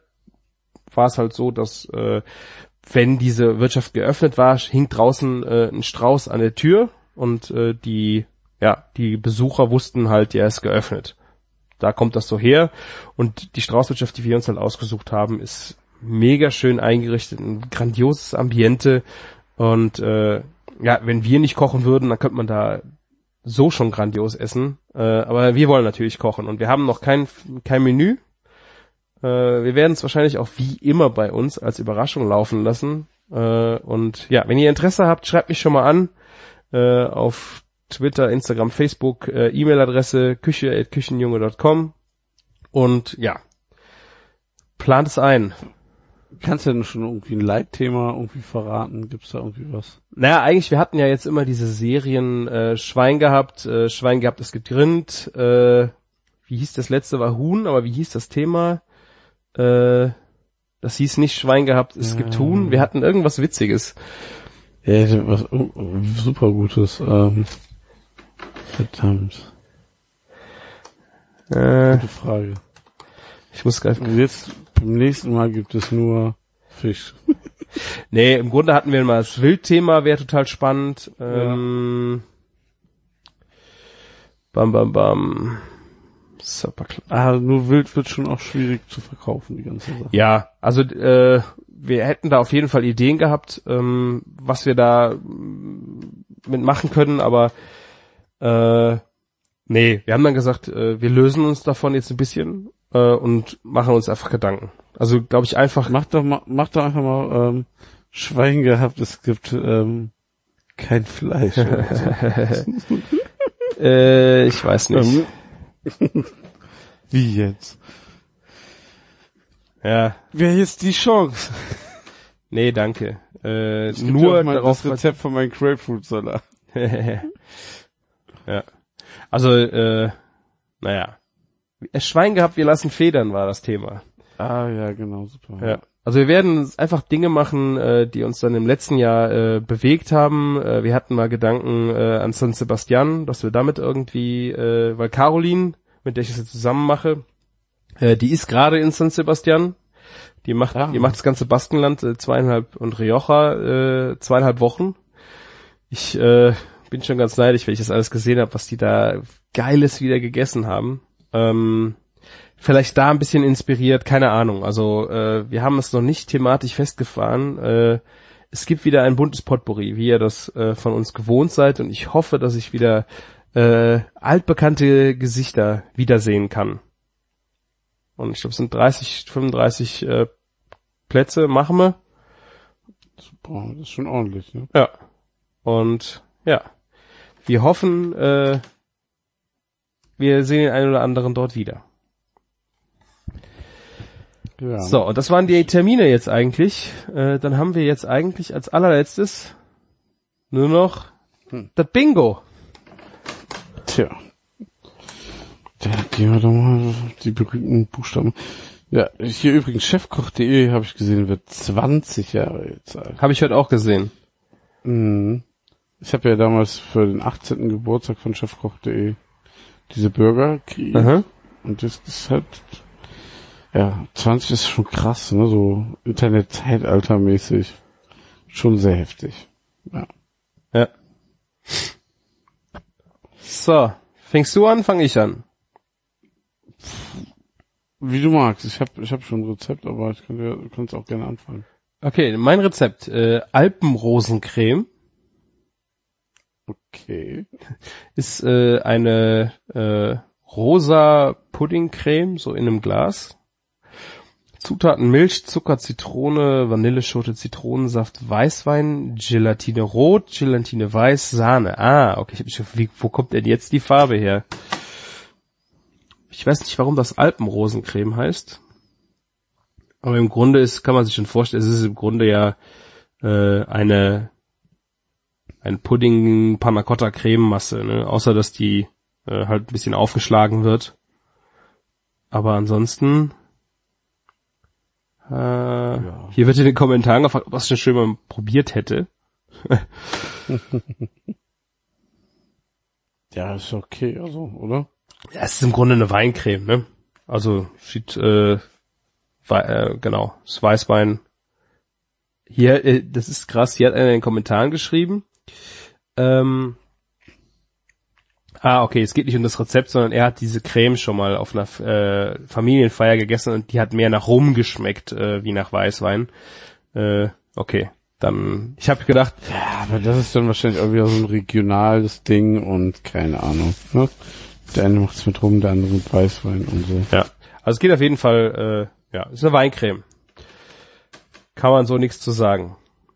war es halt so, dass äh, wenn diese Wirtschaft geöffnet war, hing draußen äh, ein Strauß an der Tür und äh, die ja die Besucher wussten halt, der ist geöffnet. Da kommt das so her und die Straußwirtschaft, die wir uns halt ausgesucht haben, ist mega schön eingerichtet, ein grandioses Ambiente und äh, ja, wenn wir nicht kochen würden, dann könnte man da so schon grandios essen, äh, aber wir wollen natürlich kochen und wir haben noch kein kein Menü. Äh, wir werden es wahrscheinlich auch wie immer bei uns als Überraschung laufen lassen. Äh, und ja, wenn ihr Interesse habt, schreibt mich schon mal an äh, auf Twitter, Instagram, Facebook, äh, E-Mail-Adresse küche at küchenjunge dot com und ja, plant es ein. Kannst du denn schon irgendwie ein Leitthema irgendwie verraten? Gibt's da irgendwie was? Naja, eigentlich, wir hatten ja jetzt immer diese Serien äh, Schwein gehabt, äh, Schwein gehabt ist getrennt, äh, wie hieß das letzte, war Huhn, aber wie hieß das Thema? Äh, das hieß nicht Schwein gehabt, es gibt Huhn, wir hatten irgendwas Witziges. Ja, was oh, oh, super Gutes. Ähm, verdammt. Äh, Gute Frage. ich muss gerade... Und jetzt, beim nächsten Mal gibt es nur Fisch. Nee, im Grunde hatten wir mal das Wildthema, wäre total spannend. Ähm, bam, bam, bam. Super klar. Ah, nur wild wird schon auch schwierig zu verkaufen, die ganze Sache. Ja, also äh, wir hätten da auf jeden Fall Ideen gehabt, ähm, was wir da mm, mitmachen können, aber äh, nee, wir haben dann gesagt, äh, wir lösen uns davon jetzt ein bisschen äh, und machen uns einfach Gedanken. Also glaube ich einfach... Mach doch mal, mach doch einfach mal ähm, Schwein gehabt, es gibt ähm, kein Fleisch. Oder so. äh, ich weiß nicht. Wie jetzt? Ja. Wer jetzt die Chance? Nee, danke. Äh, Ich geb dir nur auch mal darauf das Rezept von meinem Grapefruit-Salat. Ja. Also, äh, naja. Schwein gehabt, wir lassen Federn war das Thema. Ah ja, genau, super. Ja. Also wir werden einfach Dinge machen, äh, die uns dann im letzten Jahr äh, bewegt haben. Äh, wir hatten mal Gedanken äh, an San Sebastian, dass wir damit irgendwie, äh, weil Caroline, mit der ich das jetzt zusammen mache, äh, die ist gerade in San Sebastian. Die macht, Ah. die macht das ganze Baskenland äh, zweieinhalb und Rioja äh, zweieinhalb Wochen. Ich äh, bin schon ganz neidisch, wenn ich das alles gesehen habe, was die da Geiles wieder gegessen haben. Ähm, vielleicht da ein bisschen inspiriert, keine Ahnung. Also äh, wir haben es noch nicht thematisch festgefahren. Äh, es gibt wieder ein buntes Potpourri, wie ihr das äh, von uns gewohnt seid. Und ich hoffe, dass ich wieder äh, altbekannte Gesichter wiedersehen kann. Und ich glaube, es sind dreißig, fünfunddreißig äh, Plätze, machen wir. Boah, das ist schon ordentlich, ne? Ja. Und ja, wir hoffen, äh, wir sehen den einen oder anderen dort wieder. Ja. So, und das waren die Termine jetzt eigentlich. Äh, dann haben wir jetzt eigentlich als allerletztes nur noch Hm. das Bingo. Tja. Da gehen wir doch mal die berühmten Buchstaben. Ja, hier übrigens chefkoch punkt de habe ich gesehen, wird zwanzig Jahre jetzt alt. Habe ich heute auch gesehen. Mhm. Ich habe ja damals für den achtzehnten Geburtstag von chefkoch punkt de diese Burger kreiert. Aha. Und das ist halt, ja, zwanzig ist schon krass, ne, so Internet-Zeitalter-mäßig. Schon sehr heftig. Ja. Ja. So, fängst du an, fange ich an. Wie du magst. Ich habe ich hab schon ein Rezept, aber ich könnte, du kannst auch gerne anfangen. Okay, mein Rezept, äh, Alpenrosencreme Okay. ist äh, eine äh, rosa Puddingcreme, so in einem Glas. Zutaten Milch, Zucker, Zitrone, Vanilleschote, Zitronensaft, Weißwein, Gelatine rot, Gelatine weiß, Sahne. Ah, okay, ich hab mich, wie, wo kommt denn jetzt die Farbe her? Ich weiß nicht, warum das Alpenrosencreme heißt. Aber im Grunde ist, kann man sich schon vorstellen, es ist im Grunde ja äh, eine ein Pudding Panna Cotta Crememasse, ne? Außer dass die äh, halt ein bisschen aufgeschlagen wird. Aber ansonsten äh, Ja. hier wird in den Kommentaren gefragt, ob das schon schön mal probiert hätte. Ja, ist okay, also, oder? Ja, es ist im Grunde eine Weincreme, ne? Also sieht äh, wei- äh genau, das Weißwein. Hier, äh, das ist krass, hier hat einer in den Kommentaren geschrieben. Ähm, ah, okay, es geht nicht um das Rezept, sondern er hat diese Creme schon mal auf einer äh, Familienfeier gegessen und die hat mehr nach Rum geschmeckt äh, wie nach Weißwein. Äh, okay, dann, ich habe gedacht, Ja, aber das ist dann wahrscheinlich auch wieder so ein regionales Ding und keine Ahnung, ne? Der eine macht's mit Rum, der andere mit Weißwein und so. ja, also es geht auf jeden Fall, äh, ja, ist eine Weincreme. Kann man so nichts zu sagen.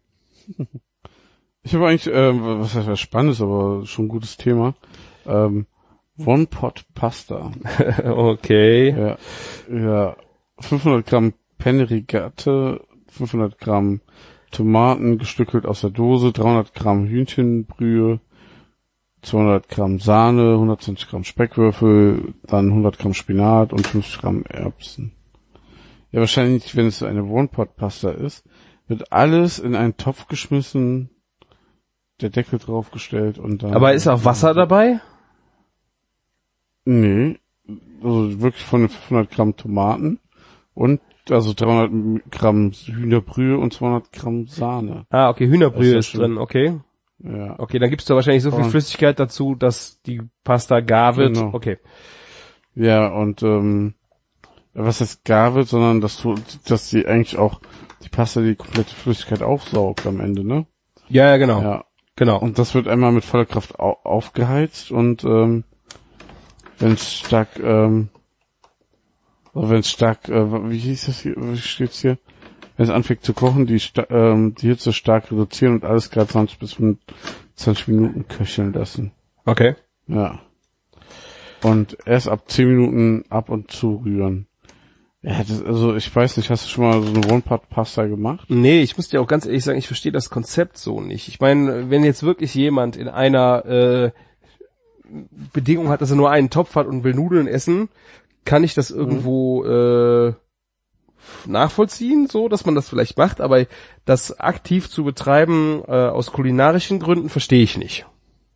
Ich habe eigentlich, äh, was heißt was Spannendes, aber schon ein gutes Thema. Ähm, One-Pot-Pasta. Okay. Ja, ja, fünfhundert Gramm Penne Rigate, fünfhundert Gramm Tomaten gestückelt aus der Dose, dreihundert Gramm Hühnchenbrühe, zweihundert Gramm Sahne, hundertzwanzig Gramm Speckwürfel, dann hundert Gramm Spinat und fünfzig Gramm Erbsen. Ja, wahrscheinlich, wenn es eine One-Pot-Pasta ist, wird alles in einen Topf geschmissen, der Deckel draufgestellt und dann... Aber ist auch Wasser dabei? Nee, also wirklich von den fünfhundert Gramm Tomaten und also dreihundert Gramm Hühnerbrühe und zweihundert Gramm Sahne. Ah, okay, Hühnerbrühe Das ist ist ja drin, okay. Ja. Okay, dann gibst du wahrscheinlich so viel Und- Flüssigkeit dazu, dass die Pasta gar wird. Genau. Okay. Ja, und ähm, was jetzt gar wird, sondern dass du, dass die eigentlich auch die Pasta die komplette Flüssigkeit aufsaugt am Ende, ne? Ja, ja, genau. Ja. Genau. Und das wird einmal mit voller Kraft au- aufgeheizt und ähm, wenn es stark, ähm, wenn es stark, äh, wie hieß das hier, wie steht's hier? Wenn es anfängt zu kochen, die, sta- ähm, die Hitze stark reduzieren und alles gerade zwanzig bis fünfundzwanzig Minuten köcheln lassen. Okay. Ja. Und erst ab zehn Minuten ab und zu rühren. Ja, das, also ich weiß nicht, hast du schon mal so eine One-Pot-Pasta gemacht? Nee, ich muss dir auch ganz ehrlich sagen, ich verstehe das Konzept so nicht. Ich meine, wenn jetzt wirklich jemand in einer äh, Bedingung hat, dass er nur einen Topf hat und will Nudeln essen, kann ich das irgendwo äh, nachvollziehen, so, dass man das vielleicht macht, aber das aktiv zu betreiben äh, aus kulinarischen Gründen verstehe ich nicht.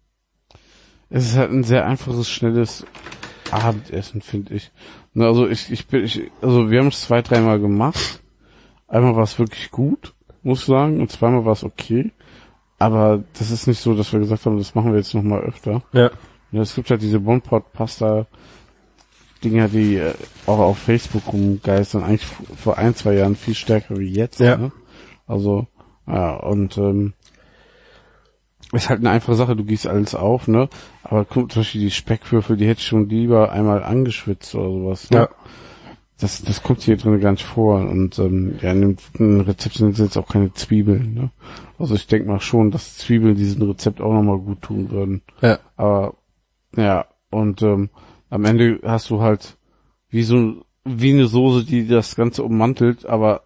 Es ist halt ein sehr einfaches, schnelles Abendessen, finde ich. Na, also ich, ich bin, ich, also wir haben es zwei, dreimal gemacht. Einmal war es wirklich gut, muss ich sagen, und zweimal war es okay. Aber das ist nicht so, dass wir gesagt haben, das machen wir jetzt noch mal öfter. Ja. Ja, es gibt halt diese One-Pot-Pasta-Dinger, die äh, auch auf Facebook rumgeistern, eigentlich vor ein, zwei Jahren viel stärker wie jetzt. Ja. Ne? Also, ja, und ähm, ist halt eine einfache Sache, du gießt alles auf, ne? Aber guck, zum Beispiel die Speckwürfel, die hätte ich schon lieber einmal angeschwitzt oder sowas, ne? Ja. Das, das kommt hier drin gar nicht vor. Und ähm, ja, in dem in dem Rezept sind jetzt auch keine Zwiebeln, ne? Also ich denke mal schon, dass Zwiebeln diesem Rezept auch nochmal gut tun würden. Ja. Aber ja, und ähm, am Ende hast du halt wie so wie eine Soße, die das Ganze ummantelt, aber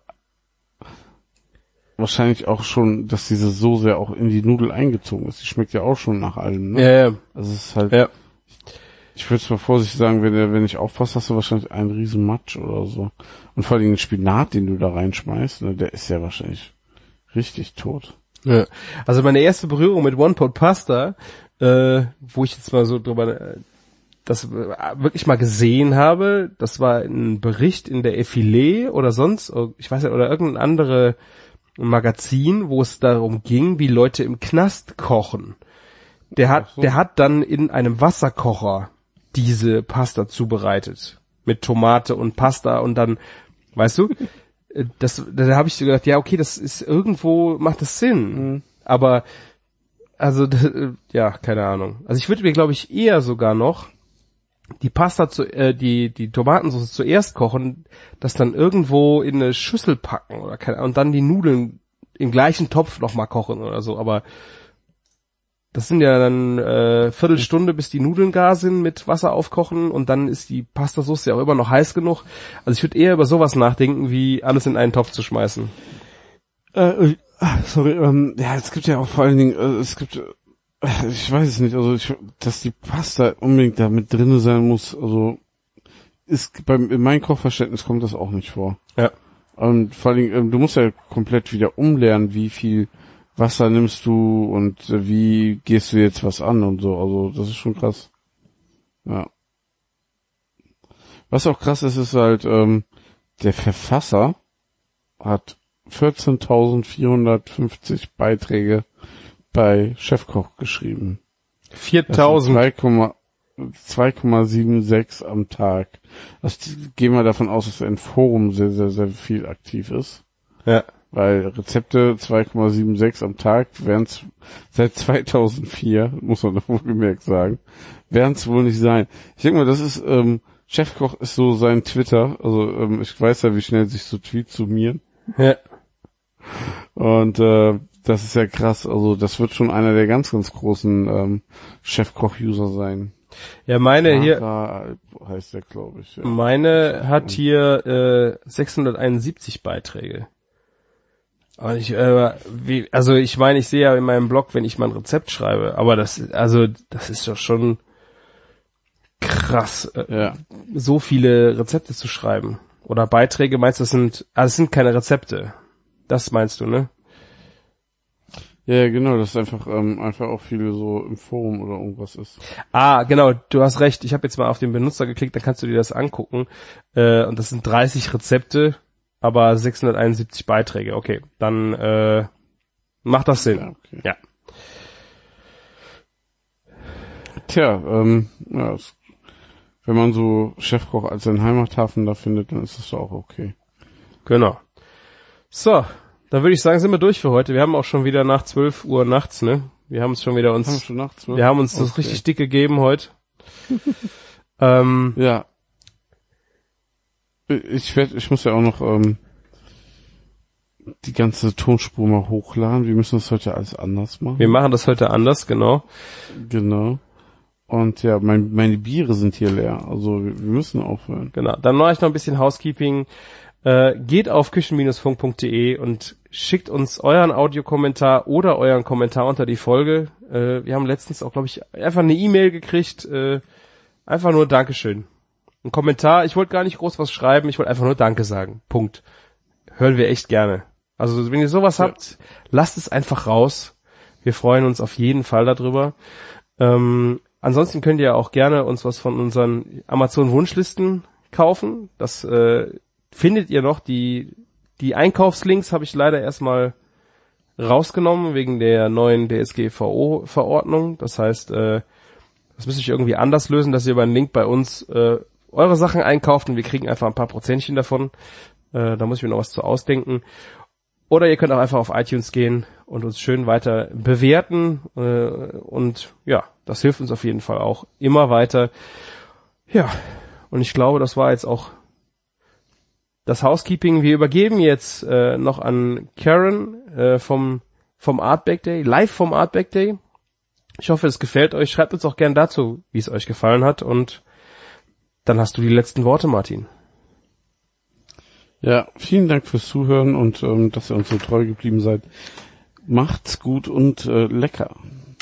wahrscheinlich auch schon, dass diese Soße ja auch in die Nudel eingezogen ist. Die schmeckt ja auch schon nach allem, ne? Ja, ja. Also es ist halt, Ja. ich würde es mal vorsichtig sagen, wenn du, wenn ich aufpasse, hast du wahrscheinlich einen riesen Matsch oder so. Und vor allem den Spinat, den du da reinschmeißt, ne, der ist ja wahrscheinlich richtig tot. Ja. Also meine erste Berührung mit One-Pot-Pasta, äh, wo ich jetzt mal so drüber äh, das äh, wirklich mal gesehen habe, das war ein Bericht in der Effilé oder sonst, ich weiß nicht, oder irgendein andere Magazin, wo es darum ging, wie Leute im Knast kochen. Der hat, Ach so. der hat dann in einem Wasserkocher diese Pasta zubereitet. Mit Tomate und Pasta und dann, weißt du, äh, das, da habe ich so gedacht, ja, okay, das ist irgendwo, macht das Sinn. Mhm. Aber, also, d- ja, keine Ahnung. Also ich würde mir, glaube ich, eher sogar noch die Pasta zu, äh, die, die Tomatensauce zuerst kochen, das dann irgendwo in eine Schüssel packen oder keine Ahnung, und dann die Nudeln im gleichen Topf nochmal kochen oder so, aber das sind ja dann äh, Viertelstunde, bis die Nudeln gar sind, mit Wasser aufkochen und dann ist die Pastasauce ja auch immer noch heiß genug. Also ich würde eher über sowas nachdenken, wie alles in einen Topf zu schmeißen. Äh, sorry, ähm, ja, es gibt ja auch vor allen Dingen, äh, es gibt, äh, ich weiß es nicht, also ich, dass die Pasta unbedingt da mit drinne sein muss, also ist beim in meinem Kochverständnis kommt das auch nicht vor. Ja. Und vor allen Dingen, ähm, du musst ja komplett wieder umlernen, wie viel Wasser nimmst du und äh, wie gehst du jetzt was an und so, also das ist schon krass. Ja. Was auch krass ist, ist halt, ähm, der Verfasser hat vierzehntausendvierhundertfünfzig Beiträge bei Chefkoch geschrieben. viertausend. zwei Komma sechsundsiebzig am Tag. Also gehen wir davon aus, dass er in Forum sehr, sehr, sehr viel aktiv ist. Ja. Weil Rezepte zwei Komma sechsundsiebzig am Tag wären es seit zweitausendvier, muss man doch wohlgemerkt sagen, werden es wohl nicht sein. Ich denke mal, das ist, ähm, Chefkoch ist so sein Twitter. Also ähm, ich weiß ja, wie schnell sich so Tweets summieren. Ja. Und äh, das ist ja krass. Also das wird schon einer der ganz, ganz großen ähm, Chefkoch-User sein. Ja, meine hier, Mara heißt der, glaube ich. Ja. meine hat hier äh, sechshunderteinundsiebzig Beiträge. Aber ich, äh, wie, also ich meine, ich sehe ja in meinem Blog, wenn ich mal ein Rezept schreibe, aber das, also das ist doch schon krass, äh, Ja. so viele Rezepte zu schreiben. Oder Beiträge, meinst du, das sind, ah, das sind keine Rezepte. Das meinst du, ne? Ja, genau, das ist einfach ähm, einfach auch viel so im Forum oder irgendwas ist. Ah, genau, du hast recht. Ich habe jetzt mal auf den Benutzer geklickt, dann kannst du dir das angucken. Äh, und das sind dreißig Rezepte, aber sechshunderteinundsiebzig Beiträge. Okay, dann äh, macht das Sinn. Ja, okay. Ja. Tja, ähm, ja, es wenn man so Chefkoch als seinen Heimathafen da findet, dann ist das doch auch okay. Genau. So, dann würde ich sagen, sind wir durch für heute. Wir haben auch schon wieder nach zwölf Uhr nachts, ne? Wir haben es schon wieder uns, haben wir, schon nach zwölf? Wir haben uns okay. das richtig dick gegeben heute. ähm, ja. Ich werde, ich muss ja auch noch ähm, die ganze Tonspur mal hochladen. Wir müssen das heute alles anders machen. Wir machen das heute anders, genau. Genau. Und ja, mein, meine Biere sind hier leer. Also wir, wir müssen aufhören. Genau. Dann mache ich noch ein bisschen Housekeeping. Äh, geht auf küchen Bindestrich funk Punkt de und schickt uns euren Audiokommentar oder euren Kommentar unter die Folge. Äh, wir haben letztens auch, glaube ich, einfach eine E-Mail gekriegt. Äh, einfach nur Dankeschön. Ein Kommentar. Ich wollte gar nicht groß was schreiben. Ich wollte einfach nur Danke sagen. Punkt. Hören wir echt gerne. Also wenn ihr sowas ja. habt, lasst es einfach raus. Wir freuen uns auf jeden Fall darüber. Ähm, ansonsten könnt ihr auch gerne uns was von unseren Amazon-Wunschlisten kaufen. Das äh, findet ihr noch. Die die Einkaufslinks habe ich leider erstmal rausgenommen wegen der neuen D S G V O-Verordnung. Das heißt, äh, das müsste ich irgendwie anders lösen, dass ihr über einen Link bei uns äh, eure Sachen einkauft und wir kriegen einfach ein paar Prozentchen davon. Äh, da muss ich mir noch was zu ausdenken. Oder ihr könnt auch einfach auf iTunes gehen und uns schön weiter bewerten. Äh, und ja, das hilft uns auf jeden Fall auch immer weiter. Ja, und ich glaube, das war jetzt auch das Housekeeping. Wir übergeben jetzt äh, noch an Karen äh, vom vom Artback Day, live vom Artback Day. Ich hoffe, es gefällt euch. Schreibt uns auch gern dazu, wie es euch gefallen hat. Und dann hast du die letzten Worte, Martin. Ja, vielen Dank fürs Zuhören und ähm, dass ihr uns so treu geblieben seid. Macht's gut und äh, lecker.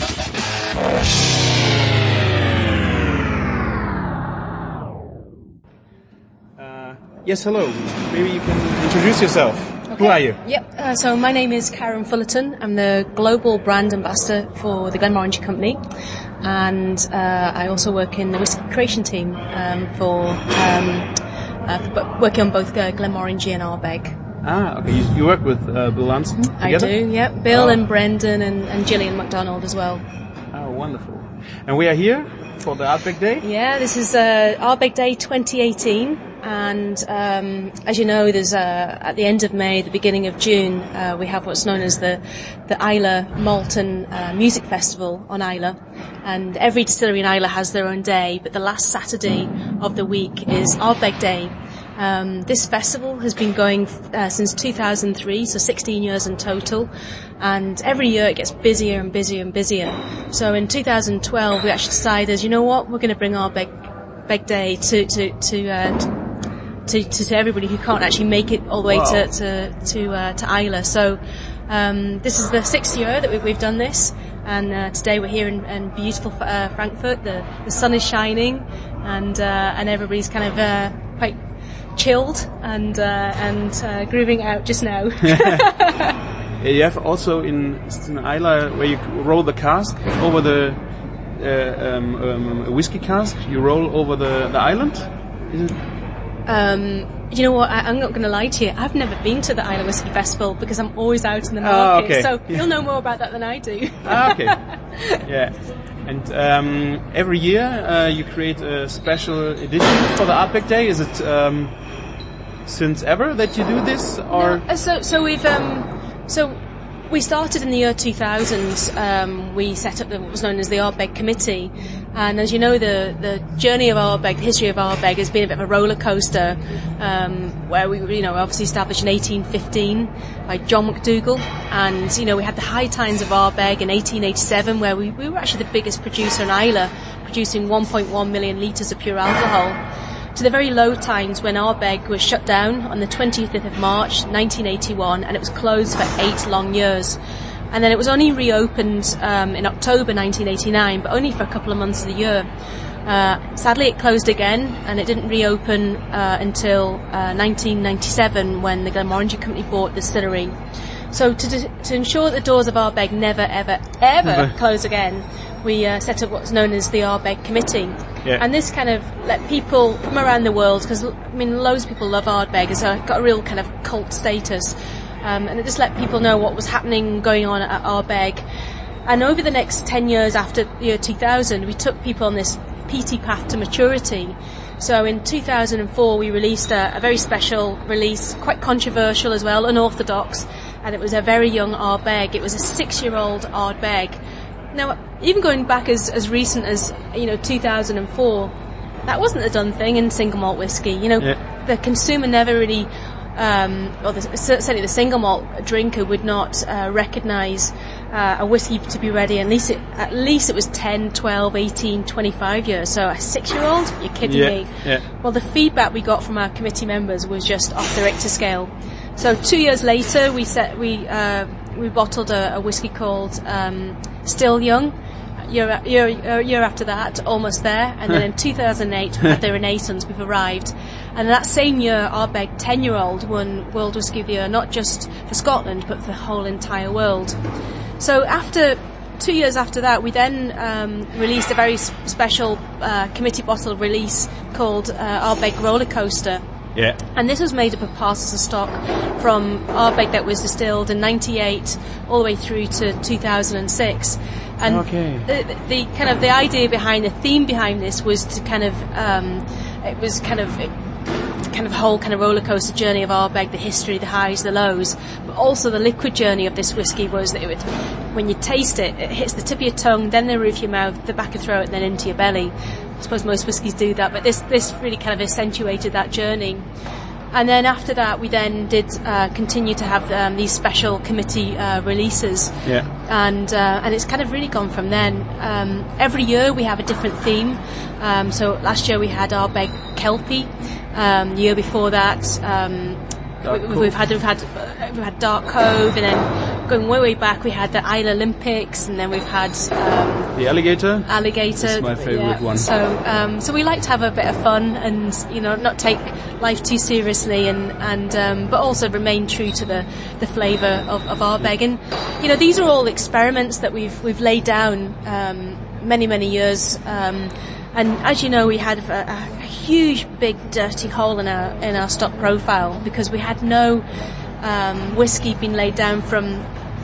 Yes, hello. Maybe you can introduce yourself. Okay. Who are you? Yep. Uh, so my name is Karen Fullerton. I'm the global brand ambassador for the Glenmorangie Company, and uh, I also work in the whisky creation team um, for, um, uh, for working on both uh, Glenmorangie and Ardbeg. Ah, okay. You, you work with uh, Bill Lanston together? I do. Yep. Bill oh. and Brendan and, and Gillian MacDonald as well. Oh, wonderful. And we are here for the Ardbeg Day? Yeah, this is uh, Ardbeg Day twenty eighteen. And um, as you know, there's uh, at the end of May, the beginning of June, uh, we have what's known as the the Islay Malton uh, Music Festival on Islay, and every distillery in Islay has their own day. But the last Saturday of the week is Ardbeg Day. Um, this festival has been going uh, since two thousand three, so sixteen years in total, and every year it gets busier and busier and busier. So in two thousand twelve, we actually decided, you know what, we're going to bring Ardbeg Beg Day to to to. Uh, To, to, to everybody who can't actually make it all the way wow. to to to, uh, to Islay. So um, this is the sixth year that we've, we've done this, and uh, today we're here in, in beautiful uh, Frankfurt. The the sun is shining, and uh, and everybody's kind of uh, quite chilled and uh, and uh, grooving out just now. You have also in, in Islay where you roll the cask over the uh, um, um, a whiskey cask. You roll over the the island. Is it? Um, you know what, I, I'm not going to lie to you, I've never been to the Islay Whisky Festival because I'm always out in the market, oh, okay. so yeah. you'll know more about that than I do. Ah, okay. Yeah. And um, every year uh, you create a special edition for the Ardbeg Day. Is it um, since ever that you do this? Or no, so, so we've... Um, so we started in the year two thousand. Um, we set up the, what was known as the Ardbeg Committee, and as you know, the the journey of Ardbeg, the history of Ardbeg, has been a bit of a roller coaster. Um, where we, you know, obviously established in eighteen fifteen by John McDougall, and you know, we had the high times of Ardbeg in eighteen eighty-seven, where we, we were actually the biggest producer in Islay, producing one point one million litres of pure alcohol. To the very low times when Ardbeg was shut down on the twentieth of March nineteen eighty-one, and it was closed for eight long years. And then it was only reopened um, in October nineteen eighty-nine, but only for a couple of months of the year. Uh, sadly, it closed again, and it didn't reopen uh, until uh, nineteen ninety-seven, when the Glenmorangie Company bought the distillery. So to, to ensure that the doors of Ardbeg never, ever, ever close again, we uh, set up what's known as the Ardbeg Committee. Yeah. And this kind of let people from around the world, because I mean loads of people love Ardbeg, it's got a real kind of cult status, um, and it just let people know what was happening, going on at Ardbeg. And over the next ten years after the year two thousand, we took people on this peaty path to maturity. So in two thousand four we released a, a very special release, quite controversial as well, unorthodox, and it was a very young Ardbeg. It was a six-year-old Ardbeg. Now, even going back as, as recent as, you know, two thousand four, that wasn't a done thing in single malt whiskey. You know, yeah. the consumer never really, um, or the, certainly the single malt drinker would not uh, recognise uh, a whiskey to be ready. At least, it, at least it was ten, twelve, eighteen, twenty-five years. So a six-year-old? You're kidding yeah. me. Yeah. Well, the feedback we got from our committee members was just off the Richter scale. So two years later, we set we uh, we bottled a, a whiskey called um, Still Young. Year, year, year after that, almost there, and then in two thousand eight we had the Renaissance. We've arrived, and that same year, Ardbeg ten-year-old won World Whisky of the Year, not just for Scotland but for the whole entire world. So after two years after that, we then um, released a very special uh, committee bottle release called uh, Ardbeg Roller Coaster. Yeah. And this was made up of parcels of stock from Ardbeg that was distilled in ninety-eight all the way through to two thousand six. And okay. the, the kind of the idea behind the theme behind this was to kind of um, it was kind of it, kind of whole kind of roller coaster journey of Ardbeg, the history, the highs, the lows, but also the liquid journey of this whiskey was that it would, when you taste it, it hits the tip of your tongue, then the roof of your mouth, the back of your throat, and then into your belly. I suppose most whiskies do that, but this this really kind of accentuated that journey. And then after that, we then did uh, continue to have um, these special committee uh, releases. Yeah. And uh, and it's kind of really gone from then. Um, every year we have a different theme. Um, so last year we had Ardbeg Kelpie. Um, the year before that, um, we, we've had we've had uh, we've had Dark Cove, and then going way way back we had the Isle Olympics, and then we've had um, the Alligator. Alligator. That's my favourite yeah. one. So um, so we like to have a bit of fun and, you know, not take life too seriously, and and um, but also remain true to the the flavour of, of Ardbeg. And you know, these are all experiments that we've we've laid down um, many many years. Um, and as you know, we had a, a huge big dirty hole in our in our stock profile because we had no um, whiskey been laid down from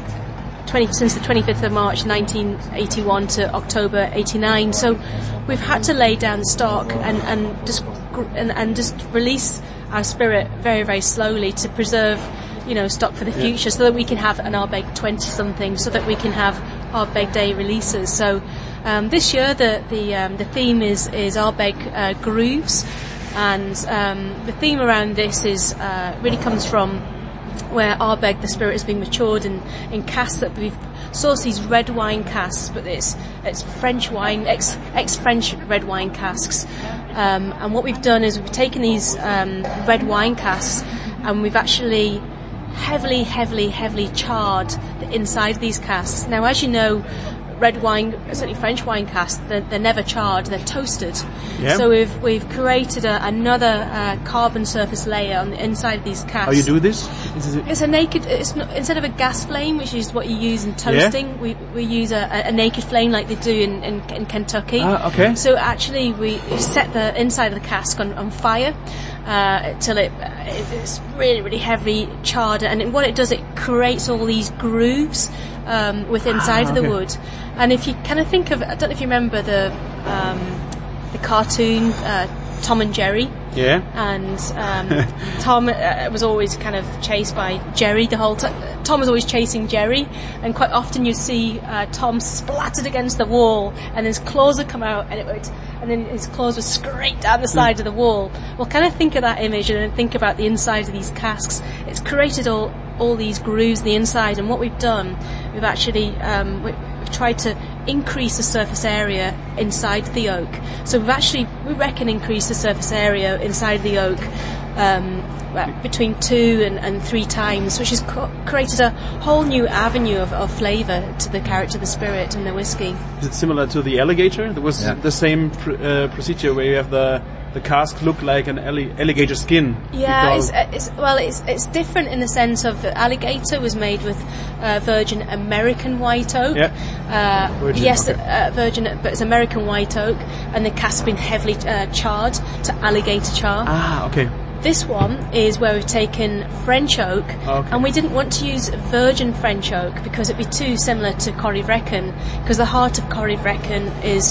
twenty since the twenty-fifth of March nineteen eighty-one to October eighty-nine. So we've had to lay down stock and and just and, and just release our spirit very very slowly to preserve, you know, stock for the future, yeah. so that we can have an Ardbeg twenty something, so that we can have Ardbeg Day releases. So um, this year the the um, the theme is is Ardbeg uh, Grooves, and um, the theme around this is uh, really comes from where Ardbeg, the spirit, is being matured in, in casks that we've sourced these red wine casks, but it's it's French wine, ex ex French red wine casks. Um, and what we've done is we've taken these um, red wine casks and we've actually heavily, heavily, heavily charred the inside of these casks. Now, as you know, red wine, certainly French wine casks, they're, they're never charred, they're toasted. Yeah. So we've we've created a, another uh, carbon surface layer on the inside of these casks. How you do this? Is it It's a naked. It's not, instead of a gas flame, which is what you use in toasting, yeah. we we use a, a naked flame like they do in, in, in Kentucky. Ah, okay. So actually, we set the inside of the cask on, on fire uh, till it it's really really heavily charred, and what it does, it creates all these grooves um, with inside ah, of the okay. wood. And if you kind of think of, I don't know if you remember the um, the cartoon uh, Tom and Jerry. Yeah. And um, Tom uh, was always kind of chased by Jerry the whole time. Tom was always chasing Jerry, and quite often you'd see uh, Tom splattered against the wall, and his claws would come out, and it would, and then his claws would scrape down the side mm. of the wall. Well, kind of think of that image, and then think about the inside of these casks. It's created all all these grooves in the inside, and what we've done, we've actually um, we, we've tried to increase the surface area inside the oak. So we've actually, we reckon, increased the surface area inside the oak um, between two and, and three times, which has co- created a whole new avenue of, of flavour to the character, the spirit, and the whiskey. Is it similar to the Alligator? There was yeah. the same pr- uh, procedure where you have the the cask look like an alli- alligator skin. Yeah, it's, it's, well, it's it's different in the sense of the Alligator was made with uh, virgin American white oak. Yeah. Uh, virgin, yes, okay. uh, virgin, but it's American white oak, and the cask's been heavily uh, charred to alligator char. Ah, okay. This one is where we've taken French oak, okay. and we didn't want to use virgin French oak because it'd be too similar to Corryvreckan, because the heart of Corryvreckan is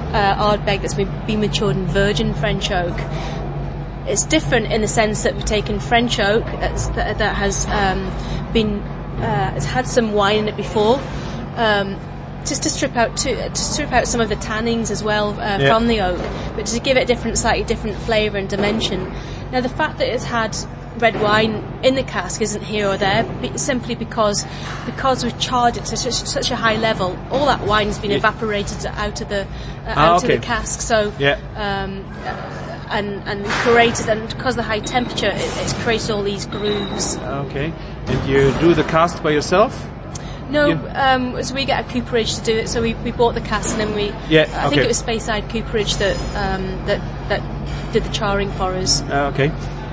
uh, Ardbeg that's been, been matured in virgin French oak. It's different in the sense that we've taken French oak that's, that, that has um, been uh, has had some wine in it before, um, just to strip out to, to strip out some of the tannings as well uh, yeah. from the oak, but to give it a different, slightly different flavour and dimension. Now, the fact that it's had red wine in the cask isn't here or there, simply because because we've charred it to such, such a high level. All that wine has been yeah. evaporated out of the uh, ah, out okay. of the cask. So. Yeah. Um, And, and created, and because of the high temperature, it, it's created all these grooves. Okay. And you do the cast by yourself? No, yeah. um, so we get a cooperage to do it. So we, we bought the cask, and then we. Yeah. I okay. think it was Speyside Cooperage that um, that that did the charring for us. Uh, okay.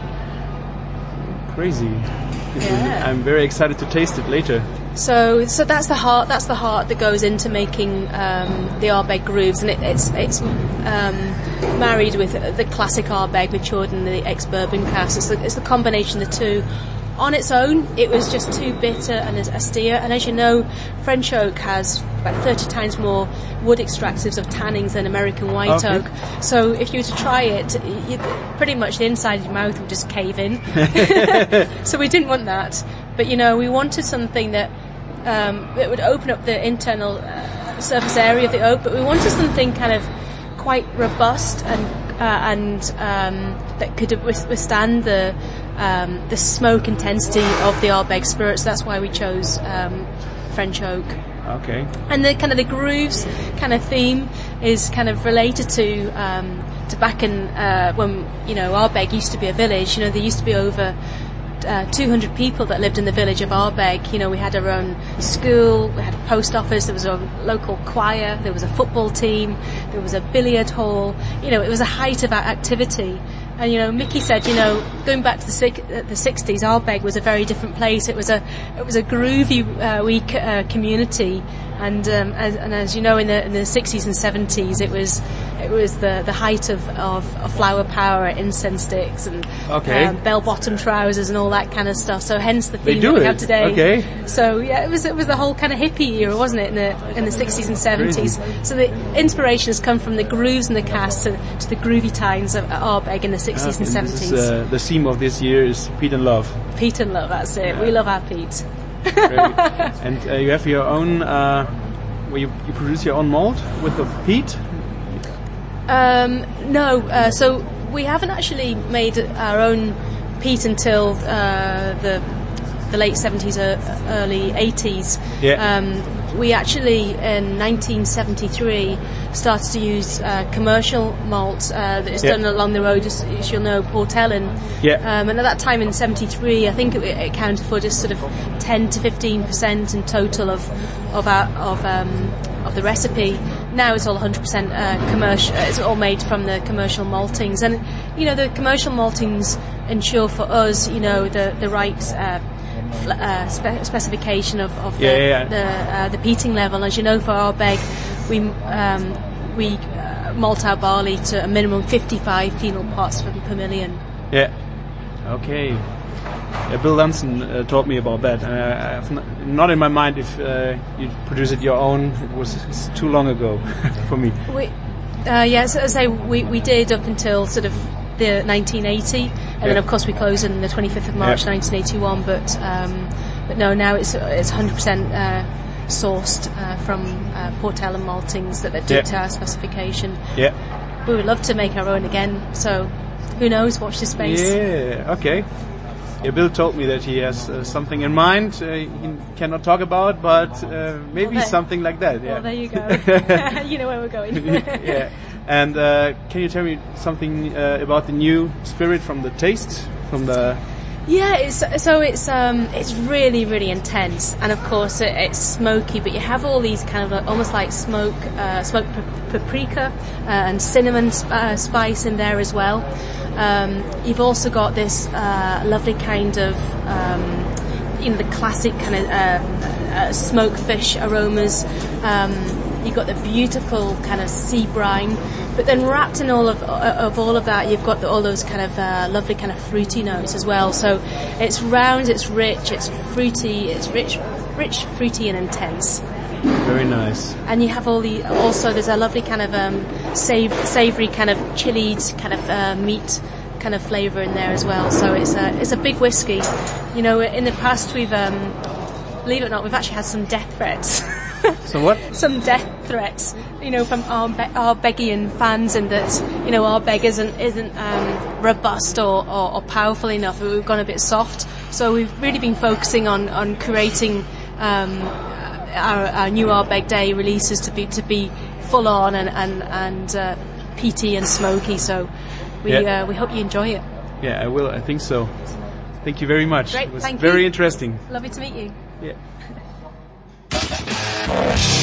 Crazy. Yeah. I'm very excited to taste it later. So, so that's the heart. That's the heart that goes into making um, the Ardbeg grooves, and it, it's it's um, married with the classic Ardbeg matured in the ex-bourbon cask. It's the, it's the combination of the two. On its own, it was just too bitter and austere. And as you know, French oak has about thirty times more wood extractives of tannins than American white okay. oak. So if you were to try it, you, pretty much the inside of your mouth would just cave in. So we didn't want that. But you know, we wanted something that um, that would open up the internal uh, surface area of the oak, but we wanted something kind of quite robust and uh, and um, that could withstand the um, the smoke intensity of the Ardbeg spirit. So that's why we chose um, French oak. Okay. And the kind of the grooves kind of theme is kind of related to um, to back in uh, when you know Ardbeg used to be a village. You know, there used to be over Uh, two hundred people that lived in the village of Ardbeg. You know, we had our own school, we had a post office, there was a local choir, there was a football team, there was a billiard hall. You know, it was a height of activity. And you know, Mickey said, you know, going back to the uh, the sixties, Ardbeg was a very different place. It was a it was a groovy uh, weak uh, community. And um, as, and as you know, in the in the sixties and seventies, it was it was the, the height of, of, of flower power, incense sticks, and okay. um, bell-bottom trousers, and all that kind of stuff. So hence the theme that we it. have today. Okay. So yeah, it was it was the whole kind of hippie era, wasn't it, in the in the sixties and seventies? So the inspiration has come from the grooves and the casts to, to the groovy times of Ardbeg in the sixties okay, and seventies. This is, uh, the theme of this year is peat and love. Peat and love, that's it. Yeah. We love our peat. And uh, you have your own. Uh, where you, you produce your own malt with the peat? Um, no, uh, so we haven't actually made our own peat until uh, the the late seventies, uh, early eighties. Yeah. Um, we actually, in nineteen seventy-three, started to use uh, commercial malt uh, that is yeah. done along the road, as, as you'll know, Port Ellen. Yeah. Um, and at that time in seventy-three, I think it, it accounted for just sort of ten to fifteen percent in total of of our, of um, of the recipe. Now it's all one hundred percent uh, commercial. It's all made from the commercial maltings, and you know the commercial maltings ensure for us, you know, the the right uh, uh, spe- specification of, of the yeah, yeah, yeah. the, uh, the peating level. As you know, for Ardbeg, we um, we uh, malt our barley to a minimum fifty-five phenol parts per, per million. Yeah. Okay. Yeah, Bill Lunson uh, taught me about that. Uh, I've not, not in my mind if uh, you produce it your own. It was it's too long ago for me. We, uh, yes, as I say, we, we did up until sort of the nineteen eighty, and yeah. then of course we closed on the twenty-fifth of March, yeah. nineteen eighty-one. But um, but no, now it's it's one hundred percent uh, sourced uh, from uh, Port Ellen maltings that, that do yeah. to our specification. Yeah. We would love to make our own again. So who knows? Watch this space. Yeah. Okay. Yeah, Bill told me that he has uh, something in mind uh, he cannot talk about, but uh, maybe well, something like that. Yeah. Well, there you go. You know where we're going. Yeah. And uh, can you tell me something uh, about the new spirit from the taste, from the? Yeah, it's, so it's um, it's really really intense, and of course it, it's smoky. But you have all these kind of like, almost like smoke, uh, smoked p- paprika uh, and cinnamon sp- uh, spice in there as well. Um, you've also got this uh, lovely kind of, um, you know, the classic kind of uh, uh, smoked fish aromas. Um, you've got the beautiful kind of sea brine, but then wrapped in all of of all of that, you've got the, all those kind of uh, lovely kind of fruity notes as well. So it's round, it's rich, it's fruity, it's rich, rich, fruity, and intense. Very nice. And you have all the, also there's a lovely kind of um, sav- savoury kind of chilied kind of uh, meat kind of flavour in there as well. So it's a, it's a big whiskey. You know, in the past we've, um, believe it or not, we've actually had some death threats. So what? Some death threats, you know, from our Be- Arbegian fans, and that, you know, Ardbeg isn't isn't um, robust or, or, or powerful enough. We've gone a bit soft. So we've really been focusing on on creating um, our, our new Ardbeg Day releases to be to be full on and and and uh, peaty and smoky. So we Yeah. uh, we hope you enjoy it. Yeah, I will. I think so. Thank you very much. Great, It was thank very you. interesting. Lovely to meet you. Yeah.